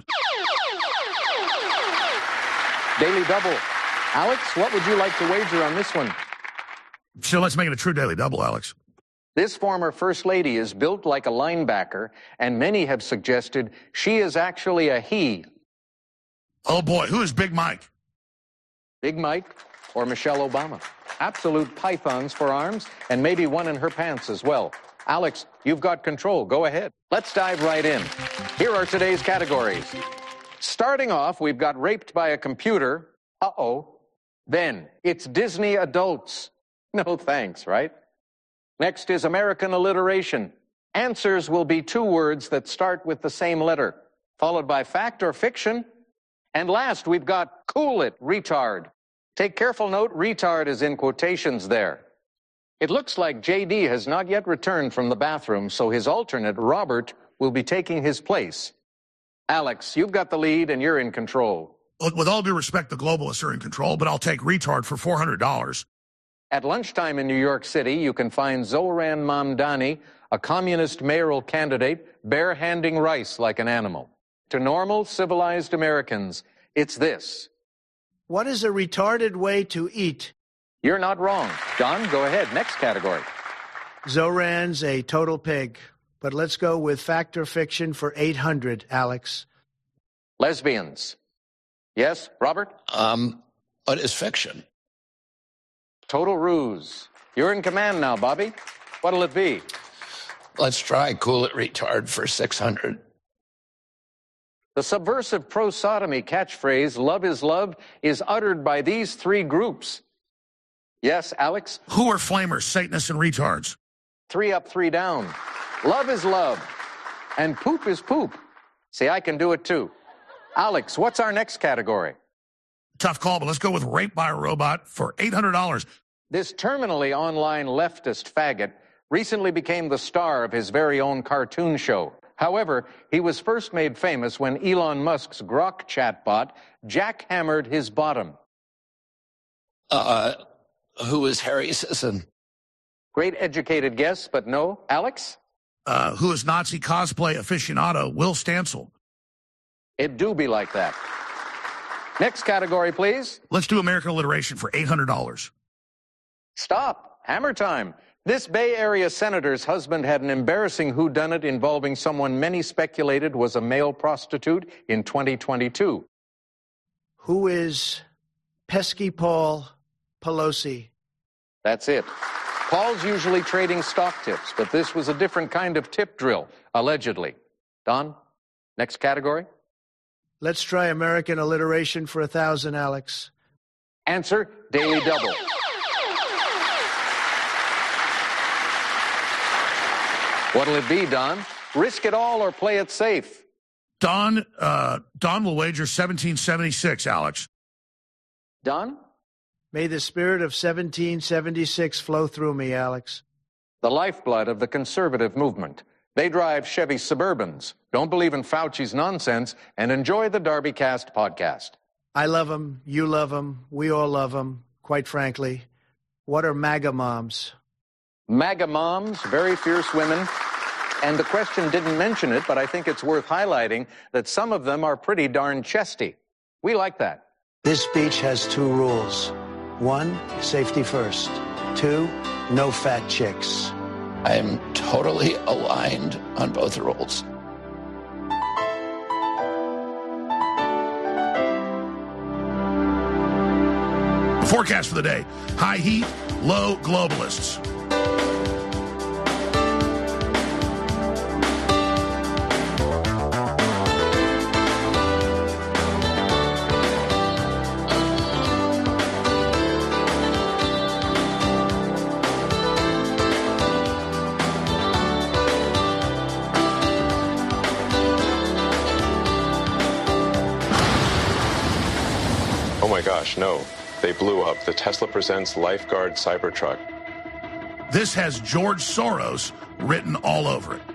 Daily double. Alex, what would you like to wager on this one? So let's make it a true daily double, Alex. This former First Lady is built like a linebacker, and many have suggested she is actually a he. Oh, boy. Who is Big Mike? Big Mike or Michelle Obama. Absolute pythons for arms, and maybe one in her pants as well. Alex, you've got control. Go ahead. Let's dive right in. Here are today's categories. Starting off, we've got raped by a computer. Uh-oh. Then, it's Disney adults. No thanks, right? Next is American alliteration. Answers will be two words that start with the same letter, followed by fact or fiction. And last, we've got cool it, retard. Take careful note, retard is in quotations there. It looks like J D has not yet returned from the bathroom, so his alternate, Robert, will be taking his place. Alex, you've got the lead and you're in control. With all due respect, the globalists are in control, but I'll take retard for four hundred dollars. At lunchtime in New York City, you can find Zohran Mamdani, a communist mayoral candidate, barehanding rice like an animal. To normal, civilized Americans, it's this. What is a retarded way to eat? You're not wrong. Don, go ahead. Next category. Zohran's a total pig. But let's go with fact or fiction for eight hundred, Alex. Lesbians. Yes, Robert? Um, what is fiction? Total ruse. You're in command now, Bobby. What'll it be? Let's try cool it retard for six hundred. The subversive pro-sodomy catchphrase, love is love, is uttered by these three groups. Yes, Alex? Who are flamers, Satanists, and retards? Three up, three down. Love is love, and poop is poop. See, I can do it too. Alex, what's our next category? Tough call, but let's go with rape by a robot for eight hundred dollars. This terminally online leftist faggot recently became the star of his very own cartoon show. However, he was first made famous when Elon Musk's Grok chatbot jackhammered his bottom. Uh, who is Harry Sisson? Great educated guess, but no. Alex? Uh, who is Nazi cosplay aficionado Will Stancil? It do be like that. Next category, please. Let's do American alliteration for eight hundred dollars. Stop. Hammer time. This Bay Area senator's husband had an embarrassing whodunit involving someone many speculated was a male prostitute in twenty twenty-two. Who is Pesky Paul Pelosi? That's it. Paul's usually trading stock tips, but this was a different kind of tip drill, allegedly. Don, next category? Let's try American alliteration for a thousand, Alex. Answer, Daily Double. What'll it be, Don? Risk it all or play it safe? Don, uh, Don will wager seventeen seventy-six, Alex. Don? May the spirit of seventeen seventy-six flow through me, Alex. The lifeblood of the conservative movement. They drive Chevy Suburbans, don't believe in Fauci's nonsense, and enjoy the DarbyCast podcast. I love them. You love them. We all love them, quite frankly. What are MAGA moms? MAGA moms, very fierce women. And the question didn't mention it, but I think it's worth highlighting that some of them are pretty darn chesty. We like that. This speech has two rules. One, safety first. Two, no fat chicks. I am totally aligned on both rules. The forecast for the day. High heat, low globalists. Oh my gosh, no. They blew up the Tesla Presents Lifeguard Cybertruck. This has George Soros written all over it.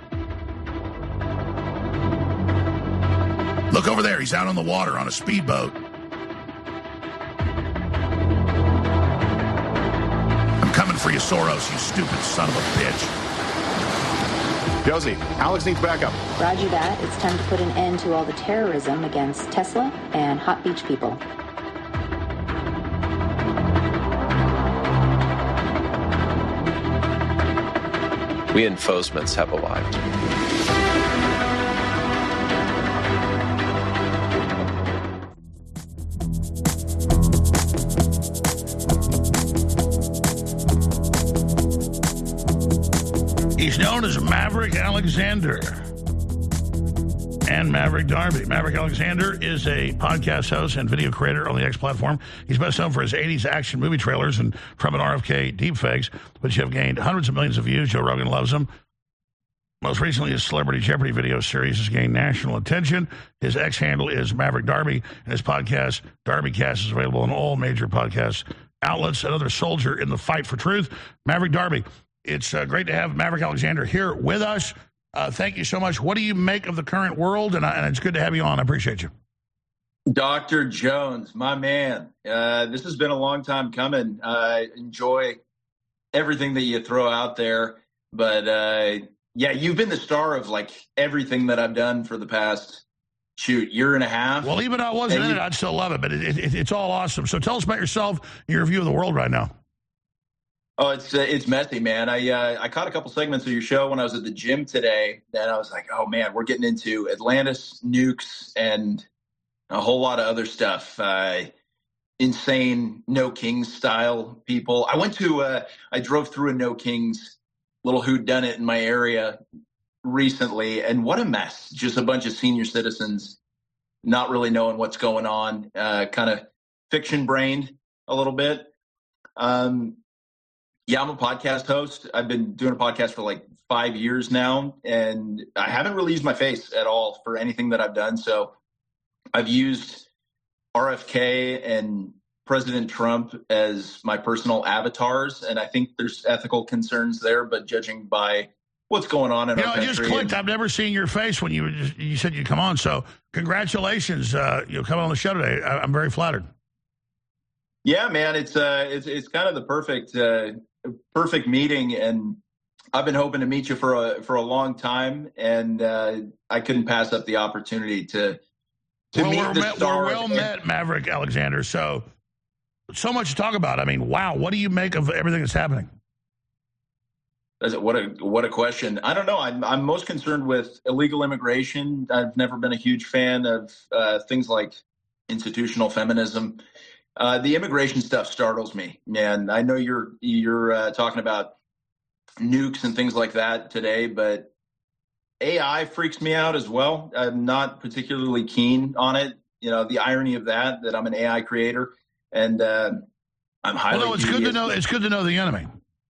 Look over there. He's out on the water on a speedboat. I'm coming for you, Soros, you stupid son of a bitch. Josie, Alex needs backup. Roger that. It's time to put an end to all the terrorism against Tesla and Hot Beach people. Reinforcements have arrived. He's known as Maverick Alexander and Maverick Darby. Maverick Alexander is a podcast host and video creator on the X platform. He's best known for his eighties action movie trailers and Trump and R F K deepfakes, which have gained hundreds of millions of views. Joe Rogan loves him. Most recently, his Celebrity Jeopardy video series has gained national attention. His X handle is Maverick Darby, and his podcast, DarbyCast, is available on all major podcast outlets. Another soldier in the fight for truth, Maverick Darby. It's uh, great to have Maverick Alexander here with us. Uh, thank you so much. What do you make of the current world? And, I, and it's good to have you on. I appreciate you. Doctor Jones, my man. Uh, this has been a long time coming. I uh, enjoy everything that you throw out there. But, uh, yeah, you've been the star of, like, everything that I've done for the past, shoot, year and a half. Well, even though I wasn't and in you, it, I'd still love it. But it, it, it's all awesome. So tell us about yourself and your view of the world right now. Oh, it's uh, it's messy, man. I uh, I caught a couple segments of your show when I was at the gym today, and I was like, oh, man, we're getting into Atlantis, nukes, and a whole lot of other stuff. Uh, insane No Kings style people. I went to, uh, I drove through a No Kings little whodunit in my area recently, and what a mess. Just a bunch of senior citizens not really knowing what's going on, uh, kind of fiction brained a little bit. Um, yeah, I'm a podcast host. I've been doing a podcast for like five years now, and I haven't really used my face at all for anything that I've done. So I've used R F K and President Trump as my personal avatars, and I think there's ethical concerns there, but judging by what's going on in you our know, country. I just clicked. I've never seen your face when you were just, you said you'd come on. So congratulations, uh, you know, coming on the show today. I, I'm very flattered. Yeah, man, it's uh, it's it's kind of the perfect uh, perfect meeting, and I've been hoping to meet you for a for a long time, and uh, I couldn't pass up the opportunity to to well, meet we're the met, star. We're well and, met, Maverick Alexander. So so much to talk about. I mean, wow, what do you make of everything that's happening? What a what a question. I don't know. I'm I'm most concerned with illegal immigration. I've never been a huge fan of uh, things like institutional feminism. Uh, the immigration stuff startles me, man. I know you're you're uh, talking about nukes and things like that today, but A I freaks me out as well. I'm not particularly keen on it. You know, the irony of that, that I'm an A I creator, and uh, I'm highly. Well, no, it's good to know. It's good to know the enemy.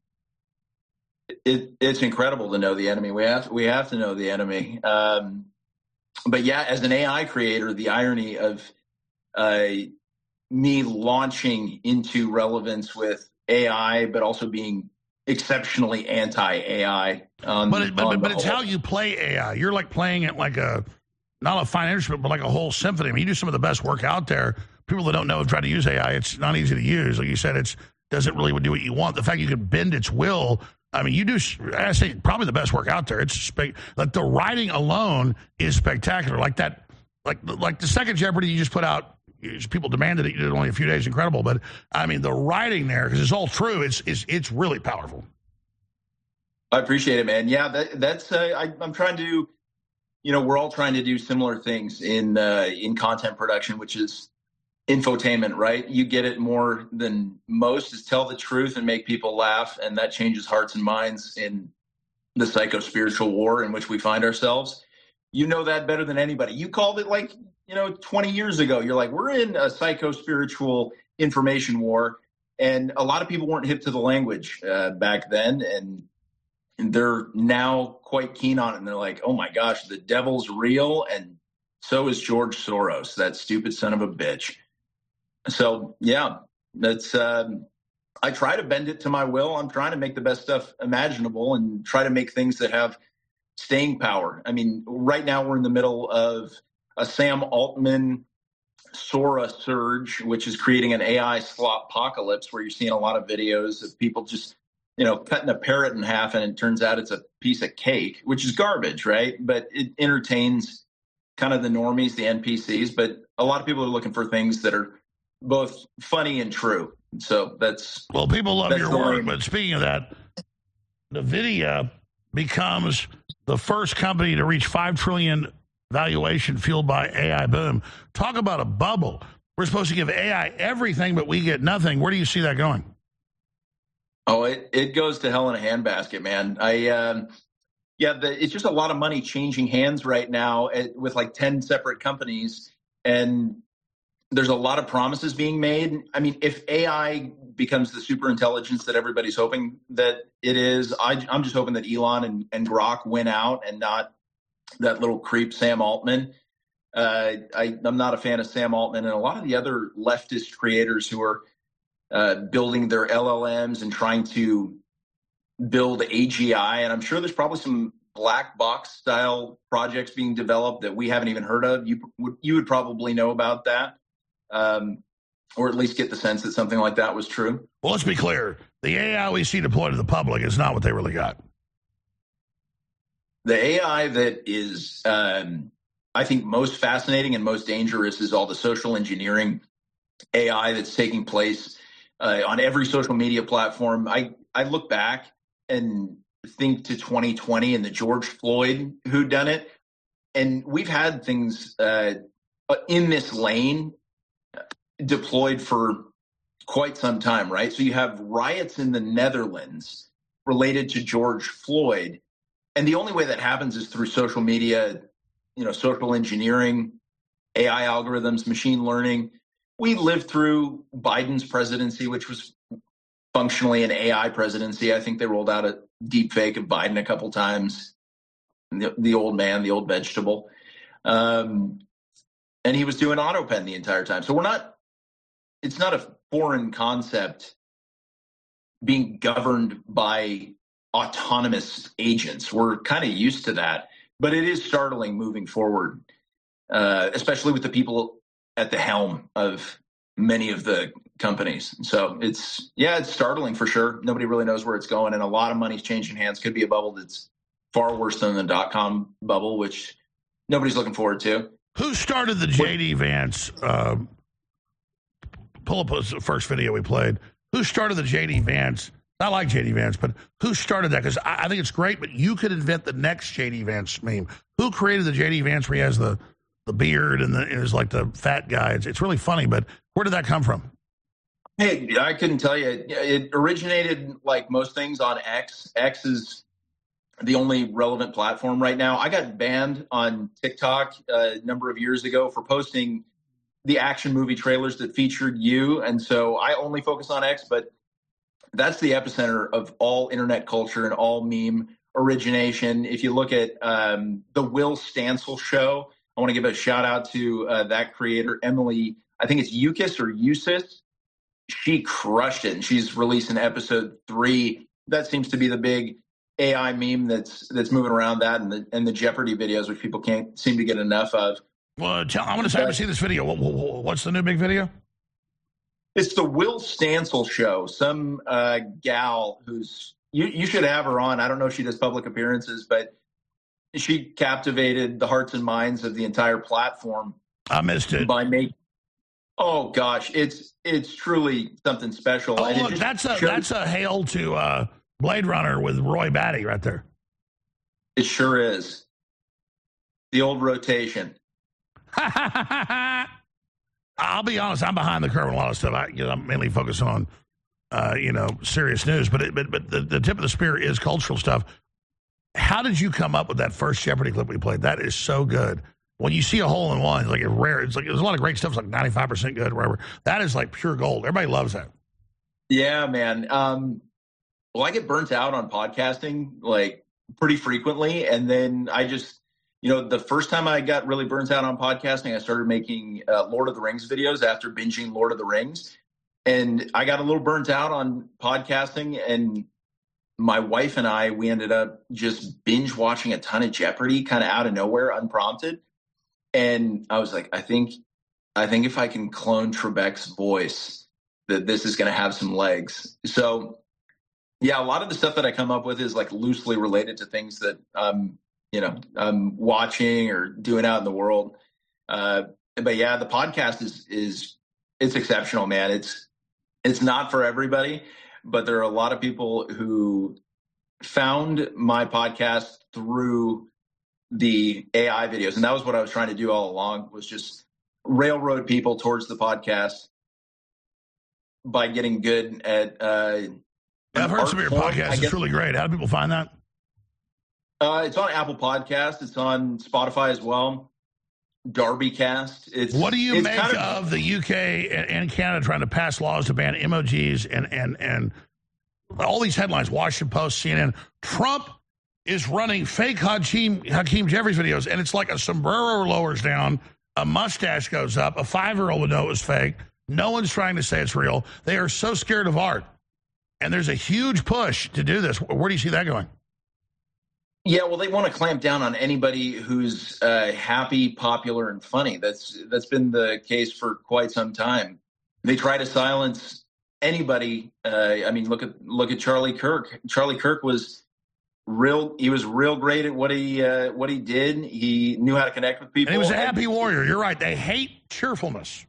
It, it's incredible to know the enemy. We have we have to know the enemy. Um, but yeah, as an A I creator, the irony of uh, me launching into relevance with A I, but also being exceptionally anti-A I. On, but it, but, on but it's whole. how you play A I. You're like playing it like a, not a fine instrument, but like a whole symphony. I mean, you do some of the best work out there. People that don't know try to use A I. It's not easy to use. Like you said, it's doesn't really do what you want. The fact you can bend its will. I mean, you do, I say, probably the best work out there. It's spe- like the writing alone is spectacular. Like that, like like the second Jeopardy you just put out, people demanded it. You did only a few days, incredible. But I mean, the writing there, because it's all true, it's, it's it's really powerful. I appreciate it, man. Yeah, that, that's uh, I, I'm trying to, you know, we're all trying to do similar things in uh, in content production, which is infotainment, right? You get it more than most, is tell the truth and make people laugh, and that changes hearts and minds in the psycho-spiritual war in which we find ourselves. You know that better than anybody. You called it like, you know, twenty years ago. You're like, we're in a psycho-spiritual information war, and a lot of people weren't hip to the language uh, back then, and, and they're now quite keen on it, and they're like, oh my gosh, the devil's real, and so is George Soros, that stupid son of a bitch. So, yeah, that's, um, I try to bend it to my will. I'm trying to make the best stuff imaginable and try to make things that have staying power. I mean, right now we're in the middle of a Sam Altman Sora surge, which is creating an A I slop apocalypse where you're seeing a lot of videos of people just, you know, cutting a parrot in half and it turns out it's a piece of cake, which is garbage, right? But it entertains kind of the normies, the N P Cs. But a lot of people are looking for things that are both funny and true. So that's well, people love your work. lane. But speaking of that, NVIDIA becomes the first company to reach five trillion valuation fueled by A I boom. Talk about a bubble. We're supposed to give A I everything, but we get nothing. Where do you see that going? Oh, it, it goes to hell in a handbasket, man. I um, yeah, the, it's just a lot of money changing hands right now at, with like ten separate companies, and there's a lot of promises being made. I mean, if A I becomes the super intelligence that everybody's hoping that it is, I, I'm just hoping that Elon and, and Grok win out and not that little creep Sam Altman. Uh, I, I'm not a fan of Sam Altman and a lot of the other leftist creators who are uh, building their L L Ms and trying to build A G I. And I'm sure there's probably some black box style projects being developed that we haven't even heard of. You would, you would probably know about that. Um, or at least get the sense that something like that was true. Well, let's be clear. The A I we see deployed to the public is not what they really got. The A I that is, um, I think, most fascinating and most dangerous is all the social engineering A I that's taking place uh, on every social media platform. I, I look back and think to twenty twenty and the George Floyd who done it. And we've had things uh, in this lane deployed for quite some time, right? So you have riots in the Netherlands related to George Floyd. And the only way that happens is through social media, you know, social engineering. A I algorithms, machine learning. We lived through Biden's presidency, which was functionally an A I presidency. I think they rolled out a deep fake of Biden a couple times. The, the old man, the old vegetable. Um, and he was doing AutoPen the entire time. So we're not, it's not a foreign concept being governed by autonomous agents. We're kind of used to that, but it is startling moving forward, uh, especially with the people at the helm of many of the companies. So it's, yeah, it's startling for sure. Nobody really knows where it's going, and a lot of money's changing hands. Could be a bubble that's far worse than the dot-com bubble, which nobody's looking forward to. Who started the J D Vance? Uh, pull up the first video we played. Who started the J D Vance? Not like J D Vance, but who started that? Because I, I think it's great, but you could invent the next J D Vance meme. Who created the J D Vance where he has the, the beard and, the, and is like the fat guy? It's, it's really funny, but where did that come from? Hey, I couldn't tell you. It originated, like most things, on X. X is the only relevant platform right now. I got banned on TikTok a number of years ago for posting the action movie trailers that featured you. And so I only focus on X, but that's the epicenter of all internet culture and all meme origination. If you look at um, the Will Stansel show, I want to give a shout out to uh, that creator, Emily, I think it's Yukis or Usis. She crushed it, and she's releasing episode three. That seems to be the big A I meme that's that's moving around that, and the and the Jeopardy videos, which people can't seem to get enough of. Well, tell, I want to say, I haven't seen this video. What, what, what's the new big video? It's the Will Stansel show. Some uh, gal who's you you should have her on. I don't know if she does public appearances, but she captivated the hearts and minds of the entire platform. I missed it by making. Oh gosh, it's it's truly something special. Oh, and look, that's a shows, that's a hail to uh, Blade Runner with Roy Batty right there. It sure is. The old rotation. I'll be honest, I'm behind the curve on a lot of stuff. I, you know, I'm mainly focusing on, uh, you know, serious news. But it, but but the, the tip of the spear is cultural stuff. How did you come up with that first Jeopardy clip we played? That is so good. When you see a hole in one, it's like a rare. It's like there's a lot of great stuff. It's like ninety-five percent good, whatever. That is like pure gold. Everybody loves that. Yeah, man. Um, well, I get burnt out on podcasting like pretty frequently, and then I just, you know, the first time I got really burnt out on podcasting, I started making uh, Lord of the Rings videos after binging Lord of the Rings, and I got a little burnt out on podcasting. And my wife and I, we ended up just binge watching a ton of Jeopardy, kind of out of nowhere, unprompted. And I was like, I think, I think if I can clone Trebek's voice, that this is going to have some legs. So, yeah, a lot of the stuff that I come up with is like loosely related to things that um, you know, I'm watching or doing out in the world. Uh, but yeah, the podcast is is it's exceptional, man. It's it's not for everybody, but there are a lot of people who found my podcast through the A I videos. And that was what I was trying to do all along, was just railroad people towards the podcast by getting good at uh yeah, I've heard some of your podcasts. It's really great. How do people find that? Uh, it's on Apple Podcasts. It's on Spotify as well. Darbycast. It's what do you it's make kind of, of the U K and, and Canada trying to pass laws to ban emojis and and and all these headlines? Washington Post, C N N. Trump is running fake Hakeem, Hakeem Jeffries videos, and it's like a sombrero lowers down, a mustache goes up, a five-year-old would know it was fake. No one's trying to say it's real. They are so scared of art. And there's a huge push to do this. Where do you see that going? Yeah, well, they want to clamp down on anybody who's uh, happy, popular, and funny. That's that's been the case for quite some time. They try to silence anybody. Uh, I mean, look at look at Charlie Kirk. Charlie Kirk was real. He was real great at what he uh, what he did. He knew how to connect with people. And he was a happy and, warrior. You're right. They hate cheerfulness.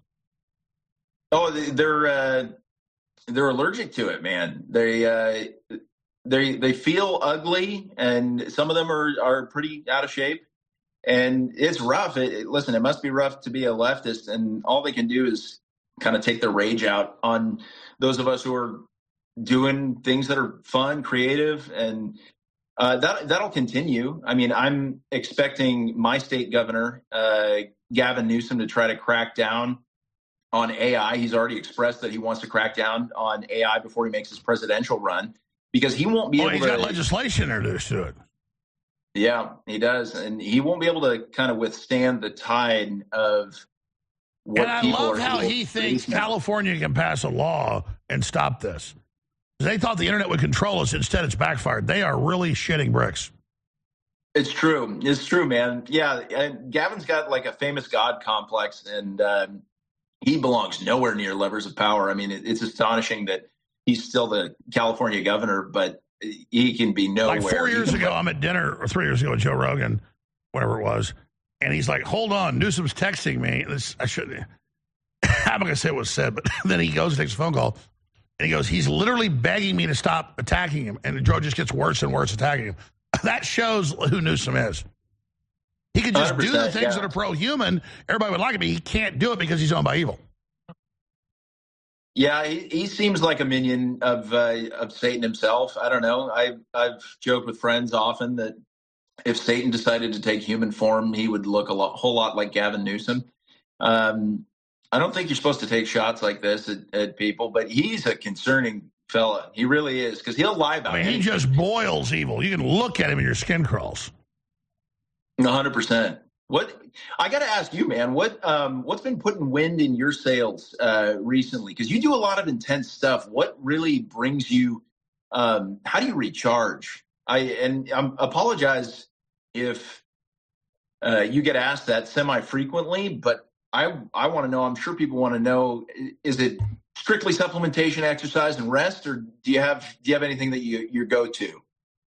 Oh, they're uh, they're allergic to it, man. They. Uh, They they feel ugly, and some of them are, are pretty out of shape, and it's rough. It, it, listen, it must be rough to be a leftist, and all they can do is kind of take their rage out on those of us who are doing things that are fun, creative, and uh, that that'll continue. I mean, I'm expecting my state governor, uh, Gavin Newsom to try to crack down on A I. He's already expressed that he wants to crack down on A I before he makes his presidential run because he won't be well, able he's to. He's got legislation introduced to it. Yeah, he does. And he won't be able to kind of withstand the tide of what and I people love are how he thinks now. California can pass a law and stop this. They thought the internet would control us. Instead, it's backfired. They are really shitting bricks. It's true. It's true, man. Yeah, and Gavin's got like a famous God complex, and uh, he belongs nowhere near levers of power. I mean, it, it's astonishing that he's still the California governor, but he can be nowhere. Like four years can, ago, I'm at dinner, or three years ago with Joe Rogan, whatever it was, and he's like, hold on, Newsom's texting me. This, I shouldn't, I'm not going to say what was said, but then he goes and takes a phone call, and he goes, he's literally begging me to stop attacking him, and Joe just gets worse and worse attacking him. That shows who Newsom is. He could just do the things yeah. that are pro-human. Everybody would like him, but he can't do it because he's owned by evil. Yeah, he, he seems like a minion of uh, of Satan himself. I don't know. I, I've joked with friends often that if Satan decided to take human form, he would look a lot, whole lot like Gavin Newsom. Um, I don't think you're supposed to take shots like this at, at people, but he's a concerning fella. He really is, because he'll lie about it. I mean, he just boils evil. You can look at him and your skin crawls. one hundred percent. What I got to ask you, man, what um, what's been putting wind in your sails uh, recently? Because you do a lot of intense stuff. What really brings you? Um, how do you recharge? I and I apologize if uh, you get asked that semi-frequently, but I I want to know. I'm sure people want to know: is it strictly supplementation, exercise, and rest, or do you have do you have anything that you your go to?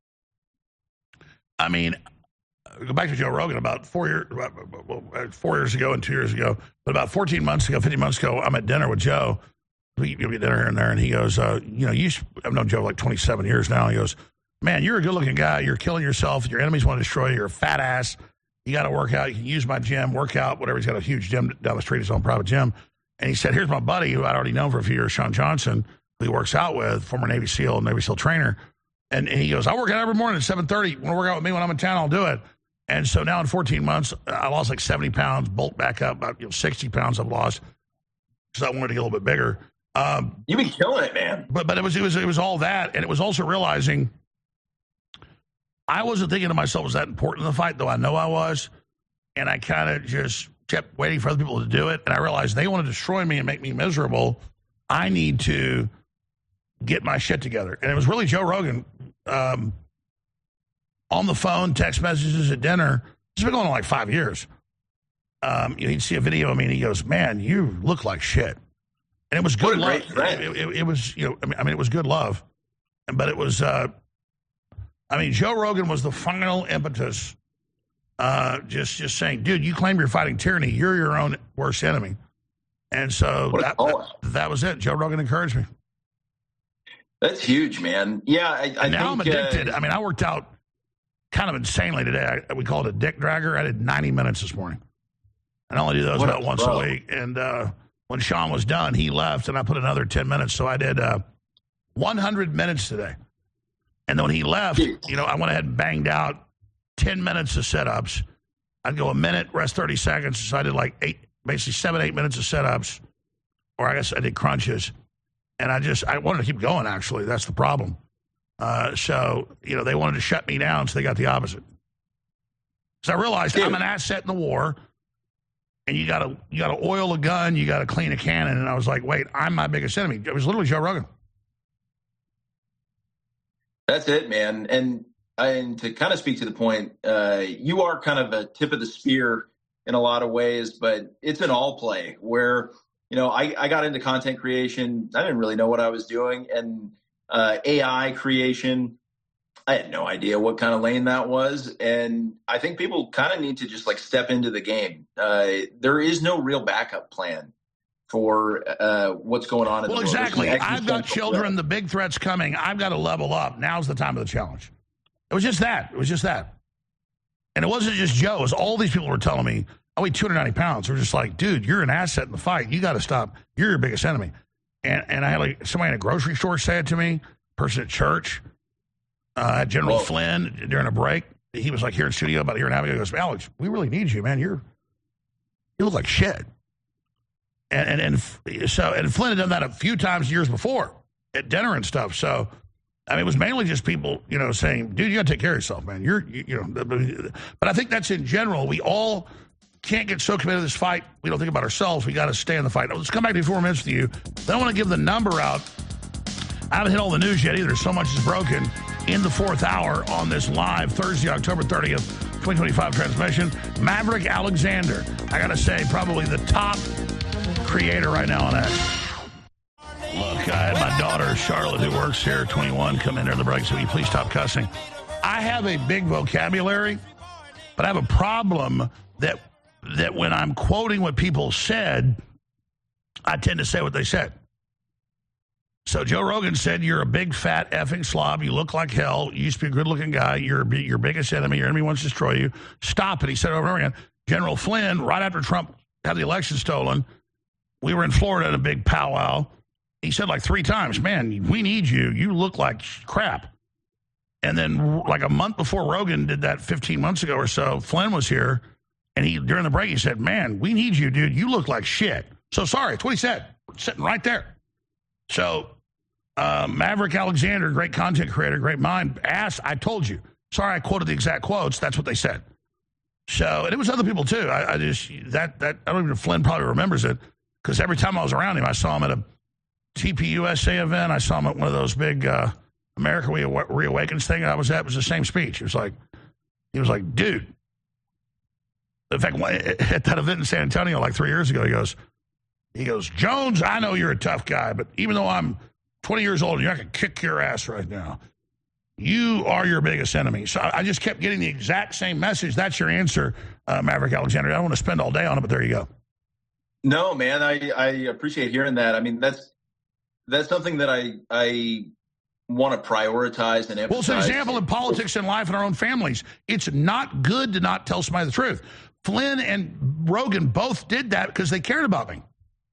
I mean, go back to Joe Rogan. About four years, four years ago and two years ago, but about fourteen months ago, fifteen months ago, I'm at dinner with Joe. We get dinner here and there, and he goes, uh, "You know, you I've known Joe like twenty-seven years now." He goes, "Man, you're a good-looking guy. You're killing yourself. Your enemies want to destroy you. You're a fat ass. You got to work out. You can use my gym, work out, whatever." He's got a huge gym down the street, his own private gym. And he said, "Here's my buddy who I'd already known for a few years, Sean Johnson, who he works out with, former Navy SEAL, Navy SEAL trainer." And, and he goes, "I work out every morning at seven thirty. Want to work out with me when I'm in town, I'll do it." And so now in fourteen months, I lost like seventy pounds, bulked back up, about you know, sixty pounds I've lost because I wanted to get a little bit bigger. Um, You've been killing it, man. But but it was it was it was all that, and it was also realizing I wasn't thinking to myself, was that important in the fight? Though I know I was, and I kind of just kept waiting for other people to do it, and I realized they want to destroy me and make me miserable. I need to get my shit together, and it was really Joe Rogan um, on the phone, text messages at dinner. It's been going on like five years. Um, you know, he'd see a video of me, and he goes, "Man, you look like shit." And it was good love. It, it, it was, you know, I mean, I mean, it was good love, but it was, uh, I mean, Joe Rogan was the final impetus. Uh, just, just saying, dude, you claim you're fighting tyranny. You're your own worst enemy. And so that, that, that was it. Joe Rogan encouraged me. That's huge, man. Yeah. I, I now think, I'm addicted. Uh, I mean, I worked out kind of insanely today. I, we call it a dick dragger. I did ninety minutes this morning. I only do those about once bro. a week. And, uh, when Sean was done, he left, and I put another ten minutes. So I did uh, one hundred minutes today. And then when he left, you know, I went ahead and banged out ten minutes of sit-ups. I'd go a minute, rest thirty seconds. So I did like eight, basically seven, eight minutes of sit-ups. Or I guess I did crunches. And I just, I wanted to keep going, actually. That's the problem. Uh, so, you know, they wanted to shut me down, so they got the opposite. So I realized Dude. I'm an asset in the war. And you gotta you gotta oil a gun, you gotta clean a cannon, and I was like, wait, I'm my biggest enemy. It was literally Joe Rogan. That's it, man. And and to kind of speak to the point, uh, you are kind of a tip of the spear in a lot of ways, but it's an all play where, you know, I, I got into content creation. I didn't really know what I was doing, and uh, A I creation. I had no idea what kind of lane that was. And I think people kind of need to just like step into the game. Uh, there is no real backup plan for uh, what's going on in well, the world. Well, exactly. I've got children, threat. The big threat's coming. I've got to level up. Now's the time of the challenge. It was just that. It was just that. And it wasn't just Joe. It was all these people were telling me, I weigh two hundred ninety pounds. They're just like, dude, you're an asset in the fight. You got to stop. You're your biggest enemy. And, and I had like somebody in a grocery store say it to me, person at church. Uh, General Whoa. Flynn, during a break, he was like here in studio about a year and a half ago. He goes, Alex, we really need you, man. You're you look like shit. And, and, and so, and Flynn had done that a few times years before at dinner and stuff. So, I mean, it was mainly just people, you know, saying, dude, you got to take care of yourself, man. You're, you, you know, but I think that's in general. We all can't get so committed to this fight. We don't think about ourselves. We got to stay in the fight. Let's come back to four minutes with you. Then I want to give the number out. I haven't hit all the news yet either. So much is broken in the fourth hour on this live Thursday, October thirtieth, twenty twenty-five transmission. Maverick Alexander, I got to say, probably the top creator right now on X. Look, I had my daughter, Charlotte, who works here, twenty-one, come in there in the break, so will you please stop cussing? I have a big vocabulary, but I have a problem that that when I'm quoting what people said, I tend to say what they said. So Joe Rogan said, you're a big, fat, effing slob. You look like hell. You used to be a good-looking guy. You're your biggest enemy. Your enemy wants to destroy you. Stop it. He said it over and over again. General Flynn, right after Trump had the election stolen, we were in Florida at a big powwow. He said like three times, man, we need you. You look like crap. And then like a month before Rogan did that fifteen months ago or so, Flynn was here, and he during the break, he said, man, we need you, dude. You look like shit. So sorry, it's what he said. Sitting right there. So uh, Maverick Alexander, great content creator, great mind, asked, I told you. Sorry, I quoted the exact quotes. That's what they said. So, and it was other people too. I, I just, that, that, I don't even know if Flynn probably remembers it, because every time I was around him, I saw him at a T P U S A event. I saw him at one of those big uh, America Reawakens thing I was at. It was the same speech. It was like, he was like, dude. In fact, at that event in San Antonio like three years ago, he goes, he goes, Jones, I know you're a tough guy, but even though I'm twenty years old, you're not going to kick your ass right now. You are your biggest enemy. So I just kept getting the exact same message. That's your answer, uh, Maverick Alexander. I don't want to spend all day on it, but there you go. No, man, I, I appreciate hearing that. I mean, that's that's something that I I want to prioritize and emphasize. Well, it's an example in politics and life in our own families. It's not good to not tell somebody the truth. Flynn and Rogan both did that because they cared about me.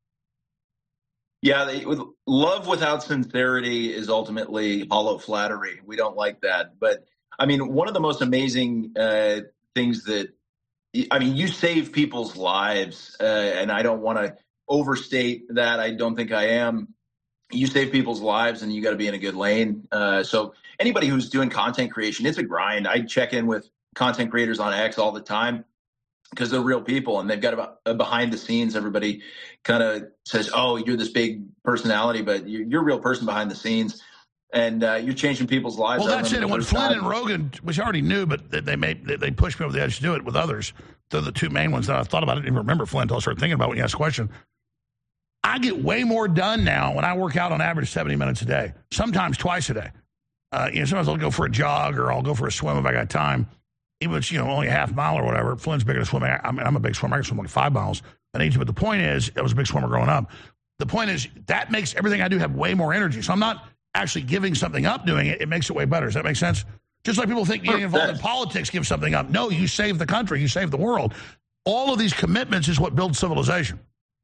Yeah, they, with, love without sincerity is ultimately hollow flattery. We don't like that. But, I mean, one of the most amazing uh, things that, I mean, you save people's lives, uh, and I don't want to overstate that. I don't think I am. You save people's lives, and you got to be in a good lane. Uh, so anybody who's doing content creation, it's a grind. I check in with content creators on X all the time, because they're real people and they've got a, a behind the scenes. Everybody kind of says, oh, you're this big personality, but you're, you're a real person behind the scenes, and uh, you're changing people's lives. Well, that's it. And when Flynn and Rogan, which I already knew, but they made, they pushed me over the edge to do it with others. They're the two main ones that I thought about. I didn't even remember Flynn until I started thinking about it when you asked the question. I get way more done now when I work out on average seventy minutes a day, sometimes twice a day. Uh, you know, sometimes I'll go for a jog or I'll go for a swim if I got time. Even if it's, you know, only a half mile or whatever. Flynn's bigger than swimming. I mean, I'm a big swimmer. I can swim like five miles. I need to. But the point is, I was a big swimmer growing up. The point is, that makes everything I do have way more energy. So I'm not actually giving something up doing it. It makes it way better. Does that make sense? Just like people think getting involved in politics gives something up. No, you save the country. You save the world. All of these commitments is what builds civilization.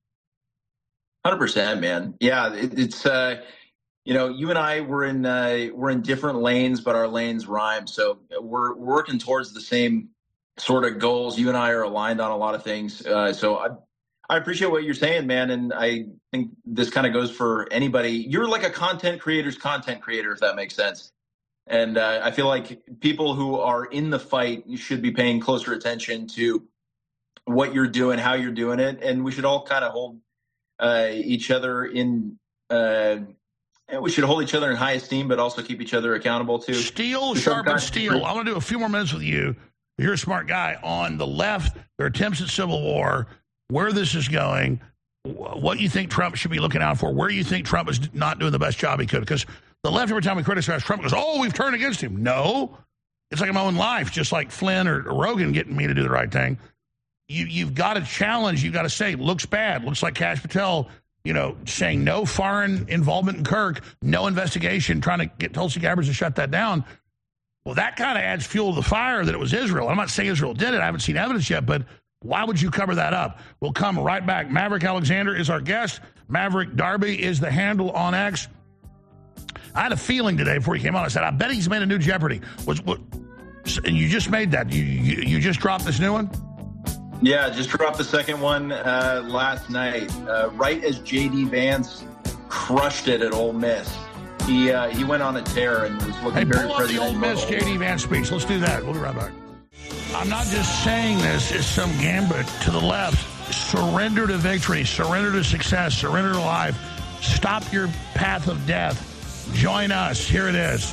one hundred percent, man. Yeah, it, it's... Uh, You know, you and I were in uh, we're in different lanes, but our lanes rhyme. So we're, we're working towards the same sort of goals. You and I are aligned on a lot of things. Uh, so I, I appreciate what you're saying, man. And I think this kind of goes for anybody. You're like a content creator's content creator, if that makes sense. And uh, I feel like people who are in the fight, you should be paying closer attention to what you're doing, how you're doing it. And we should all kind of hold uh, each other in uh, – And we should hold each other in high esteem, but also keep each other accountable too. Steel sharpens steel. I want to do a few more minutes with you. You're a smart guy. On the left, there are attempts at civil war, where this is going, what you think Trump should be looking out for, where you think Trump is not doing the best job he could. Because the left, every time we criticize Trump, goes, oh, we've turned against him. No. It's like my own life, just like Flynn or Rogan getting me to do the right thing. You, you've got to challenge. You've got to say, looks bad. Looks like Kash Patel, you know, saying no foreign involvement in Kirk, no investigation, trying to get Tulsi Gabbard to shut that down. Well, that kind of adds fuel to the fire that it was Israel. I'm not saying Israel did it. I haven't seen evidence yet, but why would you cover that up? We'll come right back. Maverick Alexander is our guest. Maverick Darby is the handle on X. I had a feeling today before you came on. I said, I bet he's made a new Jeopardy. Was what? And you just made that. You, you, you just dropped this new one? Yeah, just dropped the second one uh, last night. Uh, right as J D Vance crushed it at Ole Miss, he uh, he went on a tear and was looking hey, very pull up the presidential. Ole Miss J D Vance speech. Let's do that. We'll be right back. I'm not just saying this as some gambit to the left. Surrender to victory. Surrender to success. Surrender to life. Stop your path of death. Join us. Here it is.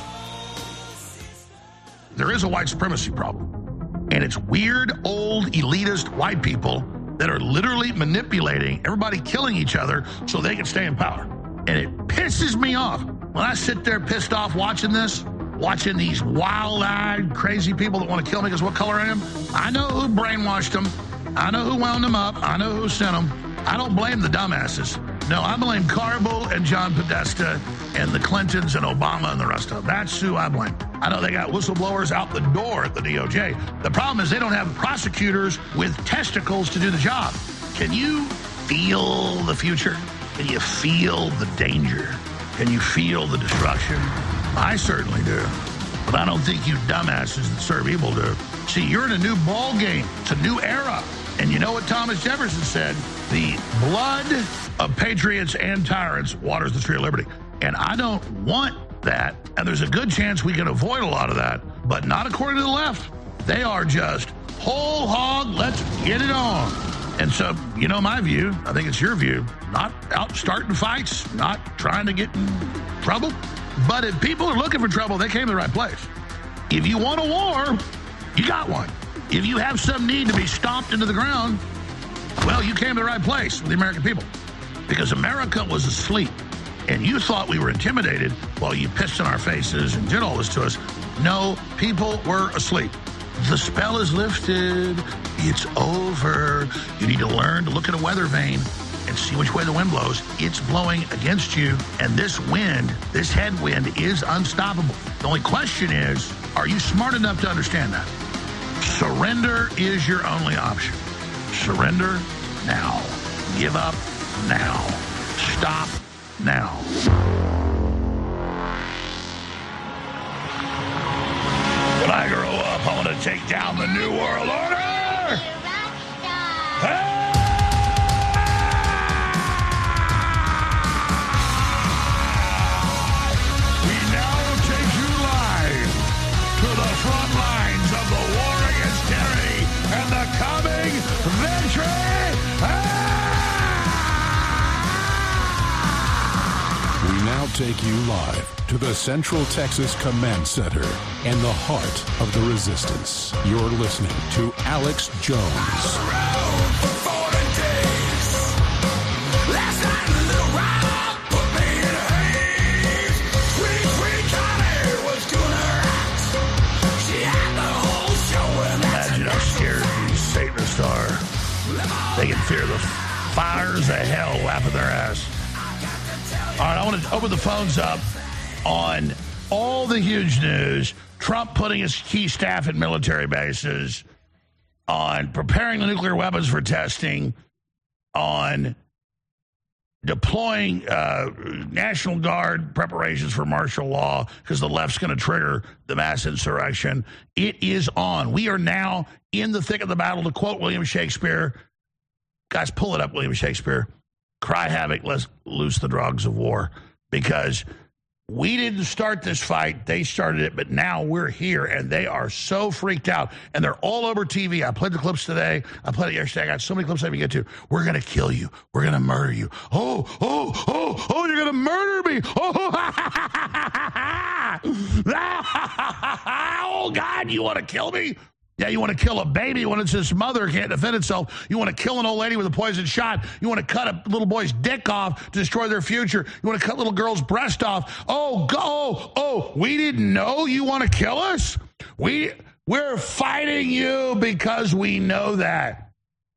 There is a white supremacy problem. And it's weird, old, elitist white people that are literally manipulating everybody, killing each other so they can stay in power. And it pisses me off. When I sit there pissed off watching this, watching these wild-eyed, crazy people that want to kill me because what color I am, I know who brainwashed them. I know who wound them up. I know who sent them. I don't blame the dumbasses. No, I blame Carville and John Podesta and the Clintons and Obama and the rest of them. That's who I blame. I know they got whistleblowers out the door at the D O J. The problem is they don't have prosecutors with testicles to do the job. Can you feel the future? Can you feel the danger? Can you feel the destruction? I certainly do. But I don't think you dumbasses that serve evil do. See, you're in a new ball game. It's a new era. And you know what Thomas Jefferson said? The blood of patriots and tyrants waters the tree of liberty. And I don't want that. And there's a good chance we can avoid a lot of that, but not according to the left. They are just whole hog, let's get it on. And so, you know my view, I think it's your view, not out starting fights, not trying to get in trouble. But if people are looking for trouble, they came to the right place. If you want a war, you got one. If you have some need to be stomped into the ground, well, you came to the right place with the American people. Because America was asleep. And you thought we were intimidated while you pissed in our faces and did all this to us. No, people were asleep. The spell is lifted. It's over. You need to learn to look at a weather vane and see which way the wind blows. It's blowing against you. And this wind, this headwind is unstoppable. The only question is, are you smart enough to understand that? Surrender is your only option. Surrender now. Give up now. Stop now. When I grow up, I want to take down the New World Order. Hey! We now take you live to the front lines of the war against tyranny and the coming victory. Hey! We now take you live to the Central Texas Command Center and the heart of the resistance. You're listening to Alex Jones. Imagine how scared these Satanists are. They can fear the fires of hell lapping their ass. All right, I want to open the phones up on all the huge news. Trump putting his key staff at military bases, on preparing the nuclear weapons for testing, on deploying uh, National Guard preparations for martial law because the left's going to trigger the mass insurrection. It is on. We are now in the thick of the battle. To quote William Shakespeare, guys, pull it up, William Shakespeare. Cry havoc, let's loose the dogs of war. Because we didn't start this fight, they started it, but now we're here, and they are so freaked out, and they're all over T V. I played the clips today. I played it yesterday. I got so many clips I can get to. We're going to kill you. We're going to murder you. Oh, oh, oh, oh, you're going to murder me. Oh, oh, God, you want to kill me? Yeah, you want to kill a baby when it's its mother can't defend itself. You want to kill an old lady with a poison shot. You want to cut a little boy's dick off to destroy their future. You want to cut little girl's breast off. Oh, go, oh, oh, we didn't know you want to kill us? We, we're fighting you because we know that.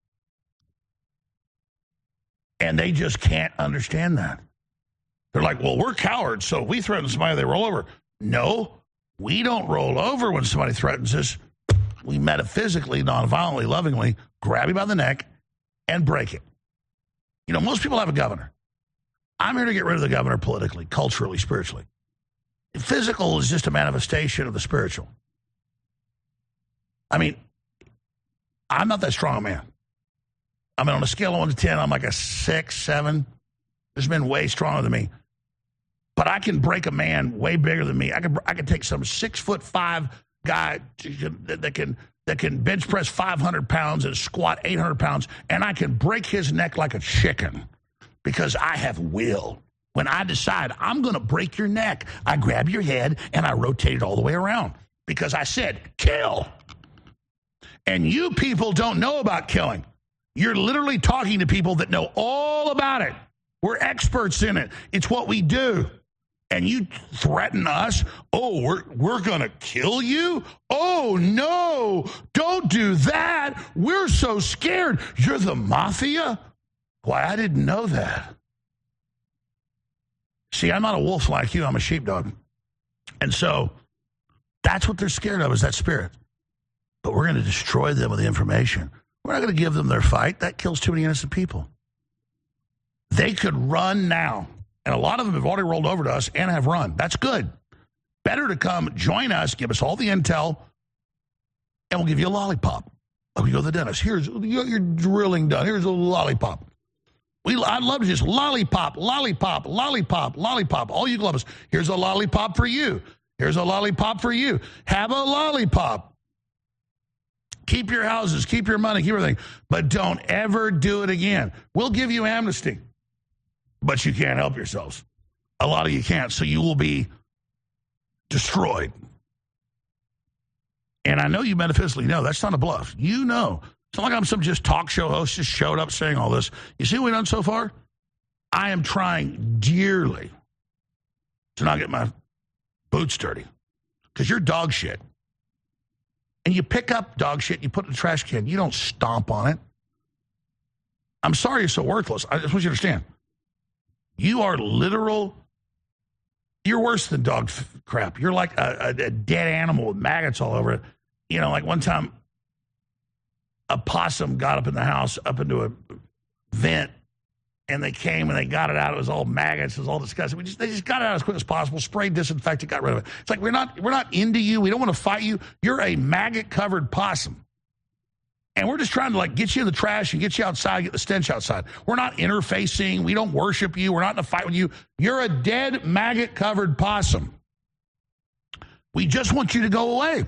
And they just can't understand that. They're like, well, we're cowards, so if we threaten somebody, they roll over. No, we don't roll over when somebody threatens us. We metaphysically, non-violently, lovingly grab you by the neck and break it. You know, most people have a governor. I'm here to get rid of the governor politically, culturally, spiritually. Physical is just a manifestation of the spiritual. I mean, I'm not that strong a man. I mean, on a scale of one to ten, I'm like a six, seven. There's been way stronger than me. But I can break a man way bigger than me. I can I can take some six foot five guy that can that can bench press five hundred pounds and squat eight hundred pounds, and I can break his neck like a chicken because I have will. When I decide I'm going to break your neck, I grab your head and I rotate it all the way around because I said kill. And you people don't know about killing. You're literally talking to people that know all about it. We're experts in it. It's what we do. And you threaten us, oh, we're, we're going to kill you? Oh, no, don't do that. We're so scared. You're the mafia? Why, I didn't know that. See, I'm not a wolf like you. I'm a sheepdog. And so that's what they're scared of is that spirit. But we're going to destroy them with the information. We're not going to give them their fight. That kills too many innocent people. They could run now. And a lot of them have already rolled over to us and have run. That's good. Better to come join us, give us all the intel, and we'll give you a lollipop. Like we go to the dentist. Here's your drilling done. Here's a lollipop. We, I'd love to just lollipop, lollipop, lollipop, lollipop. All you Globus, here's a lollipop for you. Here's a lollipop for you. Have a lollipop. Keep your houses, keep your money, keep everything. But don't ever do it again. We'll give you amnesty. But you can't help yourselves. A lot of you can't, so you will be destroyed. And I know you metaphysically know. That's not a bluff. You know. It's not like I'm some just talk show host just showed up saying all this. You see what we've done so far? I am trying dearly to not get my boots dirty because you're dog shit. And you pick up dog shit, you put it in the trash can. You don't stomp on it. I'm sorry you're so worthless. I just want you to understand. You are literal, you're worse than dog f- crap. You're like a, a, a dead animal with maggots all over it. You know, like one time a possum got up in the house, up into a vent, and they came and they got it out. It was all maggots. It was all disgusting. We just, they just got it out as quick as possible, sprayed disinfectant, got rid of it. It's like we're not, we're not into you. We don't want to fight you. You're a maggot-covered possum. And we're just trying to, like, get you in the trash and get you outside, get the stench outside. We're not interfacing. We don't worship you. We're not in a fight with you. You're a dead, maggot-covered possum. We just want you to go away.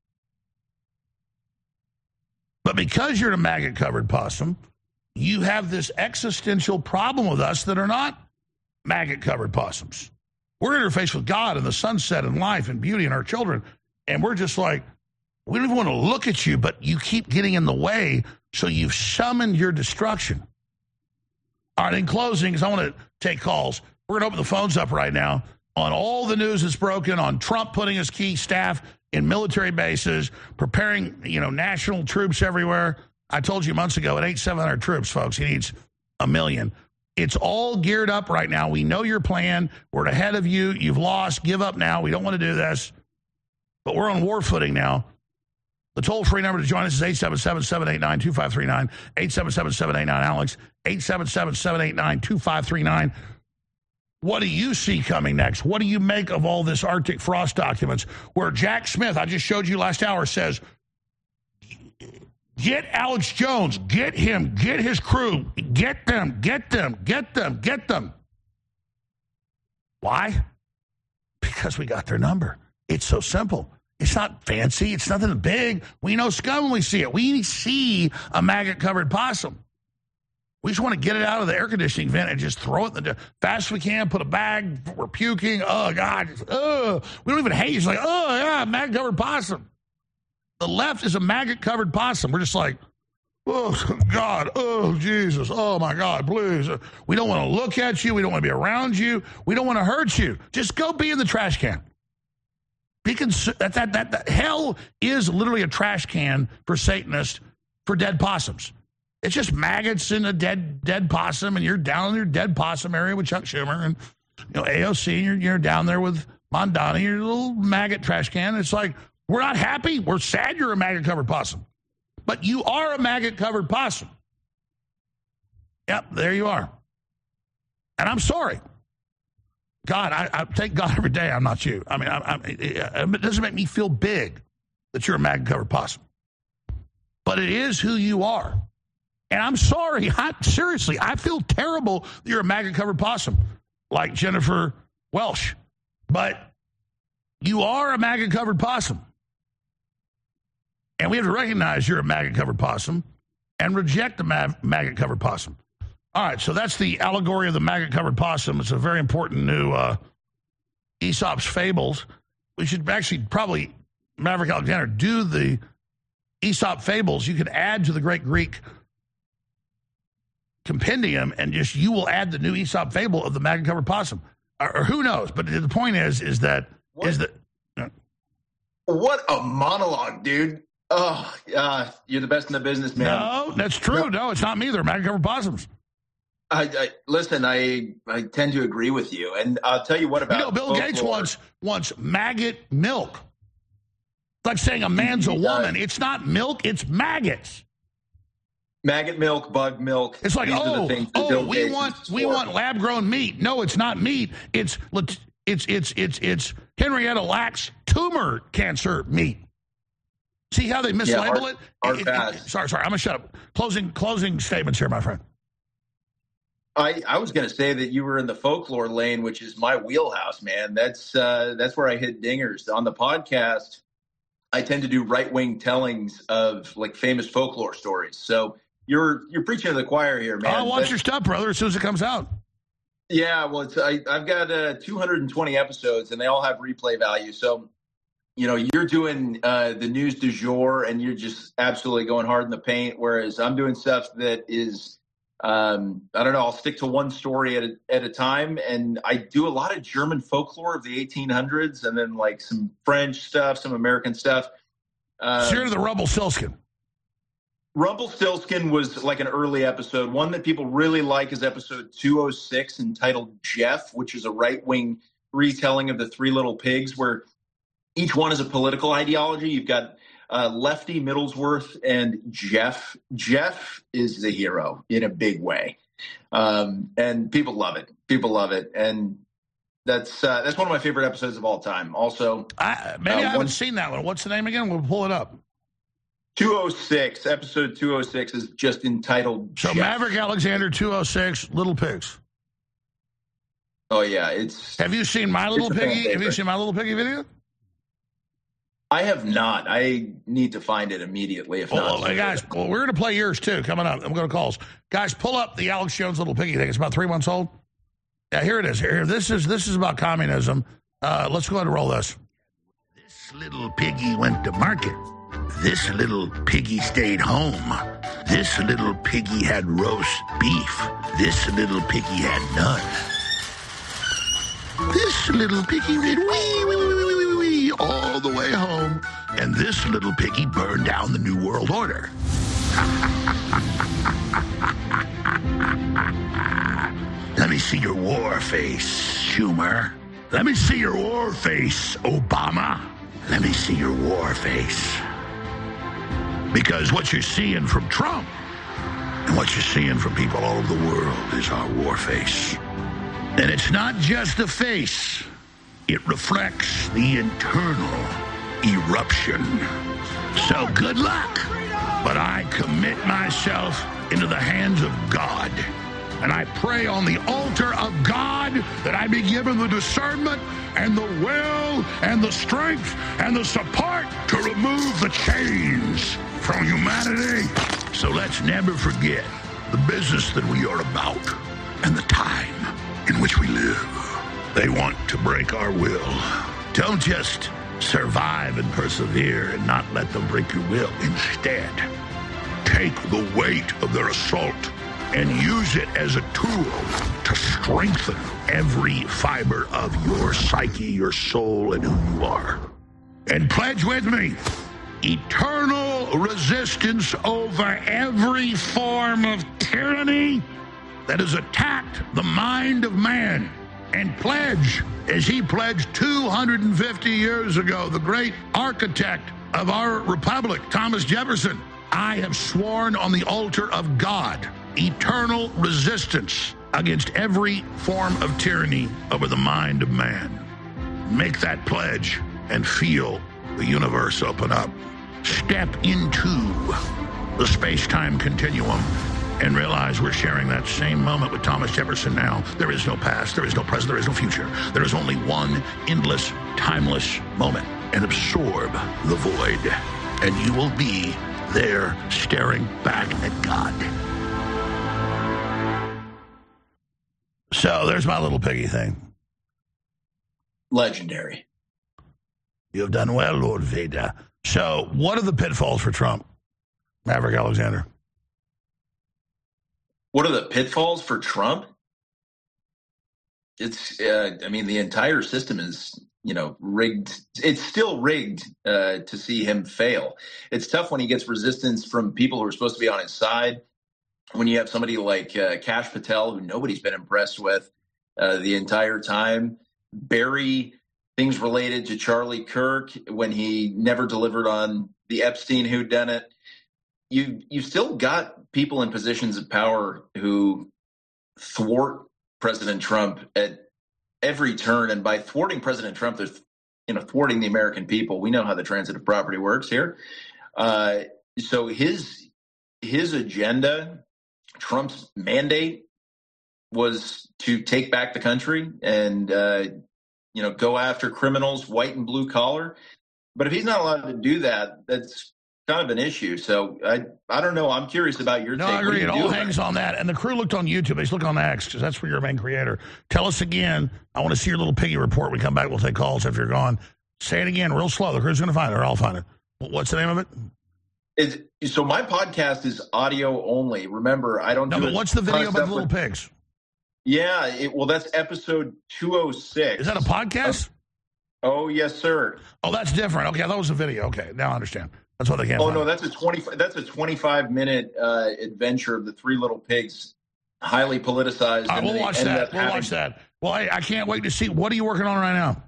But because you're a maggot-covered possum, you have this existential problem with us that are not maggot-covered possums. We're interfaced with God and the sunset and life and beauty and our children. And we're just like, we don't even want to look at you, but you keep getting in the way, so you've summoned your destruction. All right, in closing, because I want to take calls, we're going to open the phones up right now on all the news that's broken, on Trump putting his key staff in military bases, preparing, you know, national troops everywhere. I told you months ago, it ain't seven hundred troops, folks. He needs a million. It's all geared up right now. We know your plan. We're ahead of you. You've lost. Give up now. We don't want to do this. But we're on war footing now. The toll-free number to join us is eight seven seven, seven eight nine, two five three nine, eight seven seven, seven eight nine, Alex, eight seven seven, seven eight nine, two five three nine. What do you see coming next? What do you make of all this Arctic frost documents where Jack Smith, I just showed you last hour, says, get Alex Jones, get him, get his crew, get them, get them, get them, get them. Why? Because we got their number. It's so simple. It's not fancy. It's nothing big. We know scum when we see it. We see a maggot-covered possum. We just want to get it out of the air conditioning vent and just throw it in the fast as we can, put a bag, we're puking. Oh, God. Oh, we don't even hate it. It's like, oh, yeah, maggot-covered possum. The left is a maggot-covered possum. We're just like, oh, God. Oh, Jesus. Oh, my God, please. We don't want to look at you. We don't want to be around you. We don't want to hurt you. Just go be in the trash can. Be cons- that, that, that, that hell is literally a trash can for Satanists for dead possums. It's just maggots in a dead dead possum, and you're down in your dead possum area with Chuck Schumer and you know A O C, and you're, you're down there with Mondani, your little maggot trash can. It's like, we're not happy. We're sad you're a maggot-covered possum. But you are a maggot-covered possum. Yep, there you are. And I'm sorry. God, I, I thank God every day I'm not you. I mean, I, I, it, it doesn't make me feel big that you're a maggot-covered possum. But it is who you are. And I'm sorry, I, seriously, I feel terrible that you're a MAGA-covered possum like Jennifer Welsh. But you are a MAGA-covered possum. And we have to recognize you're a MAGA-covered possum and reject the MAGA-covered possum. All right, so that's the allegory of the MAGA-covered possum. It's a very important new uh, Aesop's Fables. We should actually probably, Maverick Alexander, do the Aesop Fables. You could add to the Great Greek Compendium, and just you will add the new Aesop Fable of the MAGA-covered possum. Or, or who knows? But the point is, is that what? is that. Uh, what a monologue, dude! Oh, uh, you're the best in the business, man. No, that's true. No, no it's not me. They're MAGA-covered possums. I, I listen. I I tend to agree with you, and I'll tell you what about you know, Bill folklore. Gates wants wants maggot milk. It's like saying a man's a woman. Uh, it's not milk. It's maggots. Maggot milk, bug milk. It's like, These oh, are the things that oh, Bill we Gates want we want lab grown meat. No, it's not meat. It's it's it's it's it's Henrietta Lacks tumor cancer meat. See how they mislabel yeah, it? Art, it, art it, it sorry, sorry. I'm gonna shut up. Closing closing statements here, my friend. I, I was going to say that you were in the folklore lane, which is my wheelhouse, man. That's uh, that's where I hit dingers. On the podcast, I tend to do right-wing tellings of like famous folklore stories. So you're you're preaching to the choir here, man. I'll watch but, your stuff, brother, as soon as it comes out. Yeah, well, it's, I, I've got uh, two hundred twenty episodes, and they all have replay value. So, you know, you're doing uh, the news du jour, and you're just absolutely going hard in the paint, whereas I'm doing stuff that is – Um, I don't know. I'll stick to one story at a, at a time, and I do a lot of German folklore of the eighteen hundreds, and then like some French stuff, some American stuff. Um, so you're the Rumpelstiltskin. Rumpelstiltskin was like an early episode. One that people really like is episode two oh six, entitled Jeff, which is a right-wing retelling of the Three Little Pigs, where each one is a political ideology. You've got Uh, Lefty, Middlesworth, and Jeff. Jeff is the hero in a big way, um, and people love it. People love it, and that's uh, that's one of my favorite episodes of all time. Also, I, maybe uh, I haven't one, seen that one. What's the name again? We'll pull it up. two oh six, episode two oh six is just entitled So Jeff. Maverick Alexander, two oh six, Little Pigs. Oh yeah, it's. Have you seen My Little Piggy? favorite. Have you seen My Little Piggy video? I have not. I need to find it immediately. If well, not, well, guys, well, we're going to play yours too coming up. I'm going to calls. Guys, pull up the Alex Jones Little Piggy thing. It's about three months old. Yeah, here it is. Here, this is this is about communism. Uh, let's go ahead and roll this. This little piggy went to market. This little piggy stayed home. This little piggy had roast beef. This little piggy had none. This little piggy went wee, wee, wee, wee, wee, wee, all the way home. And this little piggy burned down the New World Order. Let me see your war face, Schumer. Let me see your war face, Obama. Let me see your war face. Because what you're seeing from Trump and what you're seeing from people all over the world is our war face. And it's not just a face. It reflects the internal eruption. So good luck. But I commit myself into the hands of God. And I pray on the altar of God that I be given the discernment and the will and the strength and the support to remove the chains from humanity. So let's never forget the business that we are about and the time in which we live. They want to break our will. Don't just survive and persevere and not let them break your will. Instead, take the weight of their assault and use it as a tool to strengthen every fiber of your psyche, your soul, and who you are. And pledge with me eternal resistance over every form of tyranny that has attacked the mind of man. And pledge, as he pledged two hundred fifty years ago, the great architect of our republic, Thomas Jefferson, I have sworn on the altar of God eternal resistance against every form of tyranny over the mind of man. Make that pledge and feel the universe open up. Step into the space-time continuum and realize we're sharing that same moment with Thomas Jefferson now. There is no past, there is no present, there is no future. There is only one endless, timeless moment. And absorb the void, and you will be there staring back at God. So there's my little piggy thing. Legendary. You have done well, Lord Vader. So what are the pitfalls for Trump, Maverick Alexander? What are the pitfalls for Trump? It's, uh, I mean, the entire system is, you know, rigged. It's still rigged uh, to see him fail. It's tough when he gets resistance from people who are supposed to be on his side. When you have somebody like uh, Kash Patel, who nobody's been impressed with uh, the entire time, bury things related to Charlie Kirk when he never delivered on the Epstein whodunit. You you still got people in positions of power who thwart President Trump at every turn, and by thwarting President Trump, they're you know thwarting the American people. We know how the transitive property works here. Uh, so his his agenda, Trump's mandate, was to take back the country and uh, you know go after criminals, white and blue collar. But if he's not allowed to do that, that's kind of an issue. So I I don't know. I'm curious about your no, take. I agree. It all do? hangs on that. And the crew looked on YouTube. They just look on X because that's where you're a main creator. Tell us again. I want to see your little piggy report. We come back. We'll take calls after you're gone. Say it again real slow. The crew's going to find it, or I'll find it. What's the name of it? It's, so my podcast is audio only. Remember, I don't No, do but what's the video about the little with, pigs? Yeah, it, well, that's episode two oh six. Is that a podcast? Uh, oh, yes, sir. Oh, that's different. Okay, I thought it was a video. Okay, now I understand. That's what they can't Oh, find. no, that's a twenty. That's a twenty-five minute uh, adventure of the Three Little Pigs, highly politicized. All right, and we'll they watch ended that. up We'll having- watch that. Well, I, I can't wait to see. What are you working on right now?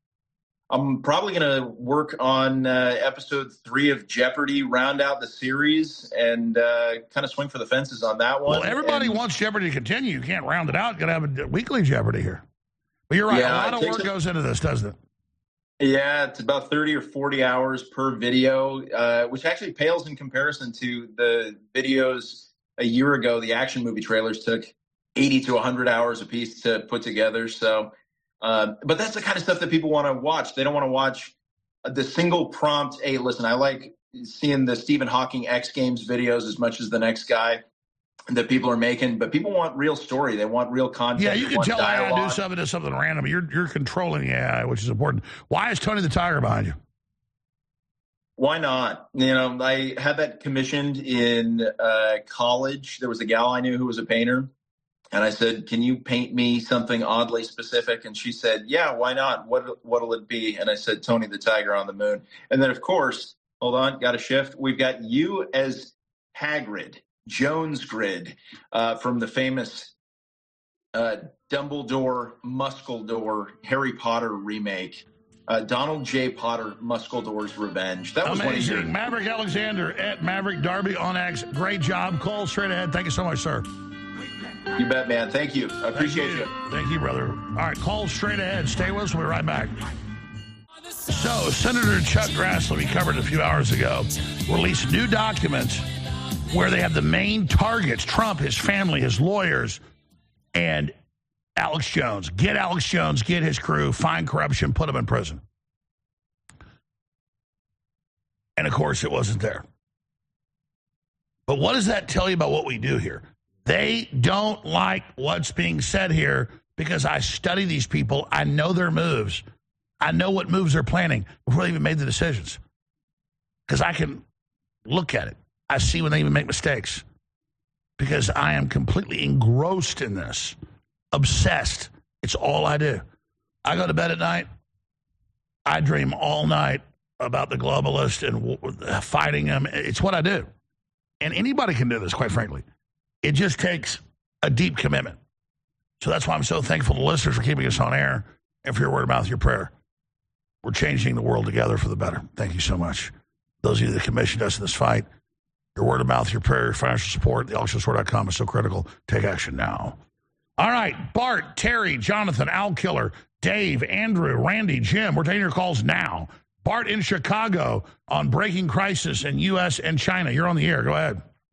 I'm probably going to work on uh, episode three of Jeopardy, round out the series, and uh, kind of swing for the fences on that one. Well, everybody and, wants Jeopardy to continue. You can't round it out. You got to have a weekly Jeopardy here. But you're right. Yeah, a lot of it takes work a- goes into this, doesn't it? Yeah, it's about thirty or forty hours per video, uh, which actually pales in comparison to the videos a year ago. The action movie trailers took eighty to one hundred hours a piece to put together. So, uh, but that's the kind of stuff that people want to watch. They don't want to watch the single prompt. Hey, listen, I like seeing the Stephen Hawking X Games videos as much as the next guy that people are making, but people want real story. They want real content. Yeah, you They can want tell A I dialogue. do something to something random. You're you're controlling the A I, which is important. Why is Tony the Tiger behind you? Why not? You know, I had that commissioned in uh, college. There was a gal I knew who was a painter. And I said, can you paint me something oddly specific? And she said, yeah, why not? What, what'll it be? And I said, Tony the Tiger on the Moon. And then, of course, hold on, got a shift. We've got you as Hagrid, Jones Grid, uh, from the famous uh, Dumbledore, Muskeldore, Harry Potter remake. Uh, Donald J. Potter, Muskeldore's Revenge. That was Amazing. one of your... Maverick Alexander at Maverick Darby on X. Great job. Call straight ahead. Thank you so much, sir. You bet, man. Thank you. I appreciate Thank you. you. Thank you, brother. All right, call straight ahead. Stay with us. We'll be right back. So, Senator Chuck Grassley, we covered a few hours ago, released new documents where they have the main targets, Trump, his family, his lawyers, and Alex Jones. Get Alex Jones, get his crew, find corruption, put him in prison. And, of course, it wasn't there. But what does that tell you about what we do here? They don't like what's being said here because I study these people. I know their moves. I know what moves they're planning before they even made the decisions. Because I can look at it. I see when they even make mistakes. Because I am completely engrossed in this. Obsessed. It's all I do. I go to bed at night. I dream all night about the globalists and fighting them. It's what I do. And anybody can do this, quite frankly. It just takes a deep commitment. So that's why I'm so thankful to listeners for keeping us on air and for your word of mouth, your prayer. We're changing the world together for the better. Thank you so much. Those of you that commissioned us in this fight, your word of mouth, your prayer, your financial support, the alex jones dot com is so critical. Take action now. All right, Bart, Terry, Jonathan, Al Killer, Dave, Andrew, Randy, Jim, we're taking your calls now. Bart in Chicago on Breaking Crisis in U S and China. You're on the air. Go ahead.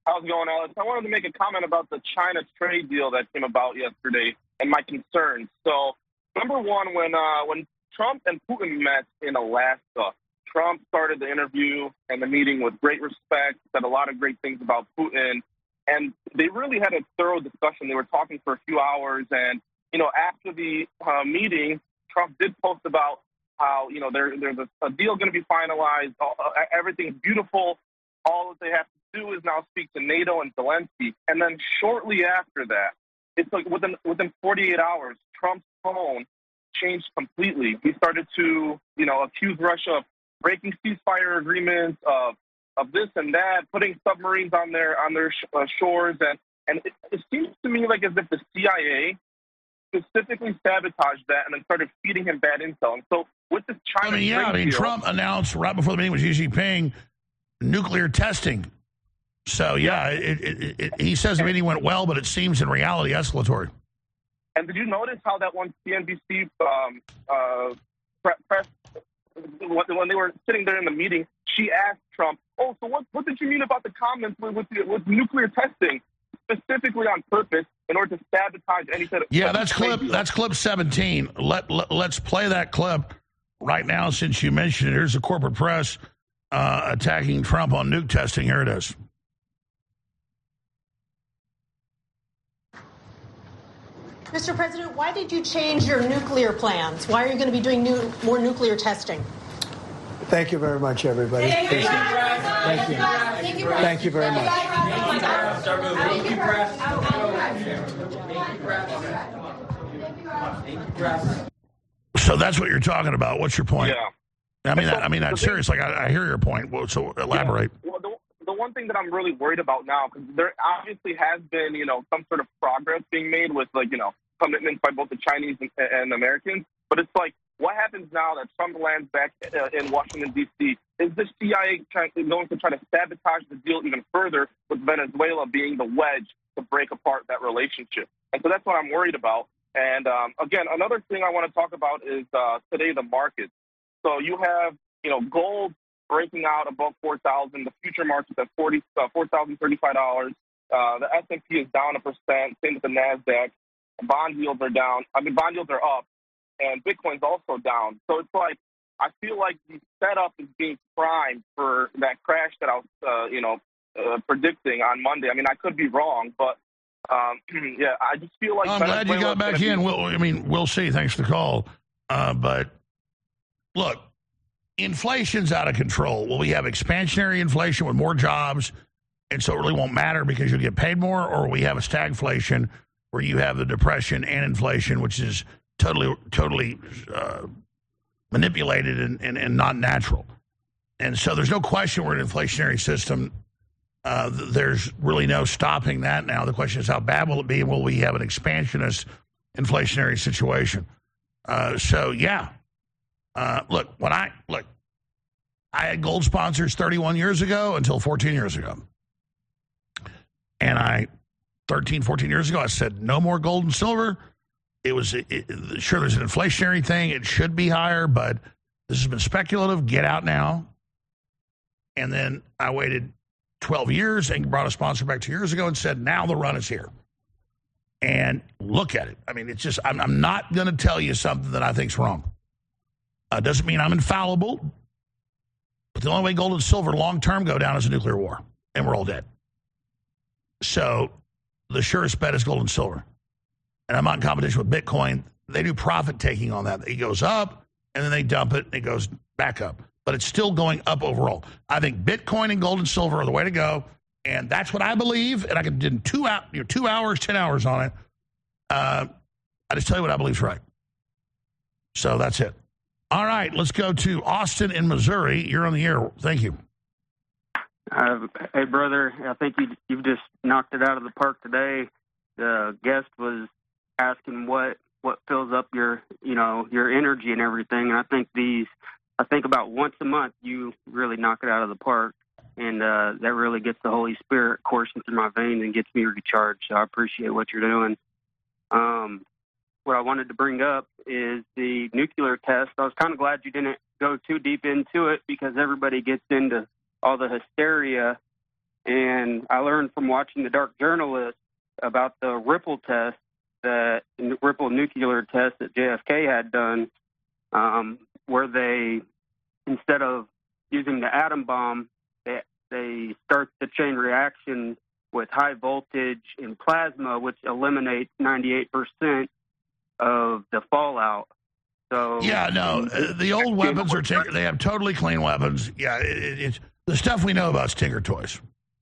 How's it going, Alex? I wanted to make a comment about the China trade deal that came about yesterday and my concerns. So, number one, when uh, when Trump and Putin met in Alaska, Trump started the interview and the meeting with great respect, said a lot of great things about Putin, and they really had a thorough discussion. They were talking for a few hours, and, you know, after the uh, meeting, Trump did post about how, you know, there, there's a, a deal going to be finalized, all, uh, everything's beautiful, all that they have to do is now speak to NATO and Zelensky. And then shortly after that, it's like within within forty-eight hours, Trump's tone changed completely. He started to, you know, accuse Russia of breaking ceasefire agreements, of of this and that, putting submarines on their on their sh- uh, shores, and and it, it seems to me like as if the C I A specifically sabotaged that and then started feeding him bad intel. And so with this China, I mean, yeah, I mean, deal, Trump announced right before the meeting with Xi Jinping nuclear testing. So yeah, it, it, it, he says the meeting went well, but it seems in reality escalatory. And did you notice how that one C N B C um, uh, press, when they were sitting there in the meeting, she asked Trump, "Oh, so what, what did you mean about the comments with, with, the, with nuclear testing?" Specifically on purpose in order to sabotage any sort of... Yeah, that's clip, that's clip seventeen. Let, let, let's play that clip right now since you mentioned it. Here's the corporate press uh, attacking Trump on nuke testing. Here it is. Mister President, why did you change your nuclear plans? Why are you going to be doing new, more nuclear testing? Thank you very much, everybody. Thank you. Thank you. Thank you. Thank you very much. So that's what you're talking about. What's your point? Yeah. I mean, that, I mean, that's serious. Like, I, I hear your point. Well, so elaborate. Yeah. Well, the, the one thing that I'm really worried about now, because there obviously has been, you know, some sort of progress being made with, like, you know, commitments by both the Chinese and, and Americans. But it's like, what happens now that Trump lands back uh, in Washington, D C? Is the C I A trying, going to try to sabotage the deal even further, with Venezuela being the wedge to break apart that relationship? And so that's what I'm worried about. And, um, again, another thing I want to talk about is uh, today the markets. So you have, you know, gold breaking out above four thousand. The future market's at forty, uh, four thousand thirty-five dollars. Uh, the S and P is down a percent. Same with the NASDAQ. Bond yields are down. I mean, bond yields are up. And Bitcoin's also down. So it's like, I feel like the setup is being primed for that crash that I was, uh, you know, uh, predicting on Monday. I mean, I could be wrong, but, um, yeah, I just feel like... I'm glad you got back in. Be- we'll, I mean, we'll see. Thanks for the call. Uh, but, look, inflation's out of control. Will we have expansionary inflation with more jobs, and so it really won't matter because you'll get paid more, or we have a stagflation where you have the depression and inflation, which is totally, totally uh, manipulated and, and, and not natural. And so there's no question we're in an inflationary system. Uh, there's really no stopping that now. The question is, how bad will it be? Will we have an expansionist inflationary situation? Uh, so, yeah. Uh, look, when I, look, I had gold sponsors thirty-one years ago until fourteen years ago. And I, thirteen, fourteen years ago, I said, no more gold and silver. It was, it, it, sure, there's an inflationary thing. It should be higher, but this has been speculative. Get out now. And then I waited twelve years and brought a sponsor back two years ago and said, now the run is here. And look at it. I mean, it's just, I'm, I'm not going to tell you something that I think's wrong. Uh, doesn't mean I'm infallible. But the only way gold and silver long-term go down is a nuclear war. And we're all dead. So the surest bet is gold and silver. And I'm not in competition with Bitcoin. They do profit taking on that. It goes up, and then they dump it, and it goes back up. But it's still going up overall. I think Bitcoin and gold and silver are the way to go, and that's what I believe. And I can do two, out, you know, two hours, ten hours on it. Uh, I just tell you what I believe is right. So that's it. All right, let's go to Austin in Missouri. You're on the air. Thank you. Uh, hey, brother, I think you, you've just knocked it out of the park today. The guest was asking what what fills up your you know your energy and everything, and I think these I think about once a month you really knock it out of the park, and uh, that really gets the Holy Spirit coursing through my veins and gets me recharged. So I appreciate what you're doing. Um, what I wanted to bring up is the nuclear test. I was kind of glad you didn't go too deep into it because everybody gets into all the hysteria And I learned from watching The Dark Journalist about the Ripple test, that Ripple nuclear test that J F K had done, um, where they, instead of using the atom bomb, they, they start the chain reaction with high voltage and plasma, which eliminates ninety-eight percent of the fallout. So yeah, no, uh, the old weapons are tinker. They have totally clean weapons. Yeah, it, it, it's the stuff we know about is Tinker Toys.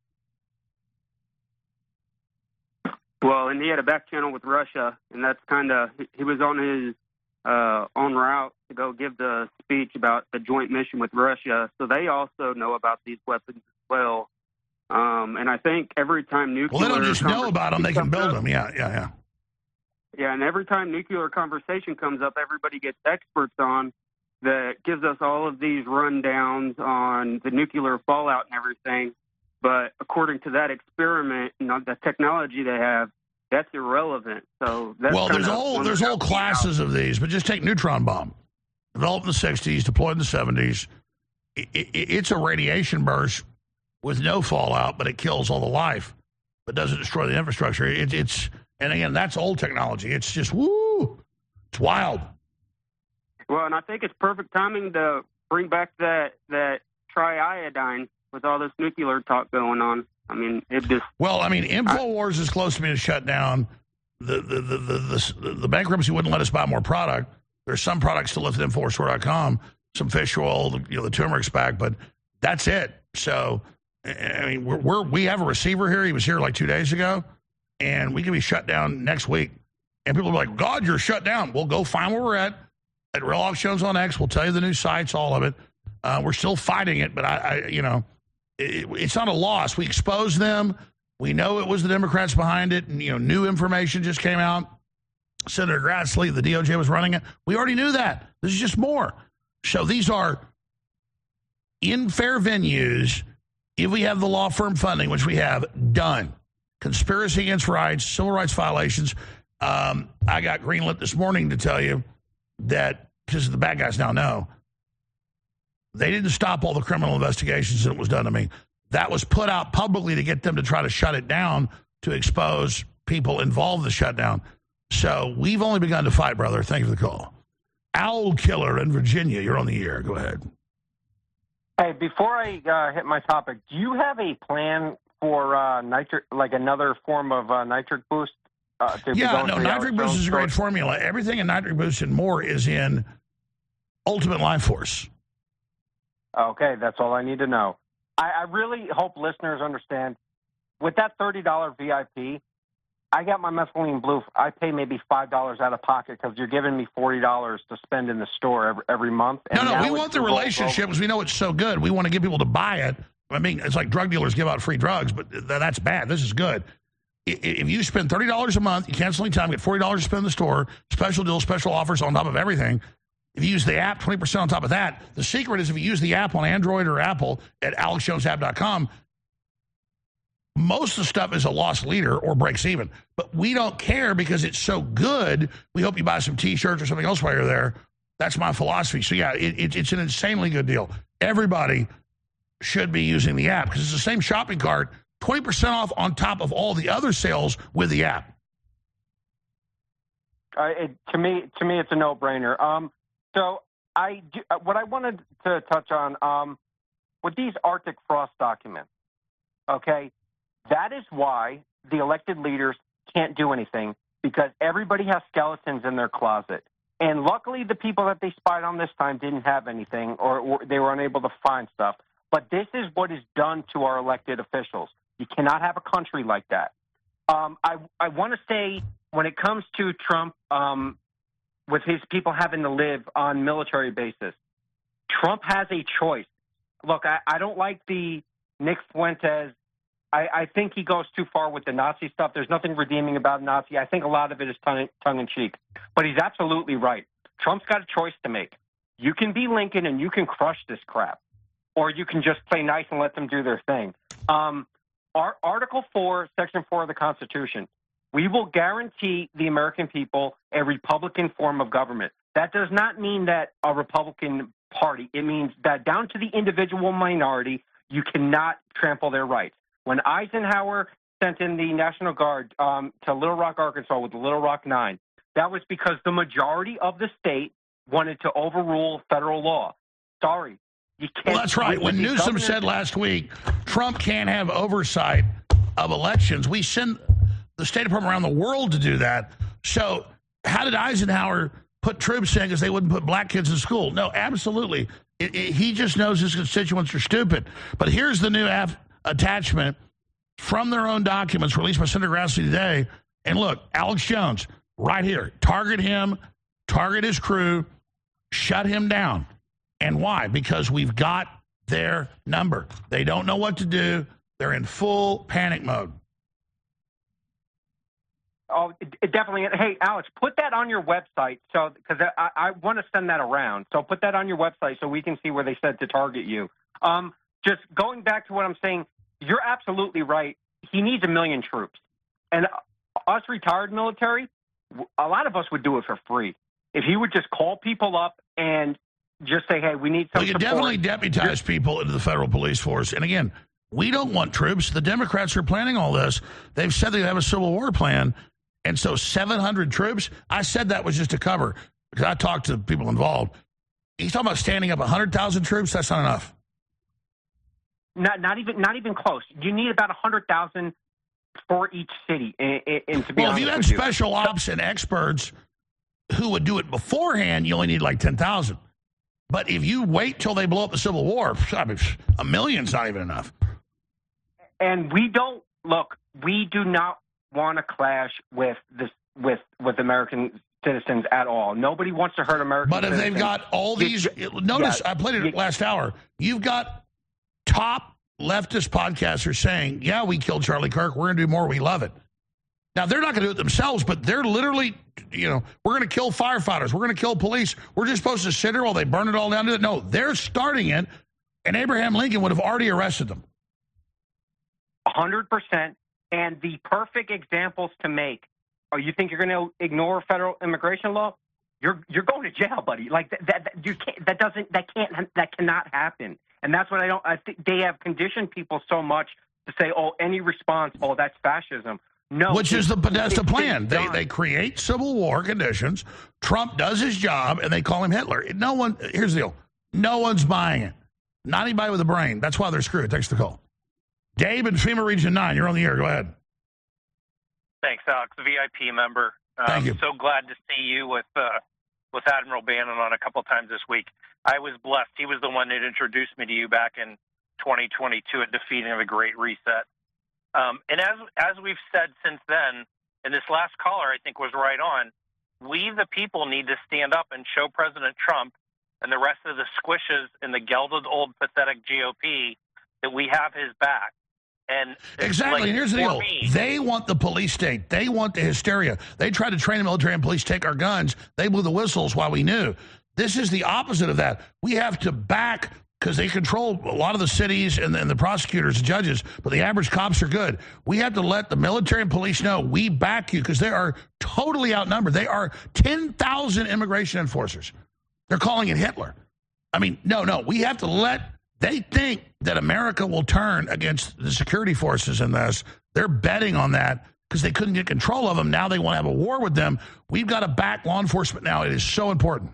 Well, and he had a back channel with Russia, and that's kind of, he was on his uh, own route to go give the speech about the joint mission with Russia. So they also know about these weapons as well. Um, and I think every time nuclear... Well, they don't just know about them, they can build them. Yeah, yeah, yeah. Yeah, and every time nuclear conversation comes up, everybody gets experts on that gives us all of these rundowns on the nuclear fallout and everything. But according to that experiment, you know, the technology they have, that's irrelevant. So that's well, there's whole there's whole classes of these, but just take neutron bomb, developed in the sixties, deployed in the seventies. It, it, it's a radiation burst with no fallout, but it kills all the life, but doesn't destroy the infrastructure. It, it's and again, that's old technology. It's just woo, it's wild. Well, and I think it's perfect timing to bring back that that triiodine with all this nuclear talk going on. I mean, it just... Well, I mean, InfoWars I, is close to being shut down. The the, the, the, the, the bankruptcy wouldn't let us buy more product. There's some products still left at Infowars Store dot com, some fish oil, the, you know, the turmeric's back, but that's it. So, I mean, we're, we're, we have a receiver here. He was here like two days ago, and we can be shut down next week. And people are like, God, you're shut down. We'll go find where we're at. At Real Auctions on X, we'll tell you the new sites, all of it. Uh, we're still fighting it, but I, I you know... It, it's not a loss. We exposed them. We know it was the Democrats behind it, and you know, new information just came out. Senator Grassley, the D O J was running it. We already knew that. This is just more. So these are in fair venues. If we have the law firm funding, which we have, done. Conspiracy against rights, civil rights violations. Um, I got greenlit this morning to tell you that, because the bad guys now know, they didn't stop all the criminal investigations that was done to me. That was put out publicly to get them to try to shut it down, to expose people involved in the shutdown. So we've only begun to fight, brother. Thank you for the call. Owl Killer in Virginia, you're on the air. Go ahead. Hey, before I uh, hit my topic, do you have a plan for uh, nitric, like another form of uh, nitric boost? Uh, to yeah, no, nitric boost is a great formula. Everything in nitric boost and more is in Ultimate Life Force. Okay, that's all I need to know. I, I really hope listeners understand, with that thirty dollars V I P, I got my methylene blue. I pay maybe five dollars out of pocket because you're giving me forty dollars to spend in the store every, every month. And no, no, we want the relationship because we know it's so good. We want to get people to buy it. I mean, it's like drug dealers give out free drugs, but th- that's bad. This is good. If you spend thirty dollars a month, you cancel any time, get forty dollars to spend in the store, special deals, special offers on top of everything. If you use the app, twenty percent on top of that. The secret is if you use the app on Android or Apple at alex jones app dot com, most of the stuff is a loss leader or breaks even. But we don't care because it's so good. We hope you buy some T-shirts or something else while you're there. That's my philosophy. So, yeah, it, it, it's an insanely good deal. Everybody should be using the app because it's the same shopping cart, twenty percent off on top of all the other sales with the app. Uh, it, to me, to me, it's a no-brainer. Um, So I do, what I wanted to touch on um, with these Arctic frost documents, okay, that is why the elected leaders can't do anything because everybody has skeletons in their closet. And luckily the people that they spied on this time didn't have anything or, or they were unable to find stuff. But this is what is done to our elected officials. You cannot have a country like that. Um, I, I want to say when it comes to Trump, um, with his people having to live on military bases, Trump has a choice. Look, I, I don't like the Nick Fuentes. I, I think he goes too far with the Nazi stuff. There's nothing redeeming about Nazi. I think a lot of it is tongue, tongue-in-cheek. But he's absolutely right. Trump's got a choice to make. You can be Lincoln and you can crush this crap, or you can just play nice and let them do their thing. Um, our, Article four, Section four of the Constitution, we will guarantee the American people a Republican form of government. That does not mean that a Republican Party. It means that down to the individual minority, you cannot trample their rights. When Eisenhower sent in the National Guard um, to Little Rock, Arkansas with the Little Rock Nine, that was because the majority of the state wanted to overrule federal law. Sorry. You can't. Well, that's right. When Newsom governor- said last week, Trump can't have oversight of elections, we send the State Department around the world to do that. So how did Eisenhower put troops in because they wouldn't put black kids in school? No, absolutely. It, it, he just knows his constituents are stupid. But here's the new af- attachment from their own documents released by Senator Grassley today. And look, Alex Jones, right here. Target him, target his crew, shut him down. And why? Because we've got their number. They don't know what to do. They're in full panic mode. Oh, it definitely. Hey, Alex, put that on your website, so because I, I want to send that around. So put that on your website so we can see where they said to target you. Um, just going back to what I'm saying, you're absolutely right. He needs a million troops, and us retired military, a lot of us would do it for free if he would just call people up and just say, "Hey, we need some." Well, you support. definitely deputize people into the federal police force, and again, we don't want troops. The Democrats are planning all this. They've said they have a Civil War plan. And so seven hundred troops, I said that was just a cover because I talked to people involved. He's talking about standing up one hundred thousand troops. That's not enough. Not, not even not even close. You need about one hundred thousand for each city. And, and to be well, honest if you had with special you. ops and experts who would do it beforehand, you only need like ten thousand. But if you wait till they blow up the Civil War, I mean, a million's not even enough. And we don't, look, we do not want to clash with this with with American citizens at all. Nobody wants to hurt American But if citizens. they've got all these, You- notice yeah, I played it you- last hour. You've got top leftist podcasters saying, yeah, we killed Charlie Kirk. We're going to do more. We love it. Now, they're not going to do it themselves, but they're literally, you know, we're going to kill firefighters. We're going to kill police. We're just supposed to sit here while they burn it all down. No, they're starting it, and Abraham Lincoln would have already arrested them. one hundred percent. And the perfect examples to make, oh, you think you're going to ignore federal immigration law? You're you're going to jail, buddy. Like that, that, that you can't. That doesn't. That can't. That cannot happen. And that's what I don't. I think they have conditioned people so much to say, oh, any response, oh, that's fascism. No, Which is the Podesta it's plan. They done. they create civil war conditions. Trump does his job, and they call him Hitler. No one. Here's the deal. No one's buying it. Not anybody with a brain. That's why they're screwed. Thanks to the call. Dave in FEMA Region nine, you're on the air. Go ahead. Thanks, Alex, the V I P member. Um, Thank you. So glad to see you with uh, with Admiral Bannon on a couple times this week. I was blessed. He was the one that introduced me to you back in twenty twenty-two at defeating of the Great Reset. Um, and as as we've said since then, and this last caller I think was right on, we the people need to stand up and show President Trump and the rest of the squishes in the gelded old pathetic G O P that we have his back. And Exactly. like, and here's the for deal. me- They want the police state. They want the hysteria. They tried to train the military and police take our guns. They blew the whistles while we knew. This is the opposite of that. We have to back, because they control a lot of the cities and the, and the prosecutors and judges, but the average cops are good. We have to let the military and police know we back you, because they are totally outnumbered. They are ten thousand immigration enforcers. They're calling it Hitler. I mean, no, no. We have to let... They think that America will turn against the security forces in this. They're betting on that because they couldn't get control of them. Now they want to have a war with them. We've got to back law enforcement now. It is so important.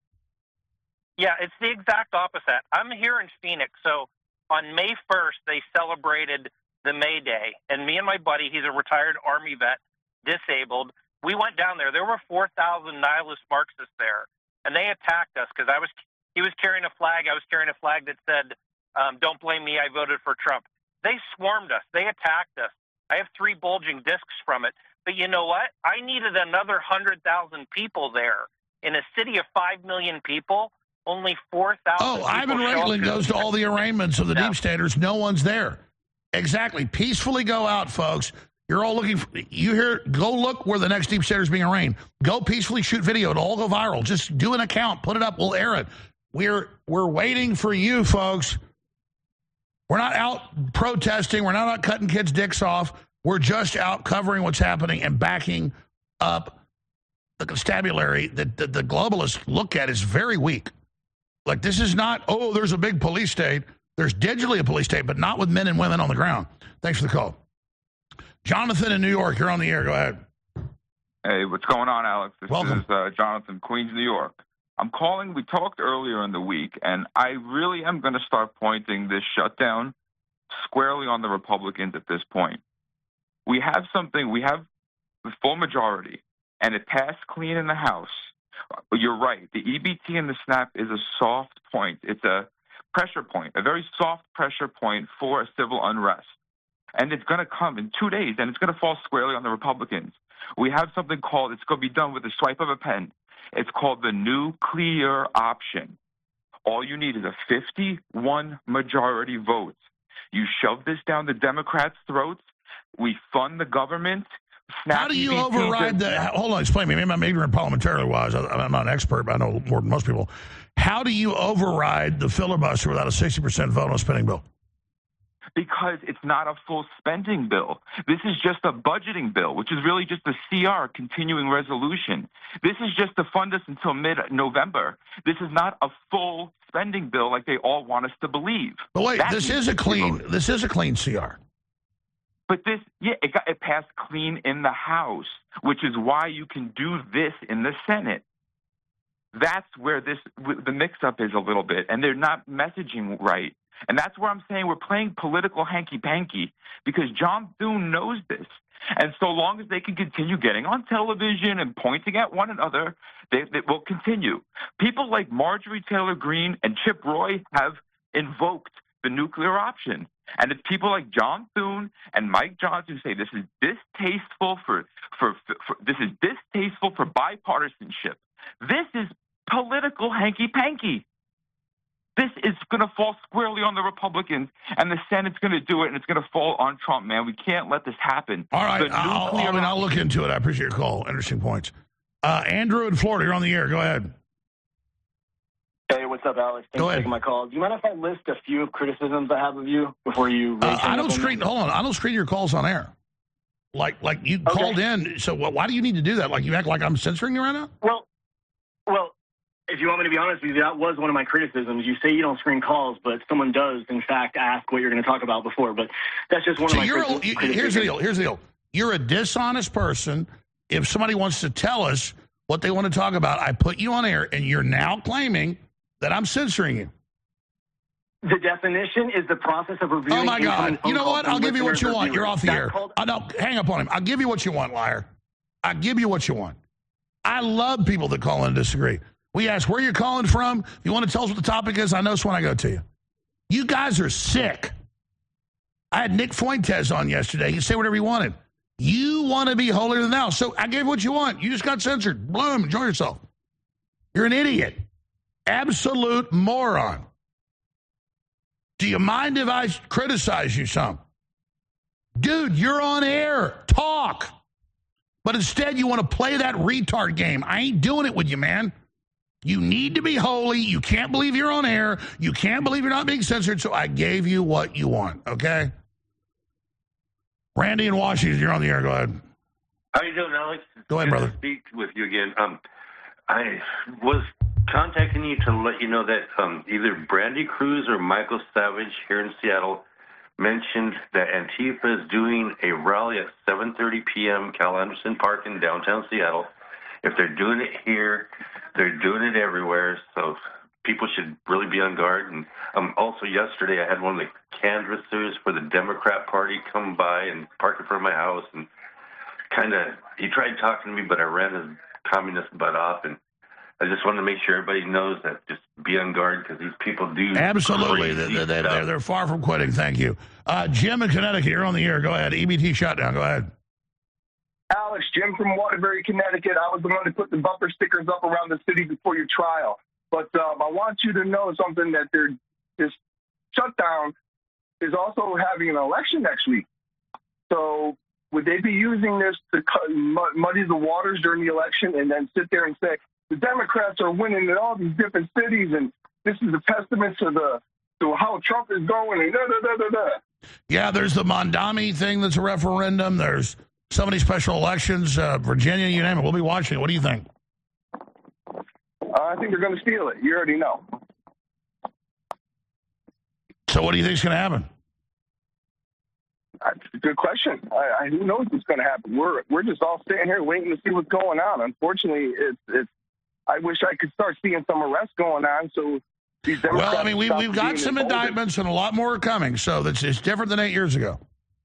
Yeah, it's the exact opposite. I'm here in Phoenix, so on May first, they celebrated the May Day, and me and my buddy, he's a retired Army vet, disabled, we went down there. There were four thousand nihilist Marxists there, and they attacked us because I was he was carrying a flag. I was carrying a flag that said, um, don't blame me, I voted for Trump. They swarmed us. They attacked us. I have three bulging discs from it. But you know what? I needed another one hundred thousand people there. In a city of five million people, only four thousand Oh, Ivan Raiklin goes to all the arraignments of the deep staters. No one's there. Exactly. Peacefully go out, folks. You're all looking for, you hear, go look where the next deep stater is being arraigned. Go peacefully shoot video. It'll all go viral. Just do an account. Put it up. We'll air it. We're, we're waiting for you, folks. We're not out protesting. We're not out cutting kids' dicks off. We're just out covering what's happening and backing up the constabulary that the, the globalists look at is very weak. Like, this is not, oh, there's a big police state. There's digitally a police state, but not with men and women on the ground. Thanks for the call. Jonathan in New York, you're on the air. Go ahead. Hey, what's going on, Alex? This Welcome. is uh, Jonathan, Queens, New York. I'm calling. We talked earlier in the week, and I really am going to start pointing this shutdown squarely on the Republicans at this point. We have something. We have the full majority, and it passed clean in the House. You're right. The E B T and the SNAP is a soft point. It's a pressure point, a very soft pressure point for a civil unrest. And it's going to come in two days, and it's going to fall squarely on the Republicans. We have something called, it's going to be done with a swipe of a pen. It's called the nuclear option. All you need is a fifty-one majority vote. You shove this down the Democrats' throats. We fund the government. Snap How do you E B T override the, hold on, explain me. Maybe I'm ignorant parliamentarily wise. I'm not an expert, but I know more than most people. How do you override the filibuster without a sixty percent vote on a spending bill? Because it's not a full spending bill. This is just a budgeting bill, which is really just a C R, continuing resolution. This is just to fund us until mid-November. This is not a full spending bill like they all want us to believe. But wait, That this needs is a to be clean, voted. this is a clean C R. But this, yeah, it, got, it passed clean in the House, which is why you can do this in the Senate. That's where this the mix-up is a little bit, and they're not messaging right. And that's where I'm saying we're playing political hanky-panky because John Thune knows this. And so long as they can continue getting on television and pointing at one another, they, they will continue. People like Marjorie Taylor Greene and Chip Roy have invoked the nuclear option. And it's people like John Thune and Mike Johnson who say this is distasteful for, for, for, for this is distasteful for bipartisanship. This is political hanky-panky. This is going to fall squarely on the Republicans, and the Senate's going to do it, and it's going to fall on Trump, man. We can't let this happen. All right, The I'll, nuclear I mean, I'll look into it. I appreciate your call. Interesting points. Uh, Andrew in Florida, you're on the air. Go ahead. Hey, what's up, Alex? Thanks Go for ahead. taking my call. Do you mind if I list a few criticisms I have of you before you raise Uh, your I hand don't up on screen. me? Hold on, I don't screen your calls on air. Like, like you called in. So wh- why do you need to do that? Like, you act like I'm censoring you right now? Well, well, if you want me to be honest with you, that was one of my criticisms. You say you don't screen calls, but someone does, in fact, ask what you're going to talk about before. But that's just one So of my you're criti- a, you- criticisms. here's the deal. Here's the deal. You're a dishonest person. If somebody wants to tell us what they want to talk about, I put you on air, and you're now claiming that I'm censoring you. The definition is the process of reviewing. Oh, my incoming God. phone You know calls what? from I'll give you what listeners you or want. You're viewers. off the That's air. called- Oh, no, hang up on him. I'll give you what you want, liar. I'll give you what you want. I love people that call in and disagree. We ask where you're calling from. If you want to tell us what the topic is, I know it's when I go to you. You guys are sick. I had Nick Fuentes on yesterday. He said whatever he wanted. You want to be holier than thou. So I gave you what you want. You just got censored. Bloom. Enjoy yourself. You're an idiot. Absolute moron. Do you mind if I criticize you some? Dude, you're on air. Talk. But instead, you want to play that retard game. I ain't doing it with you, man. You need to be holy. You can't believe you're on air. You can't believe you're not being censored, so I gave you what you want, okay? Randy in Washington, you're on the air. Go ahead. How you doing, Alex? Go ahead, Good brother. to speak with you again. Um, I was contacting you to let you know that um, either Brandy Cruz or Michael Savage here in Seattle mentioned that Antifa is doing a rally at seven thirty p.m. Cal Anderson Park in downtown Seattle. If they're doing it here, they're doing it everywhere, so people should really be on guard. And um, also yesterday I had one of the canvassers for the Democrat Party come by and park in front of my house, and kind of, he tried talking to me, but I ran his communist butt off, and I just wanted to make sure everybody knows that just be on guard because these people do Absolutely. crazy They, they, stuff. they're, they're far from quitting. Thank you. Uh, Jim in Connecticut, you're on the air. Go ahead. E B T shutdown. Go ahead. Alex, Jim from Waterbury, Connecticut. I was the one to put the bumper stickers up around the city before your trial. But um, I want you to know something, that there, this shutdown is also having an election next week. So would they be using this to cut, muddy the waters during the election and then sit there and say, the Democrats are winning in all these different cities, and this is a testament to the to how Trump is going, and da, da, da, da, da. Yeah, there's the Mondami thing that's a referendum. There's so many special elections. Uh, Virginia, you name it. We'll be watching it. What do you think? Uh, I think they're going to steal it. You already know. So what do you think is going to happen? That's a good question. I, I, who knows what's going to happen? We're we're just all sitting here waiting to see what's going on. Unfortunately, it's it's. I wish I could start seeing some arrests going on. So these Democrats. Well, I mean, we, we've got some indictments and a lot more are coming. So that's it's different than eight years ago.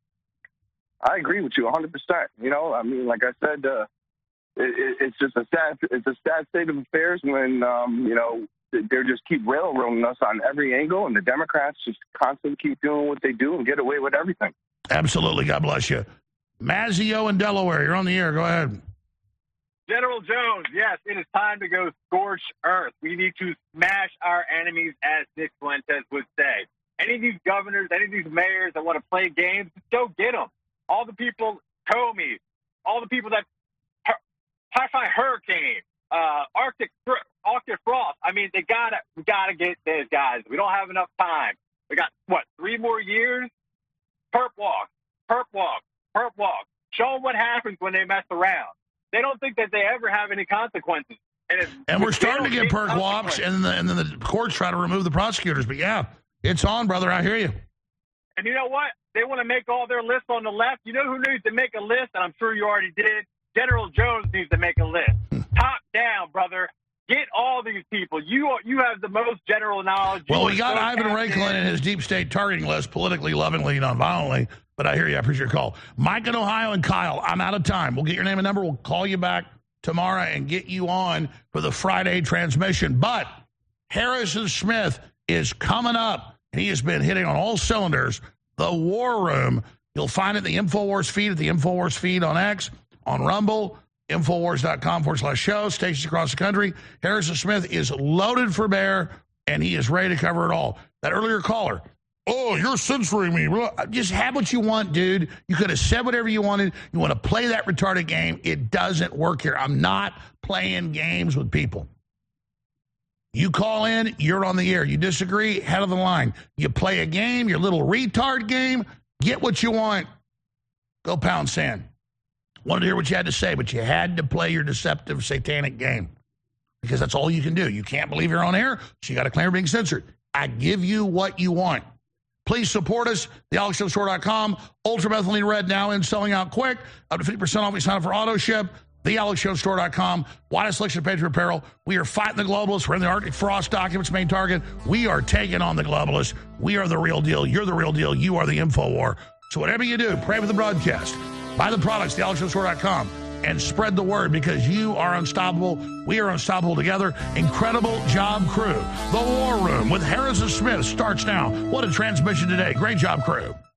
I agree with you one hundred percent. You know, I mean, like I said, uh, it, it, it's just a sad it's a sad state of affairs when um, you know. They just keep railroading us on every angle, and the Democrats just constantly keep doing what they do and get away with everything. Absolutely. God bless you. Mazzio in Delaware, you're on the air. Go ahead. General Jones, yes, it is time to go scorch earth. We need to smash our enemies, as Nick Fuentes would say. Any of these governors, any of these mayors that want to play games, just go get them. All the people, Comey, all the people that, High Hurricane, uh, Arctic Arctic Frost. I mean, they gotta, we gotta get these guys. We don't have enough time. We got, what, three more years? Perp walk, perp walk, perp walk. Show them what happens when they mess around. They don't think that they ever have any consequences. And, if, and we're starting to get perk walks, and, the, and then the courts try to remove the prosecutors. But, yeah, it's on, brother. I hear you. And you know what? They want to make all their lists on the left. You know who needs to make a list? And I'm sure you already did. General Jones needs to make a list. Top down, brother. Get all these people. You are, you have the most general knowledge. Well, you we got so Ivan Raiklin and his deep state targeting list, politically, lovingly, non-violently. But I hear you. I appreciate your call. Mike in Ohio and Kyle, I'm out of time. We'll get your name and number. We'll call you back tomorrow and get you on for the Friday transmission. But Harrison Smith is coming up. He has been hitting on all cylinders. The War Room. You'll find it in the InfoWars feed, at the InfoWars feed on X, on Rumble, Infowars.com forward slash show, stations across the country. Harrison Smith is loaded for bear, and he is ready to cover it all. That earlier caller, oh, you're censoring me. Just have what you want, dude. You could have said whatever you wanted. You want to play that retarded game. It doesn't work here. I'm not playing games with people. You call in, you're on the air. You disagree, head of the line. You play a game, your little retard game, get what you want. Go pound sand. Wanted to hear what you had to say, but you had to play your deceptive, satanic game because that's all you can do. You can't believe you're on air, so you got to claim being censored. I give you what you want. Please support us, the alex jones store dot com. Ultramethylene Red now in, selling out quick. Up to fifty percent off if you sign up for auto ship. the alex jones store dot com. Widest selection of Patriot apparel. We are fighting the globalists. We're in the Arctic Frost documents, main target. We are taking on the globalists. We are the real deal. You're the real deal. You are the InfoWar. So whatever you do, pray for the broadcast. Buy the products, the alex jones store dot com, and spread the word because you are unstoppable. We are unstoppable together. Incredible job, crew. The War Room with Harrison Smith starts now. What a transmission today. Great job, crew.